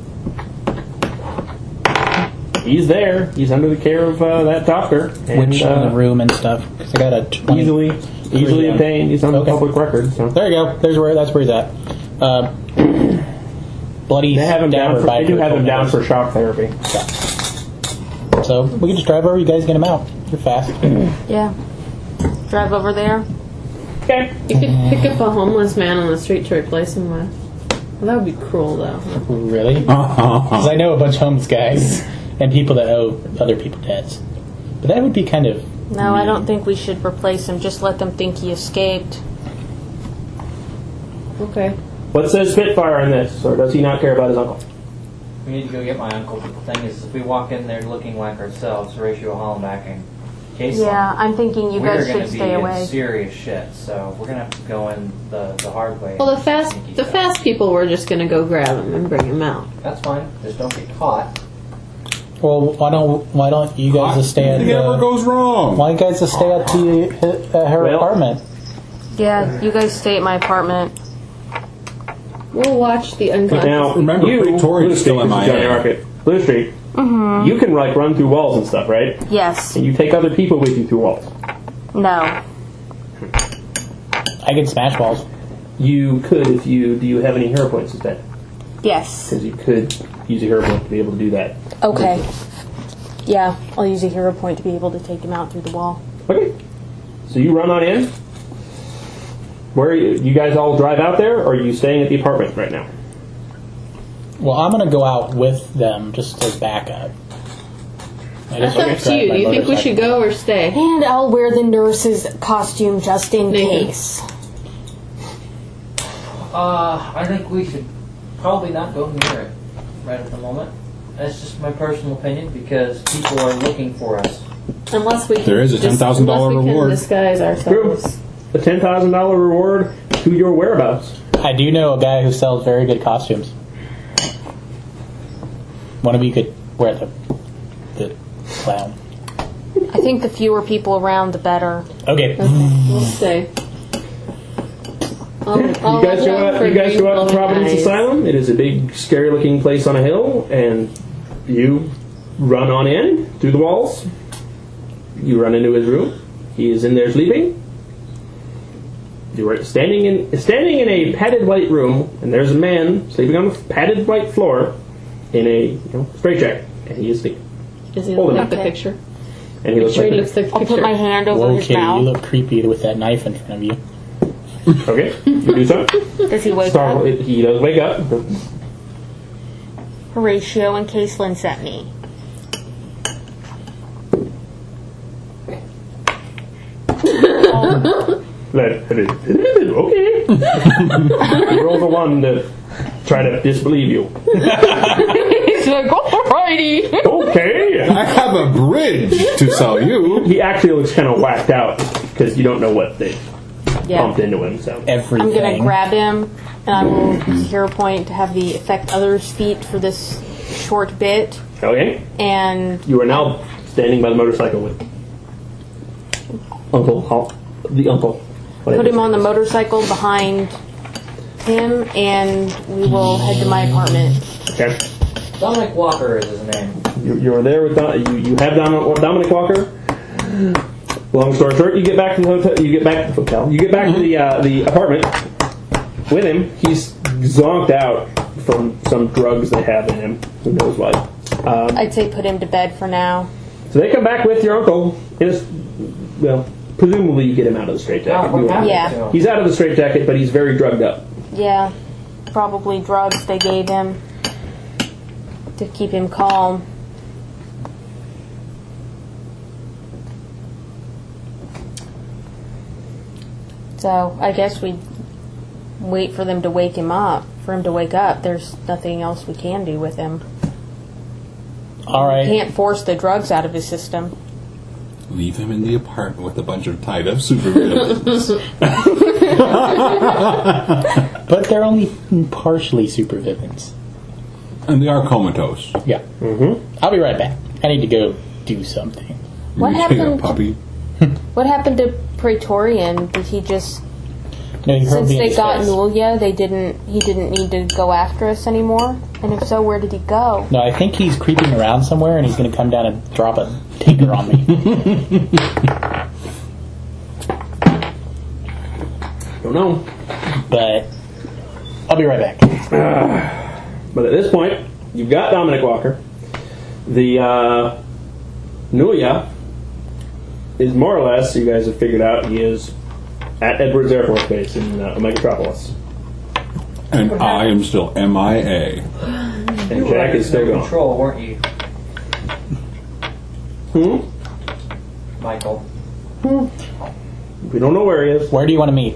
He's there. He's under the care of uh, that doctor. And, Which uh, in the room and stuff. 'Cause I got a twenty. easily, easily down. obtained. He's on Okay. the public record. So. There you go. There's where. That's where he's at. Uh, bloody. They have him down. stabber For, they do biker have him told me down this. for shock therapy. So we can just drive over. You guys get him out. You're fast. Yeah. Drive over there. Okay. You could pick up a homeless man on the street to replace him with. Well, that would be cruel, though. Really? Because I know a bunch of homeless guys and people that owe other people debts. But that would be kind of. No, I don't think we should replace him. Just let them think he escaped. Okay. What says Spitfire in this, or does he not care about his uncle? We need to go get my uncle, but the thing is, if we walk in there looking like ourselves, Horatio Hollenbach and Case Yeah, I'm thinking you we're guys going should to be stay in away. serious shit. So we're going to have to go in the, the hard way. Well, the fast Sneaky the stuff. fast people were just gonna go grab him and bring him out. That's fine. Just don't get caught. Well, why don't why don't you guys just stay at Nothing ever the, goes wrong. why don't you guys just stay at the at her Well- apartment? Yeah, you guys stay at my apartment. We'll watch the unconscious. Now, Remember, you, Victoria's Blue still Street, this is M I A. Johnny Rocket. Blue Street. Mm-hmm. You can like run through walls and stuff, right? Yes. And you take other people with you through walls. No. I can smash walls. You could if you. Do you have any hero points instead? Yes. Because you could use a hero point to be able to do that. Okay. Yeah, I'll use a hero point to be able to take him out through the wall. Okay. So you run on in. Where are you, you guys all drive out there, or are you staying at the apartment right now? Well, I'm going to go out with them just as backup. I That's just up to drive you. my Do you think we motorcycle. should go or stay? And I'll wear the nurse's costume just in Nathan. case. Uh, I think we should probably not go near it right at the moment. That's just my personal opinion because people are looking for us. Unless we can There is a dis- ten thousand dollars unless we can reward. disguise True. ourselves. A ten thousand dollar reward to your whereabouts. I do know a guy who sells very good costumes. One of you could wear the the clown. I think the fewer people around, the better. Okay. We'll stay. I'll, I'll You guys watch go out out. for You guys green go out to glowing Providence eyes. Asylum. It is a big, scary-looking place on a hill, and you run on in through the walls. you run into his room. He is in there sleeping. You are standing in standing in a padded white room, and there's a man sleeping on the padded white floor in a you know, straitjacket, and he is sleeping. Does he Hold look him. like the Okay. picture? And he looks Sure, like he that. looks like the I'll picture. put my hand over Whoa, his Kitty, you mouth. look creepy with that knife in front of you. Okay, you do so. Does he wake Star- up? he does wake up. Horatio and Caselin sent me. Like, okay. You roll the one to try to disbelieve you. He's like, alrighty. Okay. I have a bridge to sell you. He actually looks kind of whacked out because you don't know what they Yeah. pumped into him. So Everything. I'm gonna grab him, and I will use hero point to have the affect others' feet for this short bit. okay, And you are now standing by the motorcycle with Uncle Hal, the uncle. put him on the motorcycle behind him, and we will head to my apartment. Okay. Dominic Walker is his name. You, you're there with Don, you. You have Dom, Dominic Walker. Long story short, you get back to the hotel. You get back to the hotel. You get back to the uh, the apartment with him. He's zonked out from some drugs they have in him. Who knows what? Um, I'd say put him to bed for now. so they come back with your uncle. In his, well, presumably you get him out of the straitjacket. Oh, what happened Yeah. to him? He's out of the straitjacket, but he's very drugged up. Yeah, probably drugs they gave him to keep him calm. So I guess we wait for them to wake him up. For him to wake up, there's nothing else we can do with him. All right. Can't force the drugs out of his system. Leave him in the apartment with a bunch of tied up supervillains. But they're only partially supervillains. And they are comatose. Yeah. Mm-hmm. I'll be right back. I need to go do something. What You take a happened? puppy. What happened to Praetorian? Did he just No, you heard since me in they his got face. Nulia, they didn't. He didn't need to go after us anymore. And if so, where did he go? No, I think he's creeping around somewhere, and he's going to come down and drop a tinker on me. Don't know. But I'll be right back. But at this point, you've got Dominic Walker. The uh, Nulia is more or less, you guys have figured out, he is at Edwards Air Force Base in uh, Omegatropolis. And I am still M I A. And You were Jack is still under gone. control, weren't you, Hmm? Michael? We don't know where he is. Where do you want to meet?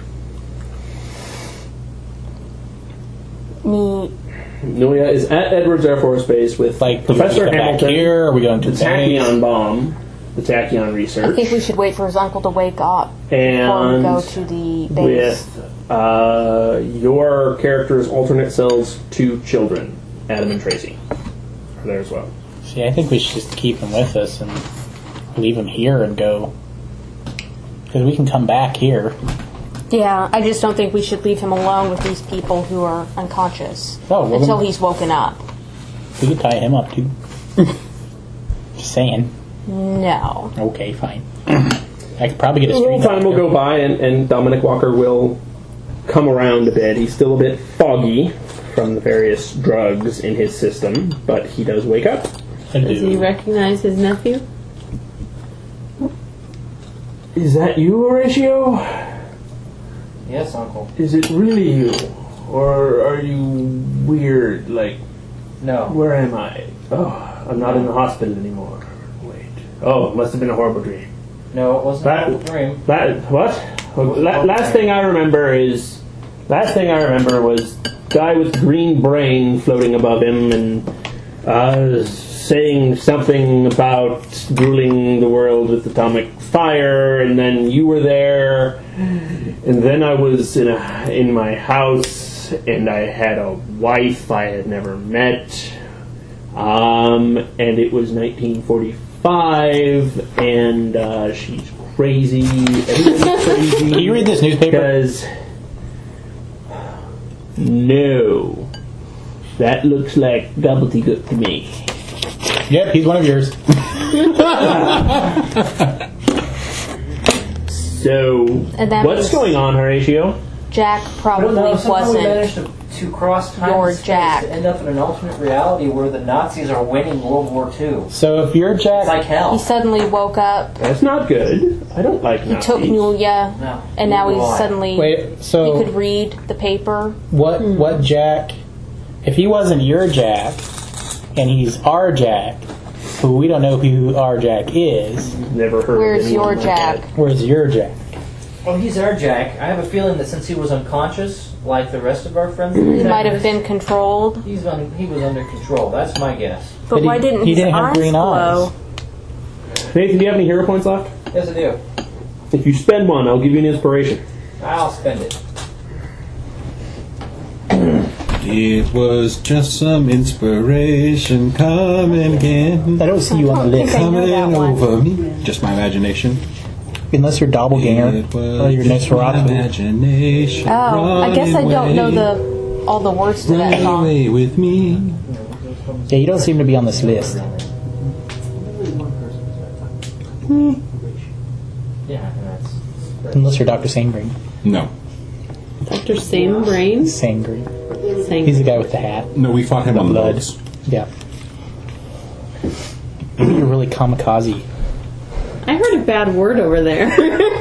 Me. Nulia is at Edwards Air Force Base with Like, do we Professor come back Hamilton, here? Or are we going to the the base? Tachyon bomb, the Tachyon I research, think we should wait for his uncle to wake up before we and go to the base. with uh, your character's alternate selves, two children, Adam and Tracy, are there as well. See, I think we should just keep him with us and leave him here and go. Because we can come back here. Yeah, I just don't think we should leave him alone with these people who are unconscious Oh, well, until then- he's woken up. We could tie him up, too. Just saying. No. Okay, fine. I could probably get a A little street time will doctor. go by, and, and Dominic Walker will come around a bit. He's still a bit foggy from the various drugs in his system, but he does wake up. I Does he do. recognize his nephew? Is that you, Horatio? Yes, Uncle. Is it really you? Or are you weird? Like, No. where am I? Oh, I'm not in the hospital anymore. Wait. Oh, it must have been a horrible dream. No, it wasn't That- a dream. That what? La- last thing I remember is last thing I remember was guy with green brain floating above him and uh, saying something about ruling the world with atomic fire, and then you were there, and then I was in a in my house, and I had a wife I had never met, um, and it was nineteen forty-five, and uh, she's crazy. Everybody's crazy. Can you read this newspaper? Because no, that looks like gobbledygook to me. Yep, he's one of yours. So, And that what's means- going on, Horatio? Jack I don't probably know. Somehow we wasn't. managed to, to cross time your and space Jack. to end up in an alternate reality where the Nazis are winning World War Two. So if you're Jack, It's like hell. He suddenly woke up. That's not good. I don't like He took Nuya, No. and now he's Why? suddenly. wait. So He could read the paper. what? What Jack? If he wasn't your Jack, and he's our Jack, who we don't know who our Jack is. Never heard Where's of anyone your like Jack? that. Where's your Jack? Well, he's our Jack. I have a feeling that since he was unconscious, like the rest of our friends, in the He might have detectives, been controlled. He's un, he was under control. That's my guess. But, But he- why didn't he his didn't have eyes green glow? Nathan, do you have any hero points left? Yes, I do. If you spend one, I'll give you an inspiration. I'll spend it. It was just some inspiration coming again. I don't see you on the I list. don't think I know Coming that one. over me. Just my imagination. Unless you're doppelganger It was or you're just my Nosferatu. imagination. Oh, I guess I running don't know away. the all the words to that Run song. away with me. Yeah, you don't seem to be on this list. Yeah, and that's. Unless you're Doctor Sanegreen. No. Doctor Same Brain? Sanegreen. Same. He's the guy with the hat. No, we fought him on the Blood. boats. Yeah. You're really kamikaze. I heard a bad word over there.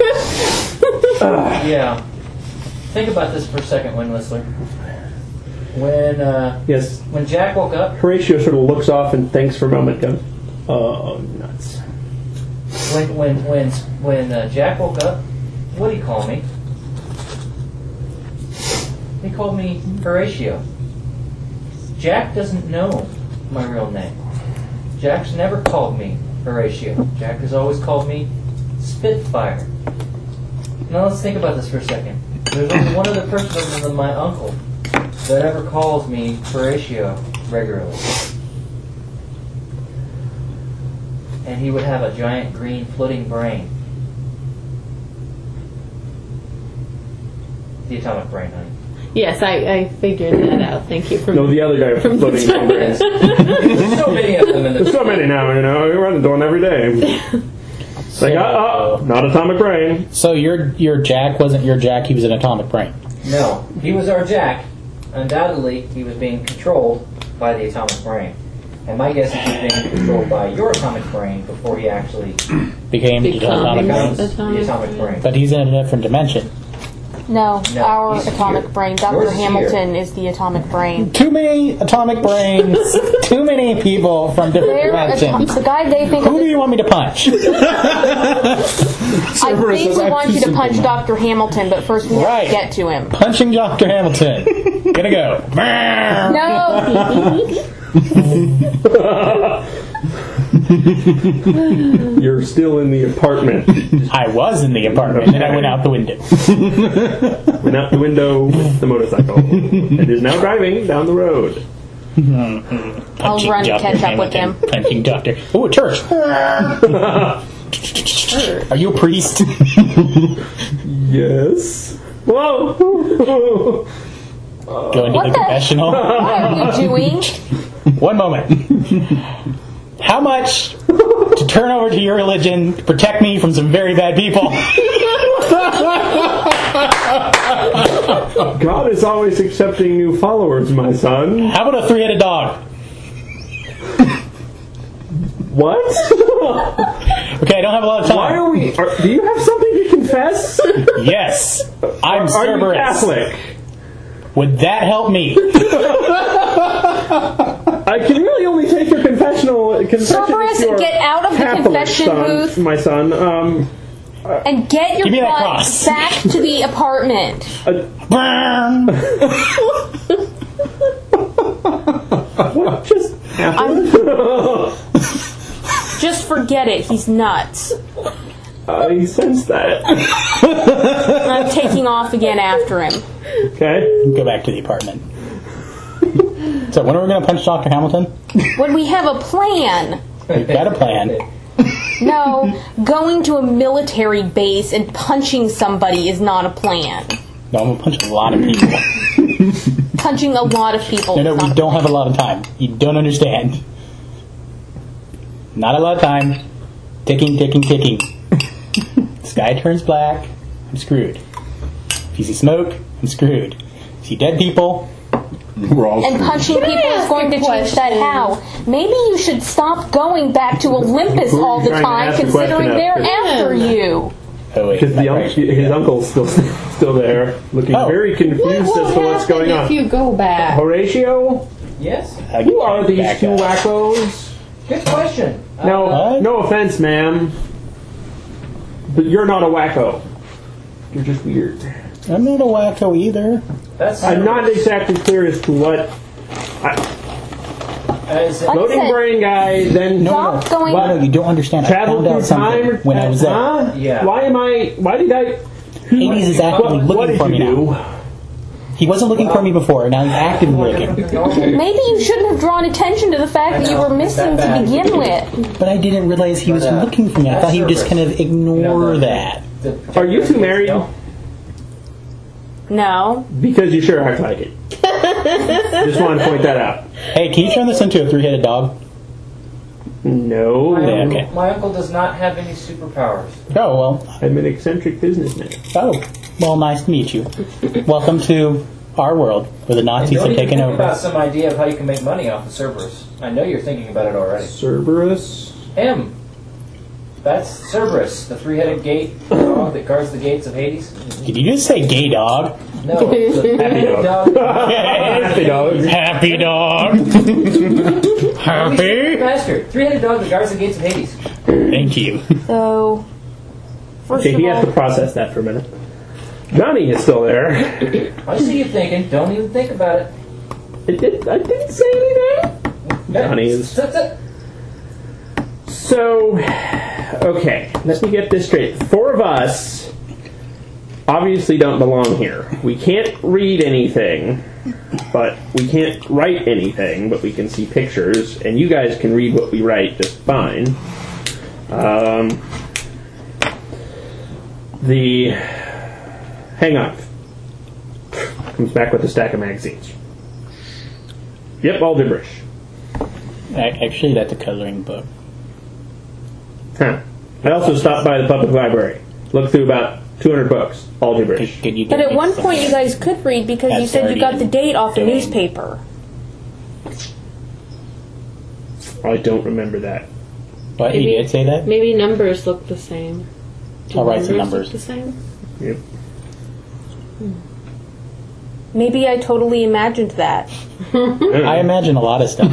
Yeah. Think about this for a second, Win Whistler. When uh, Yes. when Jack woke up, Horatio sort of looks off and thinks for a moment, goes, oh, nuts. when when when when uh, Jack woke up, what did he call me? He called me Horatio. Jack doesn't know my real name. Jack's never called me Horatio. Jack has always called me Spitfire. Now let's think about this for a second. There's only one other person other than my uncle that ever calls me Horatio regularly. And he would have a giant green floating brain. The atomic brain, honey. Yes, I, I figured that out. Thank you for No, the other guy with the floating From- brains. There's so many of them in There's the so many now, you know. We run into one every day. Like, uh, uh, not atomic brain. So your your Jack wasn't your Jack. He was an atomic brain. No, he was our Jack. Undoubtedly, he was being controlled by the atomic brain. And my guess is he was being controlled by your atomic brain before he actually Became the Become atomic becomes brain. Atomic the atomic brain. But he's in a different dimension. No, No, our he's atomic here. brain. Doctor Yours is Hamilton is the atomic brain. Too many atomic brains. Too many people from different They're atom- dimensions. the guy they think Who of do you want me to punch? I think we want you to punch Doctor Hamilton, but first we have Right. to get to him. Punching Doctor Hamilton. Gonna go. No! You're still in the apartment. I was in the apartment and I went out the window. Went out the window with the motorcycle. And is now driving down the road. Punching run to Doctor catch up with Hamilton. Punching Doctor. Oh, a church. Are you a priest? Yes. Whoa! Going to What the the- confessional. What are you doing? One moment. How much to turn over to your religion to protect me from some very bad people? God is always accepting new followers, my son. How about a three-headed dog? What? Okay, I don't have a lot of time. Why are we... Are, do you have something to confess? Yes, I'm Are you Cerberus. Catholic? Would that help me? I can really only take your confessional... confession Cerberus, if you're get out of the Catholic, confession son, booth. my son. Um, And get your Give me that butt cross. back to the apartment. uh, Burn. what just happened? Just forget it. He's nuts. I sense that. I'm taking off again after him. Okay. Go back to the apartment. So when are we going to punch Doctor Hamilton? When we have a plan. We've got a plan. No, going to a military base and punching somebody is not a plan. No, I'm going to punch a lot of people. Punching a lot of people No, no, is we not don't a have a lot of time. You don't understand. Not a lot of time. Ticking, ticking, ticking. Sky turns black. I'm screwed. If you see smoke, I'm screwed. See dead people. We're all And punching people is going to change that how. Maybe you should stop going back to Olympus Who are all you the trying to time, ask the considering question they're of? after you. Oh wait, Because the not un- right. his uncle's still still there, looking Oh. very confused What will as to what's happen going if on. you go back? Horatio, Yes. I'll who get are you these back two up. wackos? Good question. No, What? no offense, ma'am, but you're not a wacko. You're just weird. I'm not a wacko either. That's I'm not exactly clear as to what. I, As in, Like I Floating said, brain guy, then No, no, Stop no. going- Well, no, you don't understand. I traveled found out through something time when I was there. Huh? Yeah. Why am I? Why did I? Hades is actively What, looking what did for you me do? now. He wasn't looking for me before. Now he's actively looking. Maybe you shouldn't have drawn attention to the fact that you were missing to begin with. But I didn't realize he was But, uh, looking for me. I thought he would just kind of ignore You know, the- that. the- Are you two married? No. No. Because you sure act like it. Just want to point that out. Hey, can you turn this into a three-headed dog? No, My, Yeah, uncle, okay. my uncle does not have any superpowers. Oh, well. I'm an eccentric businessman. Oh, well, nice to meet you. Welcome to our world, where the And Nazis don't have even taken think over. about some idea of how you can make money off of Cerberus. I know you're thinking about it already. Cerberus. Him. That's Cerberus, the three-headed gate dog that guards the gates of Hades. Did you just say gay dog? No, it's a Happy three-headed dog. dog. Happy dog. Happy dog. Happy. Master, three-headed dog that guards the gates of Hades. Thank you. So, first Okay, of he has to all, process that for a minute. Johnny is still there. I see you thinking. Don't even think about it. I, did, I didn't say anything. Johnny is- That's it. So, okay, let me get this straight. Four of us obviously don't belong here. We can't read anything, but we can't write anything, but we can see pictures, and you guys can read what we write just fine. Um, the hang on comes back with a stack of magazines. Yep, all gibberish. A- Actually, that's a coloring book. Huh. I also stopped by the public library. Looked through about two hundred books, all Could, gibberish. could you but get at me one some- point you guys could read because you That's said you already got the date off the doing. newspaper. I don't remember that. What? Maybe- You did say that? Maybe numbers look the same. Do I'll write some look numbers. the same? Yep. Maybe I totally imagined that. I imagine a lot of stuff.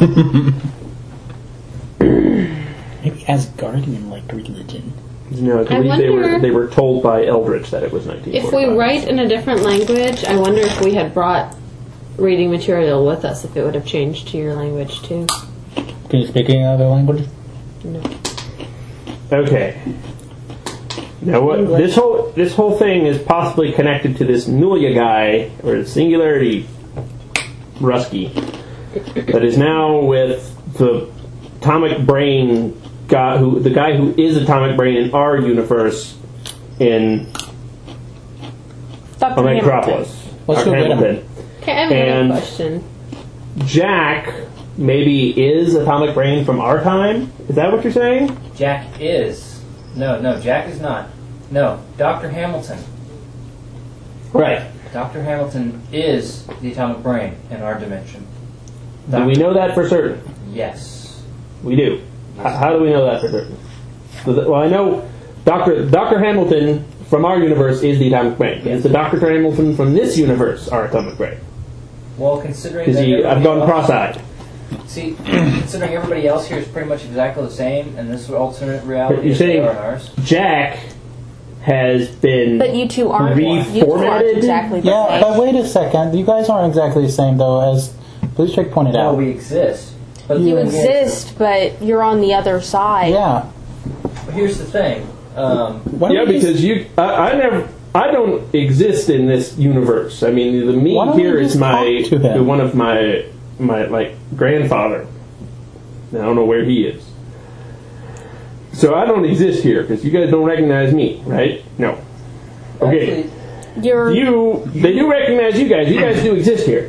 Maybe Asgardian like religion. No, I I believe they were wonder- they were told by Eldritch that it was nineteen If forty-five. we write in a different language, I wonder if we had brought reading material with us, if it would have changed to your language too. Can you speak any other language? No. Okay. Now what? English. This whole this whole thing is possibly connected to this Nulia guy or Singularity Rusky that is now with the Atomic Brain guy, who the guy who is Atomic Brain in our universe in Doctor Hamilton. Metropolis. Let's go get him. Hamilton. Okay, I have And- another question. Jack maybe is Atomic Brain from our time. Is that what you're saying? Jack is. No, no, Jack is not. No, Doctor Hamilton. Right. Doctor Hamilton is the atomic brain in our dimension. Do we know that for certain? Yes. We do. H- How do we know that for certain? So that- Well, I know Doctor Doctor Hamilton from our universe is the atomic brain. Is the Doctor Hamilton from this universe our atomic brain? Well, considering Because that he, I've everybody gone else- cross-eyed. See, considering everybody else here is pretty much exactly the same, and this alternate reality You're is they saying are in ours. Jack has been But you two aren't. You two aren't reformatted. exactly the Yeah, same. but wait a second. You guys aren't exactly the same, though, as Blue Streak pointed Well, out. we exist. But You the thing is- exist, but you're on the other side. Yeah. Here's the thing. Um, Why Yeah, don't we just- because you, I, I never, I don't exist in this universe. I mean, the me Why don't we here is just my talk to him? the one of my my like grandfather. I don't know where he is. So I don't exist here because you guys don't recognize me, right? No. Okay. actually, You're. You, they do recognize you guys. You guys do exist here.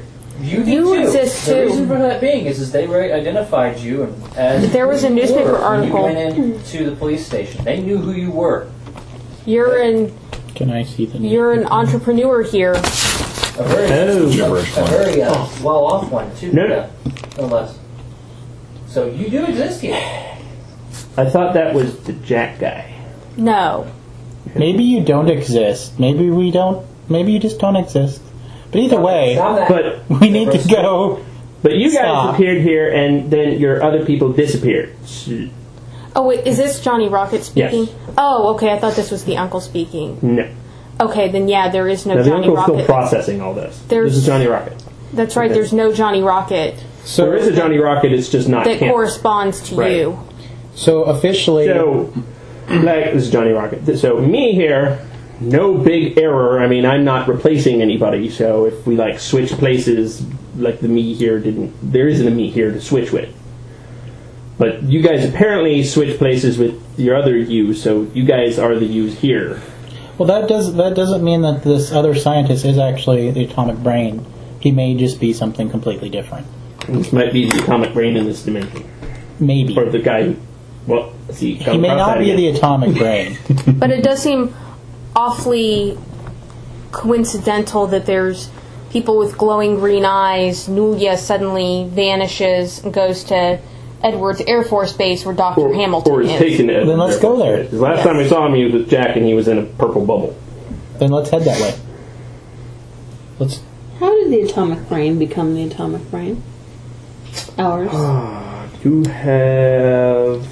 You, do You too. exist The too. reason for that being is, is they re- identified you and as There was a who you newspaper were when article. You went into the police station. They knew who you were. You're an Can I see the you're an entrepreneur here. A very, Oh. a, Gibberish a one. very uh, well-off one too. No. yeah, no less. So you do exist here. I thought that was the Jack guy. No. Maybe you don't exist. Maybe we don't. Maybe you just don't exist. But either way, Stop that. But we need to go. but you guys Stop. appeared here, and then your other people disappeared. Oh wait, is this Johnny Rocket speaking? Yes. Oh, okay. I thought this was the uncle speaking. No. Okay, then yeah, there is no Now, the Johnny uncle's still Rocket. processing all this. There's- This is Johnny Rocket. That's right. There's no Johnny Rocket So, There is a Johnny Rocket, it's just not that canon. corresponds to Right. you. so officially, So, like, this is Johnny Rocket. So, me here, no big error. I mean, I'm not replacing anybody, so if we, like, switch places, like the me here didn't, there isn't a me here to switch with. But you guys apparently switch places with your other you, so you guys are the yous here. well, that does that doesn't mean that this other scientist is actually the atomic brain. He may just be something completely different. This might be the atomic brain in this dimension. Maybe Or the guy who, well, see, he may not be the atomic brain. But it does seem awfully coincidental that there's people with glowing green eyes. Nulia suddenly vanishes and goes to Edwards Air Force Base where Doctor Or, Hamilton or is. is taken to Then let's go there. Because last Yes. time we saw him, he was with Jack, and he was in a purple bubble. Then let's head that way. Let's. How did the atomic brain become the atomic brain? Ours. You have...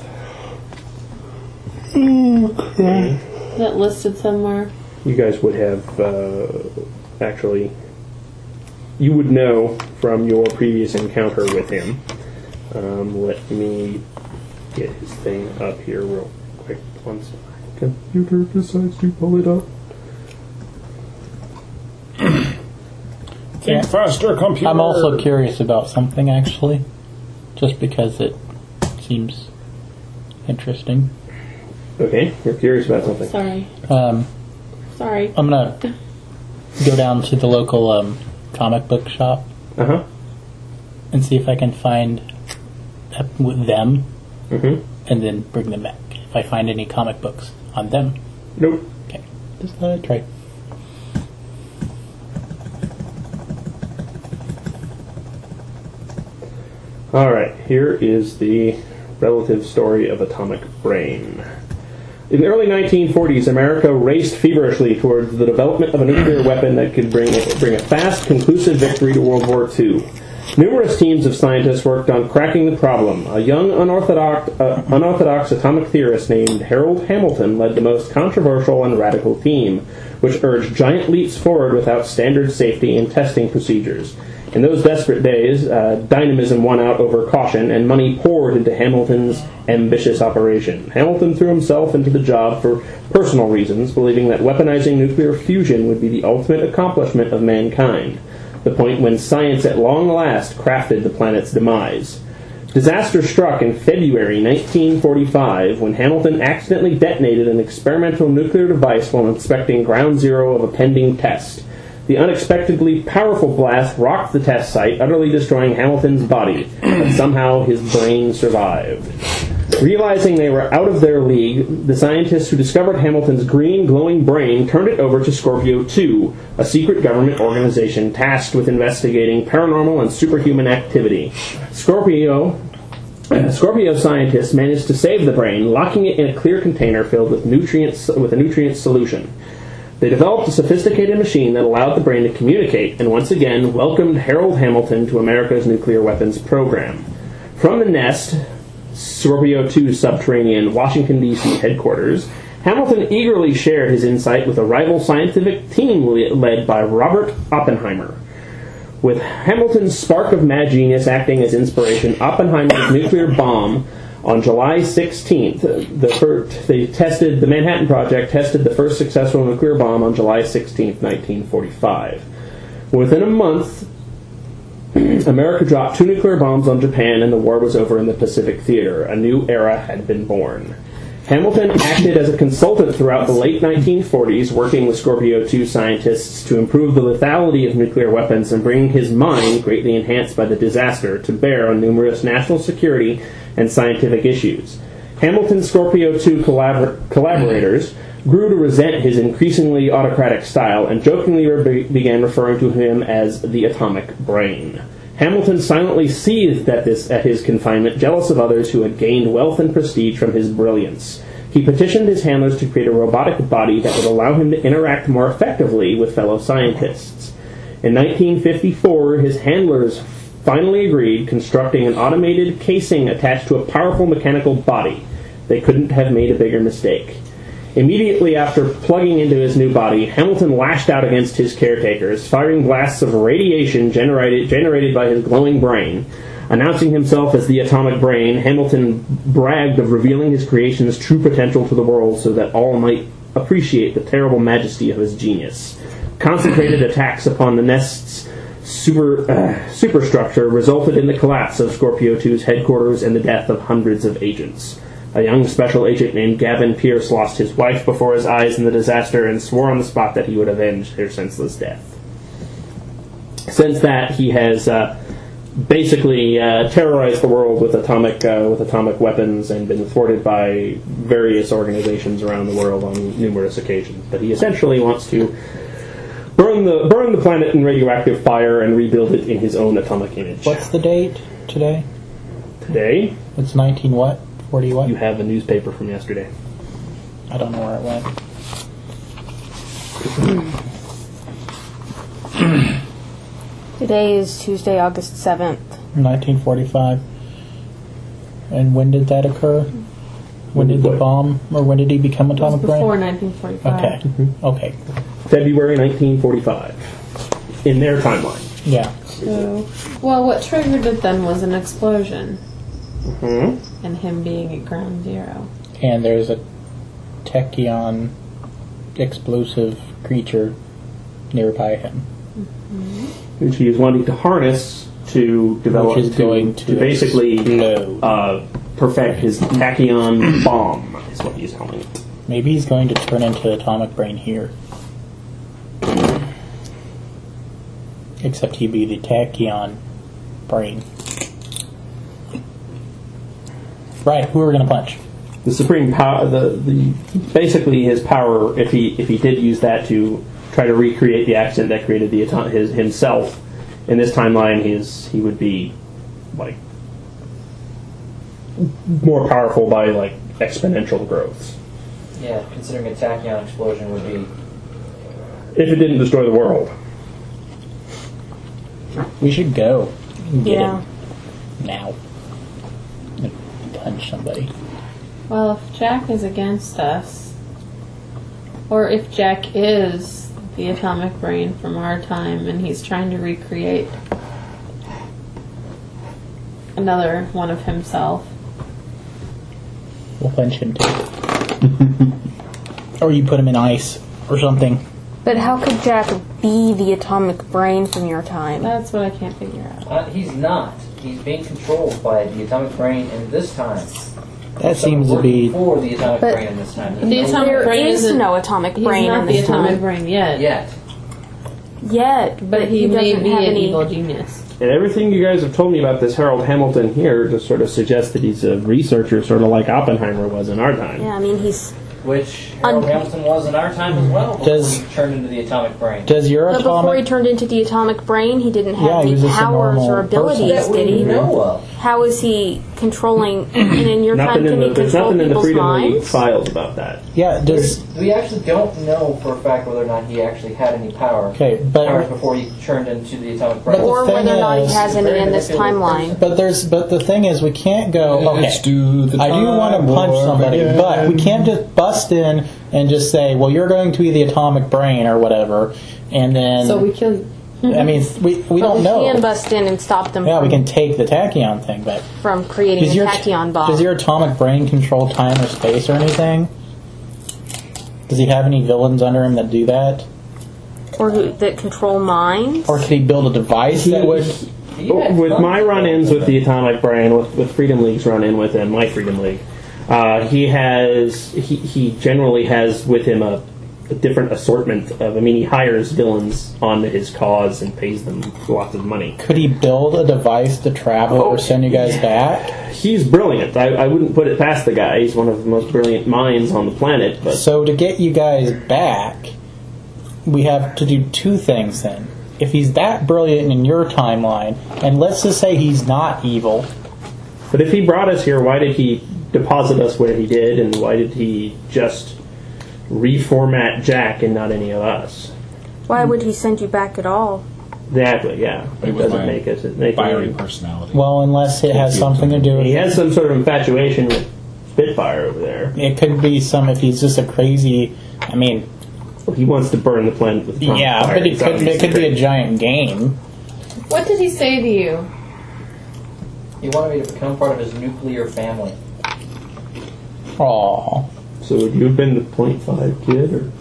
Okay. Is that listed somewhere? You guys would have, uh, actually... You would know from your previous encounter with him. Um, let me get his thing up here real quick. Once my computer decides to pull it up. Think faster, computer. I'm also curious about something actually, just because it seems interesting. Okay, you're curious about something. Sorry. Um, Sorry. I'm gonna go down to the local um, comic book shop Uh-huh. and see if I can find uh, with them, Mm-hmm. and then bring them back. If I find any comic books on them, Nope. okay, just thought I'd try. Alright, here is the relative story of atomic brain. In the early nineteen forties, America raced feverishly towards the development of a nuclear weapon that could bring, bring a fast, conclusive victory to World War Two. Numerous teams of scientists worked on cracking the problem. A young, unorthodox, uh, unorthodox atomic theorist named Harold Hamilton led the most controversial and radical team, which urged giant leaps forward without standard safety and testing procedures. In those desperate days, uh, dynamism won out over caution, and money poured into Hamilton's ambitious operation. Hamilton threw himself into the job for personal reasons, believing that weaponizing nuclear fusion would be the ultimate accomplishment of mankind, the point when science at long last crafted the planet's demise. Disaster struck in February nineteen forty-five when Hamilton accidentally detonated an experimental nuclear device while inspecting ground zero of a pending test. The unexpectedly powerful blast rocked the test site, utterly destroying Hamilton's body, but somehow his brain survived. Realizing they were out of their league, the scientists who discovered Hamilton's green, glowing brain turned it over to Scorpio two, a secret government organization tasked with investigating paranormal and superhuman activity. Scorpio... Scorpio scientists managed to save the brain, locking it in a clear container filled with nutrients with a nutrient solution. They developed a sophisticated machine that allowed the brain to communicate, and once again welcomed Harold Hamilton to America's nuclear weapons program. From the nest, Scorpio two's subterranean Washington, D C headquarters, Hamilton eagerly shared his insight with a rival scientific team led by Robert Oppenheimer. With Hamilton's spark of mad genius acting as inspiration, Oppenheimer's nuclear bomb on July sixteenth, the first, they tested the Manhattan Project tested the first successful nuclear bomb on July sixteenth, nineteen forty-five. Within a month, America dropped two nuclear bombs on Japan, and the war was over in the Pacific Theater. A new era had been born. Hamilton acted as a consultant throughout the late nineteen forties, working with Scorpio two scientists to improve the lethality of nuclear weapons and bring his mind, greatly enhanced by the disaster, to bear on numerous national security and scientific issues. Hamilton's Scorpio two collabor- collaborators grew to resent his increasingly autocratic style and jokingly re- began referring to him as the atomic brain. Hamilton silently seethed at this at his confinement, jealous of others who had gained wealth and prestige from his brilliance. He petitioned his handlers to create a robotic body that would allow him to interact more effectively with fellow scientists. In nineteen fifty-four, his handlers finally agreed, constructing an automated casing attached to a powerful mechanical body. They couldn't have made a bigger mistake. Immediately after plugging into his new body, Hamilton lashed out against his caretakers, firing blasts of radiation generated, generated by his glowing brain. Announcing himself as the atomic brain, Hamilton bragged of revealing his creation's true potential to the world so that all might appreciate the terrible majesty of his genius. Concentrated attacks upon the nest's super, uh, superstructure resulted in the collapse of Scorpio two's headquarters and the death of hundreds of agents. A young special agent named Gavin Pierce lost his wife before his eyes in the disaster and swore on the spot that he would avenge her senseless death. Since that, he has uh, basically uh, terrorized the world with atomic uh, with atomic weapons and been thwarted by various organizations around the world on numerous occasions. But he essentially wants to burn the burn the planet in radioactive fire and rebuild it in his own atomic image. What's the date today? Today? It's nineteen what? forty what? You have a newspaper from yesterday. I don't know where it went. Today is Tuesday, August seventh. nineteen forty-five. And when did that occur? When did the bomb, or when did he become atomic brain? Before nineteen forty-five. Okay. Mm-hmm. Okay. February nineteen forty-five. In their timeline. Yeah. So, well, what triggered it then was an explosion. Mm-hmm. And him being at ground zero. And there's a tachyon explosive creature nearby him. Mm-hmm. Which he is wanting to harness to develop, Which is to, going to to basically explode. uh, perfect his tachyon bomb, is what he's calling it. Maybe he's going to turn into the atomic brain here. Except he'd be the tachyon brain. Right, who are we going to punch? The supreme power, the, the basically his power, if he if he did use that to try to recreate the accident that created the atom- his himself in this timeline, his he would be like more powerful by like exponential growths. Yeah, considering a tachyon explosion would be. If it didn't destroy the world. We should go and get Yeah. him now. And punch somebody. Well, if Jack is against us, or if Jack is the atomic brain from our time and he's trying to recreate another one of himself. We'll punch him too. Or you put him in ice or something. But how could Jack be the atomic brain from your time? That's what I can't figure out. Uh, he's not. He's being controlled by the atomic brain in this time. That seems to Working be... for the atomic But brain in this time. The There's no- atomic There brain is isn't- no atomic He's brain not in the this atomic time. brain yet. Yet. Yet, But he, may doesn't be have an any. evil genius. And everything you guys have told me about this Harold Hamilton here just sort of suggests that he's a researcher, sort of like Oppenheimer was in our time. Yeah, I mean he's. Which Harold Un- Hamilton was in our time as well before Does- he turned into the atomic brain. Does your But before he atomic... turned into the atomic brain, he didn't have Yeah, he was the just a powers normal or abilities, person. that did we he? know of. How is he controlling? And in your Nothing time, in can the, he there's control nothing in the people's Freedom League minds? files about that. Yeah, does... We actually don't know for a fact whether or not he actually had any power. Okay, but- powers before he turned into the atomic brain. But the Or thing whether or not he is- has any Very in this manipulative timeline. person. But there's, but the thing is, we can't go. Okay, Let's do the I do want time to punch warp somebody, again. but we can't just bust in and just say, "Well, you're going to be the atomic brain" or whatever, and then. So we kill you. I mean, we we But don't we know. can bust in and stop them Yeah, we from, can take the tachyon thing, but from creating does a your tachyon bomb. does your atomic brain control time or space or anything? Does he have any villains under him that do that, or who, that control minds? or could he build a device that would? He had With fun my run-ins with the them. Atomic Brain, with, with Freedom League's run-in with him, my Freedom League, Uh, he has he, he generally has with him a, a different assortment of. I mean, he hires villains onto his cause and pays them lots of money. Could he build a device to travel Oh, or send you guys yeah. back? He's brilliant. I, I wouldn't put it past the guy. He's one of the most brilliant minds on the planet. But So to get you guys back, we have to do two things then. If he's that brilliant in your timeline, and let's just say he's not evil, but if he brought us here, why did he deposit us where he did, and why did he just reformat Jack and not any of us? Why would he send you back at all? Exactly. Yeah, it It was doesn't my make us. It make fiery any- personality. well, unless it has something to do with He has some sort of infatuation with Spitfire over there. it could be some, if he's just a crazy, I mean, He wants to burn the planet with atomic yeah, fire. but it It's could, obviously it could be a great. giant game. What did he say to you? He wanted me to become part of his nuclear family. Aww. So would you have been the point five kid, or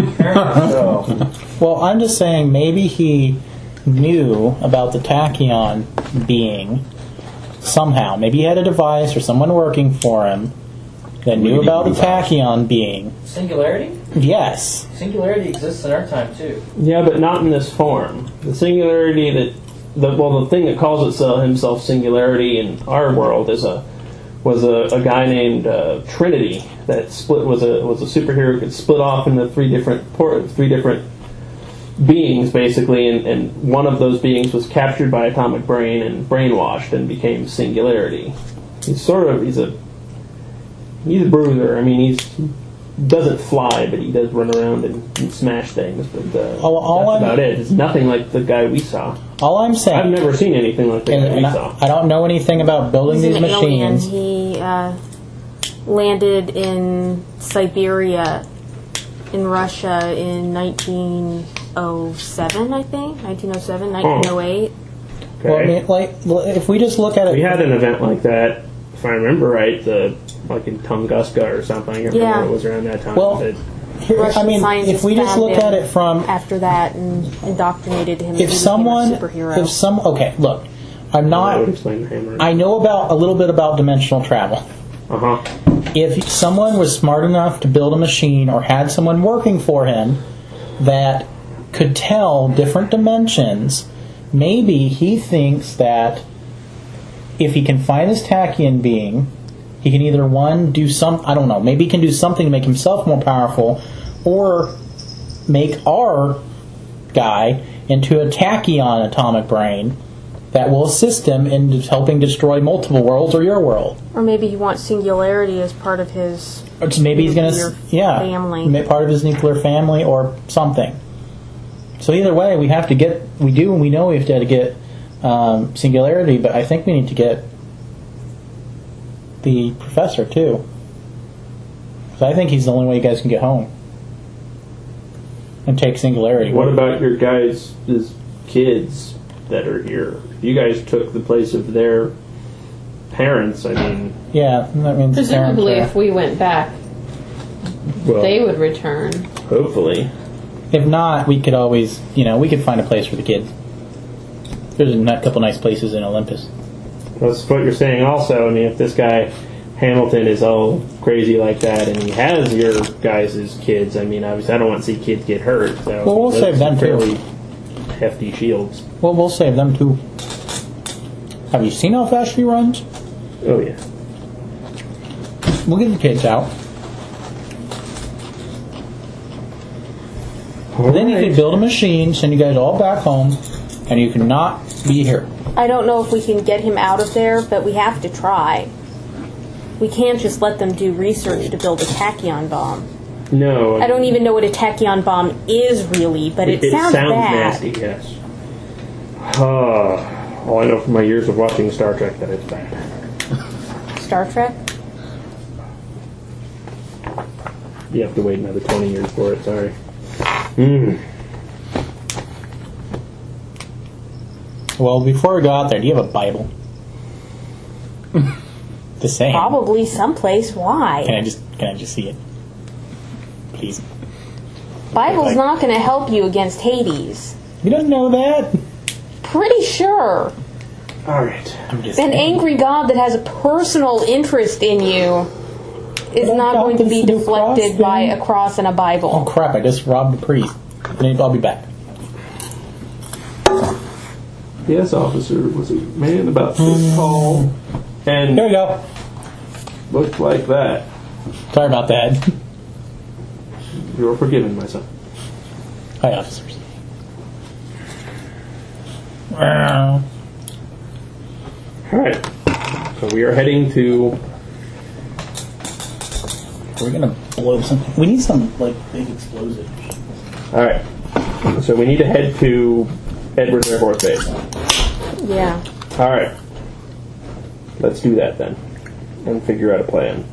So, Well, I'm just saying maybe he knew about the tachyon being somehow. Maybe he had a device or someone working for him that knew Really about the device. tachyon being. singularity? Yes. Singularity exists in our time, too. yeah, but not in this form. The singularity that the well, the thing that calls itself himself singularity in our world is a was a, a guy named uh, Trinity that split was a was a superhero who could split off into three different por- three different beings basically, and, and one of those beings was captured by Atomic Brain and brainwashed and became Singularity. He's sort of he's a he's a bruiser. I mean, he's he doesn't fly, but he does run around and, and smash things. But uh, Oh, all that's I'm- about it. It's nothing like the guy we saw. All I'm saying, I've never seen anything like the and, guy we and I, saw. I don't know anything about building He's these an alien. machines. He uh, landed in Siberia, in Russia, in nineteen oh seven, I think. nineteen oh seven, nineteen oh eight. Okay. Well, I mean, like, if we just look at it, We had an event like that, if I remember right, the like in Tunguska or something. I remember Yeah. it was around that time. Well, but here, I Russian mean, scientists if we just found look him at it from after that and indoctrinated him. and he if became someone, a superhero. if some, okay, look, I'm I would not. explain the hammer. I know about a little bit about dimensional travel. Uh huh. If someone was smart enough to build a machine or had someone working for him that could tell different dimensions, maybe he thinks that if he can find this tachyon being, he can either one do some, I don't know, maybe he can do something to make himself more powerful, or make our guy into a tachyon atomic brain that will assist him in helping destroy multiple worlds or your world. Or maybe he wants Singularity as part of his Or just maybe he's going nuclear to, yeah, family. ma- part of his nuclear family or something. So either way, we have to get, we do, and we know we have to get um, Singularity, but I think we need to get the professor too. So I think he's the only way you guys can get home and take Singularity. What about your guys' his kids that are here? If you guys took the place of their parents, I mean, Yeah, that means Presumably, parents if we went back, well, they would return. hopefully. are- If not, we could always, you know, we could find a place for the kids. There's a n- couple nice places in Olympus. That's what you're saying also. I mean, if this guy Hamilton is all crazy like that and he has your guys' kids, I mean, obviously I don't want to see kids get hurt. So Well, we'll those save them, are too. fairly hefty shields. Well, we'll save them too. Have you seen how fast she runs? Oh yeah. We'll get the kids out. Then you could build a machine, send you guys all back home, and you cannot be here. I don't know if we can get him out of there, but we have to try. We can't just let them do research to build a tachyon bomb. No. I don't even know what a tachyon bomb is really, but it, It, sounds, sounds bad. nasty. Yes. Uh, all I know from my years of watching Star Trek that it's bad. Star Trek? You have to wait another twenty years for it. Sorry. Mm. Well, before we go out there, do you have a Bible? The same. Probably someplace. Why? Can I just can I just see it, please? Bible's not going to help you against Hades. You don't know that. Pretty sure. All right. I'm just An angry god that has a personal interest in you. is But I not got going to this be new deflected cross by thing. a cross and a Bible. Oh crap! I just robbed the priest. I'll be back. Yes, officer was a man about this tall and Here we go. looked like that. Sorry about that. You're forgiven, my son. Hi, officers. Wow. Alright. So we are heading to... We're gonna blow something. We need some like big explosive. Alright. So we need to head to Edwards Air Force Base. Yeah. Alright. Let's do that then. And figure out a plan.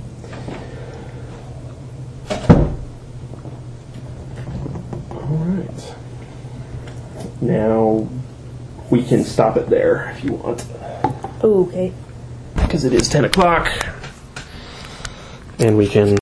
Alright. Now, we can stop it there if you want. Ooh, okay. Because it is ten o'clock. And we can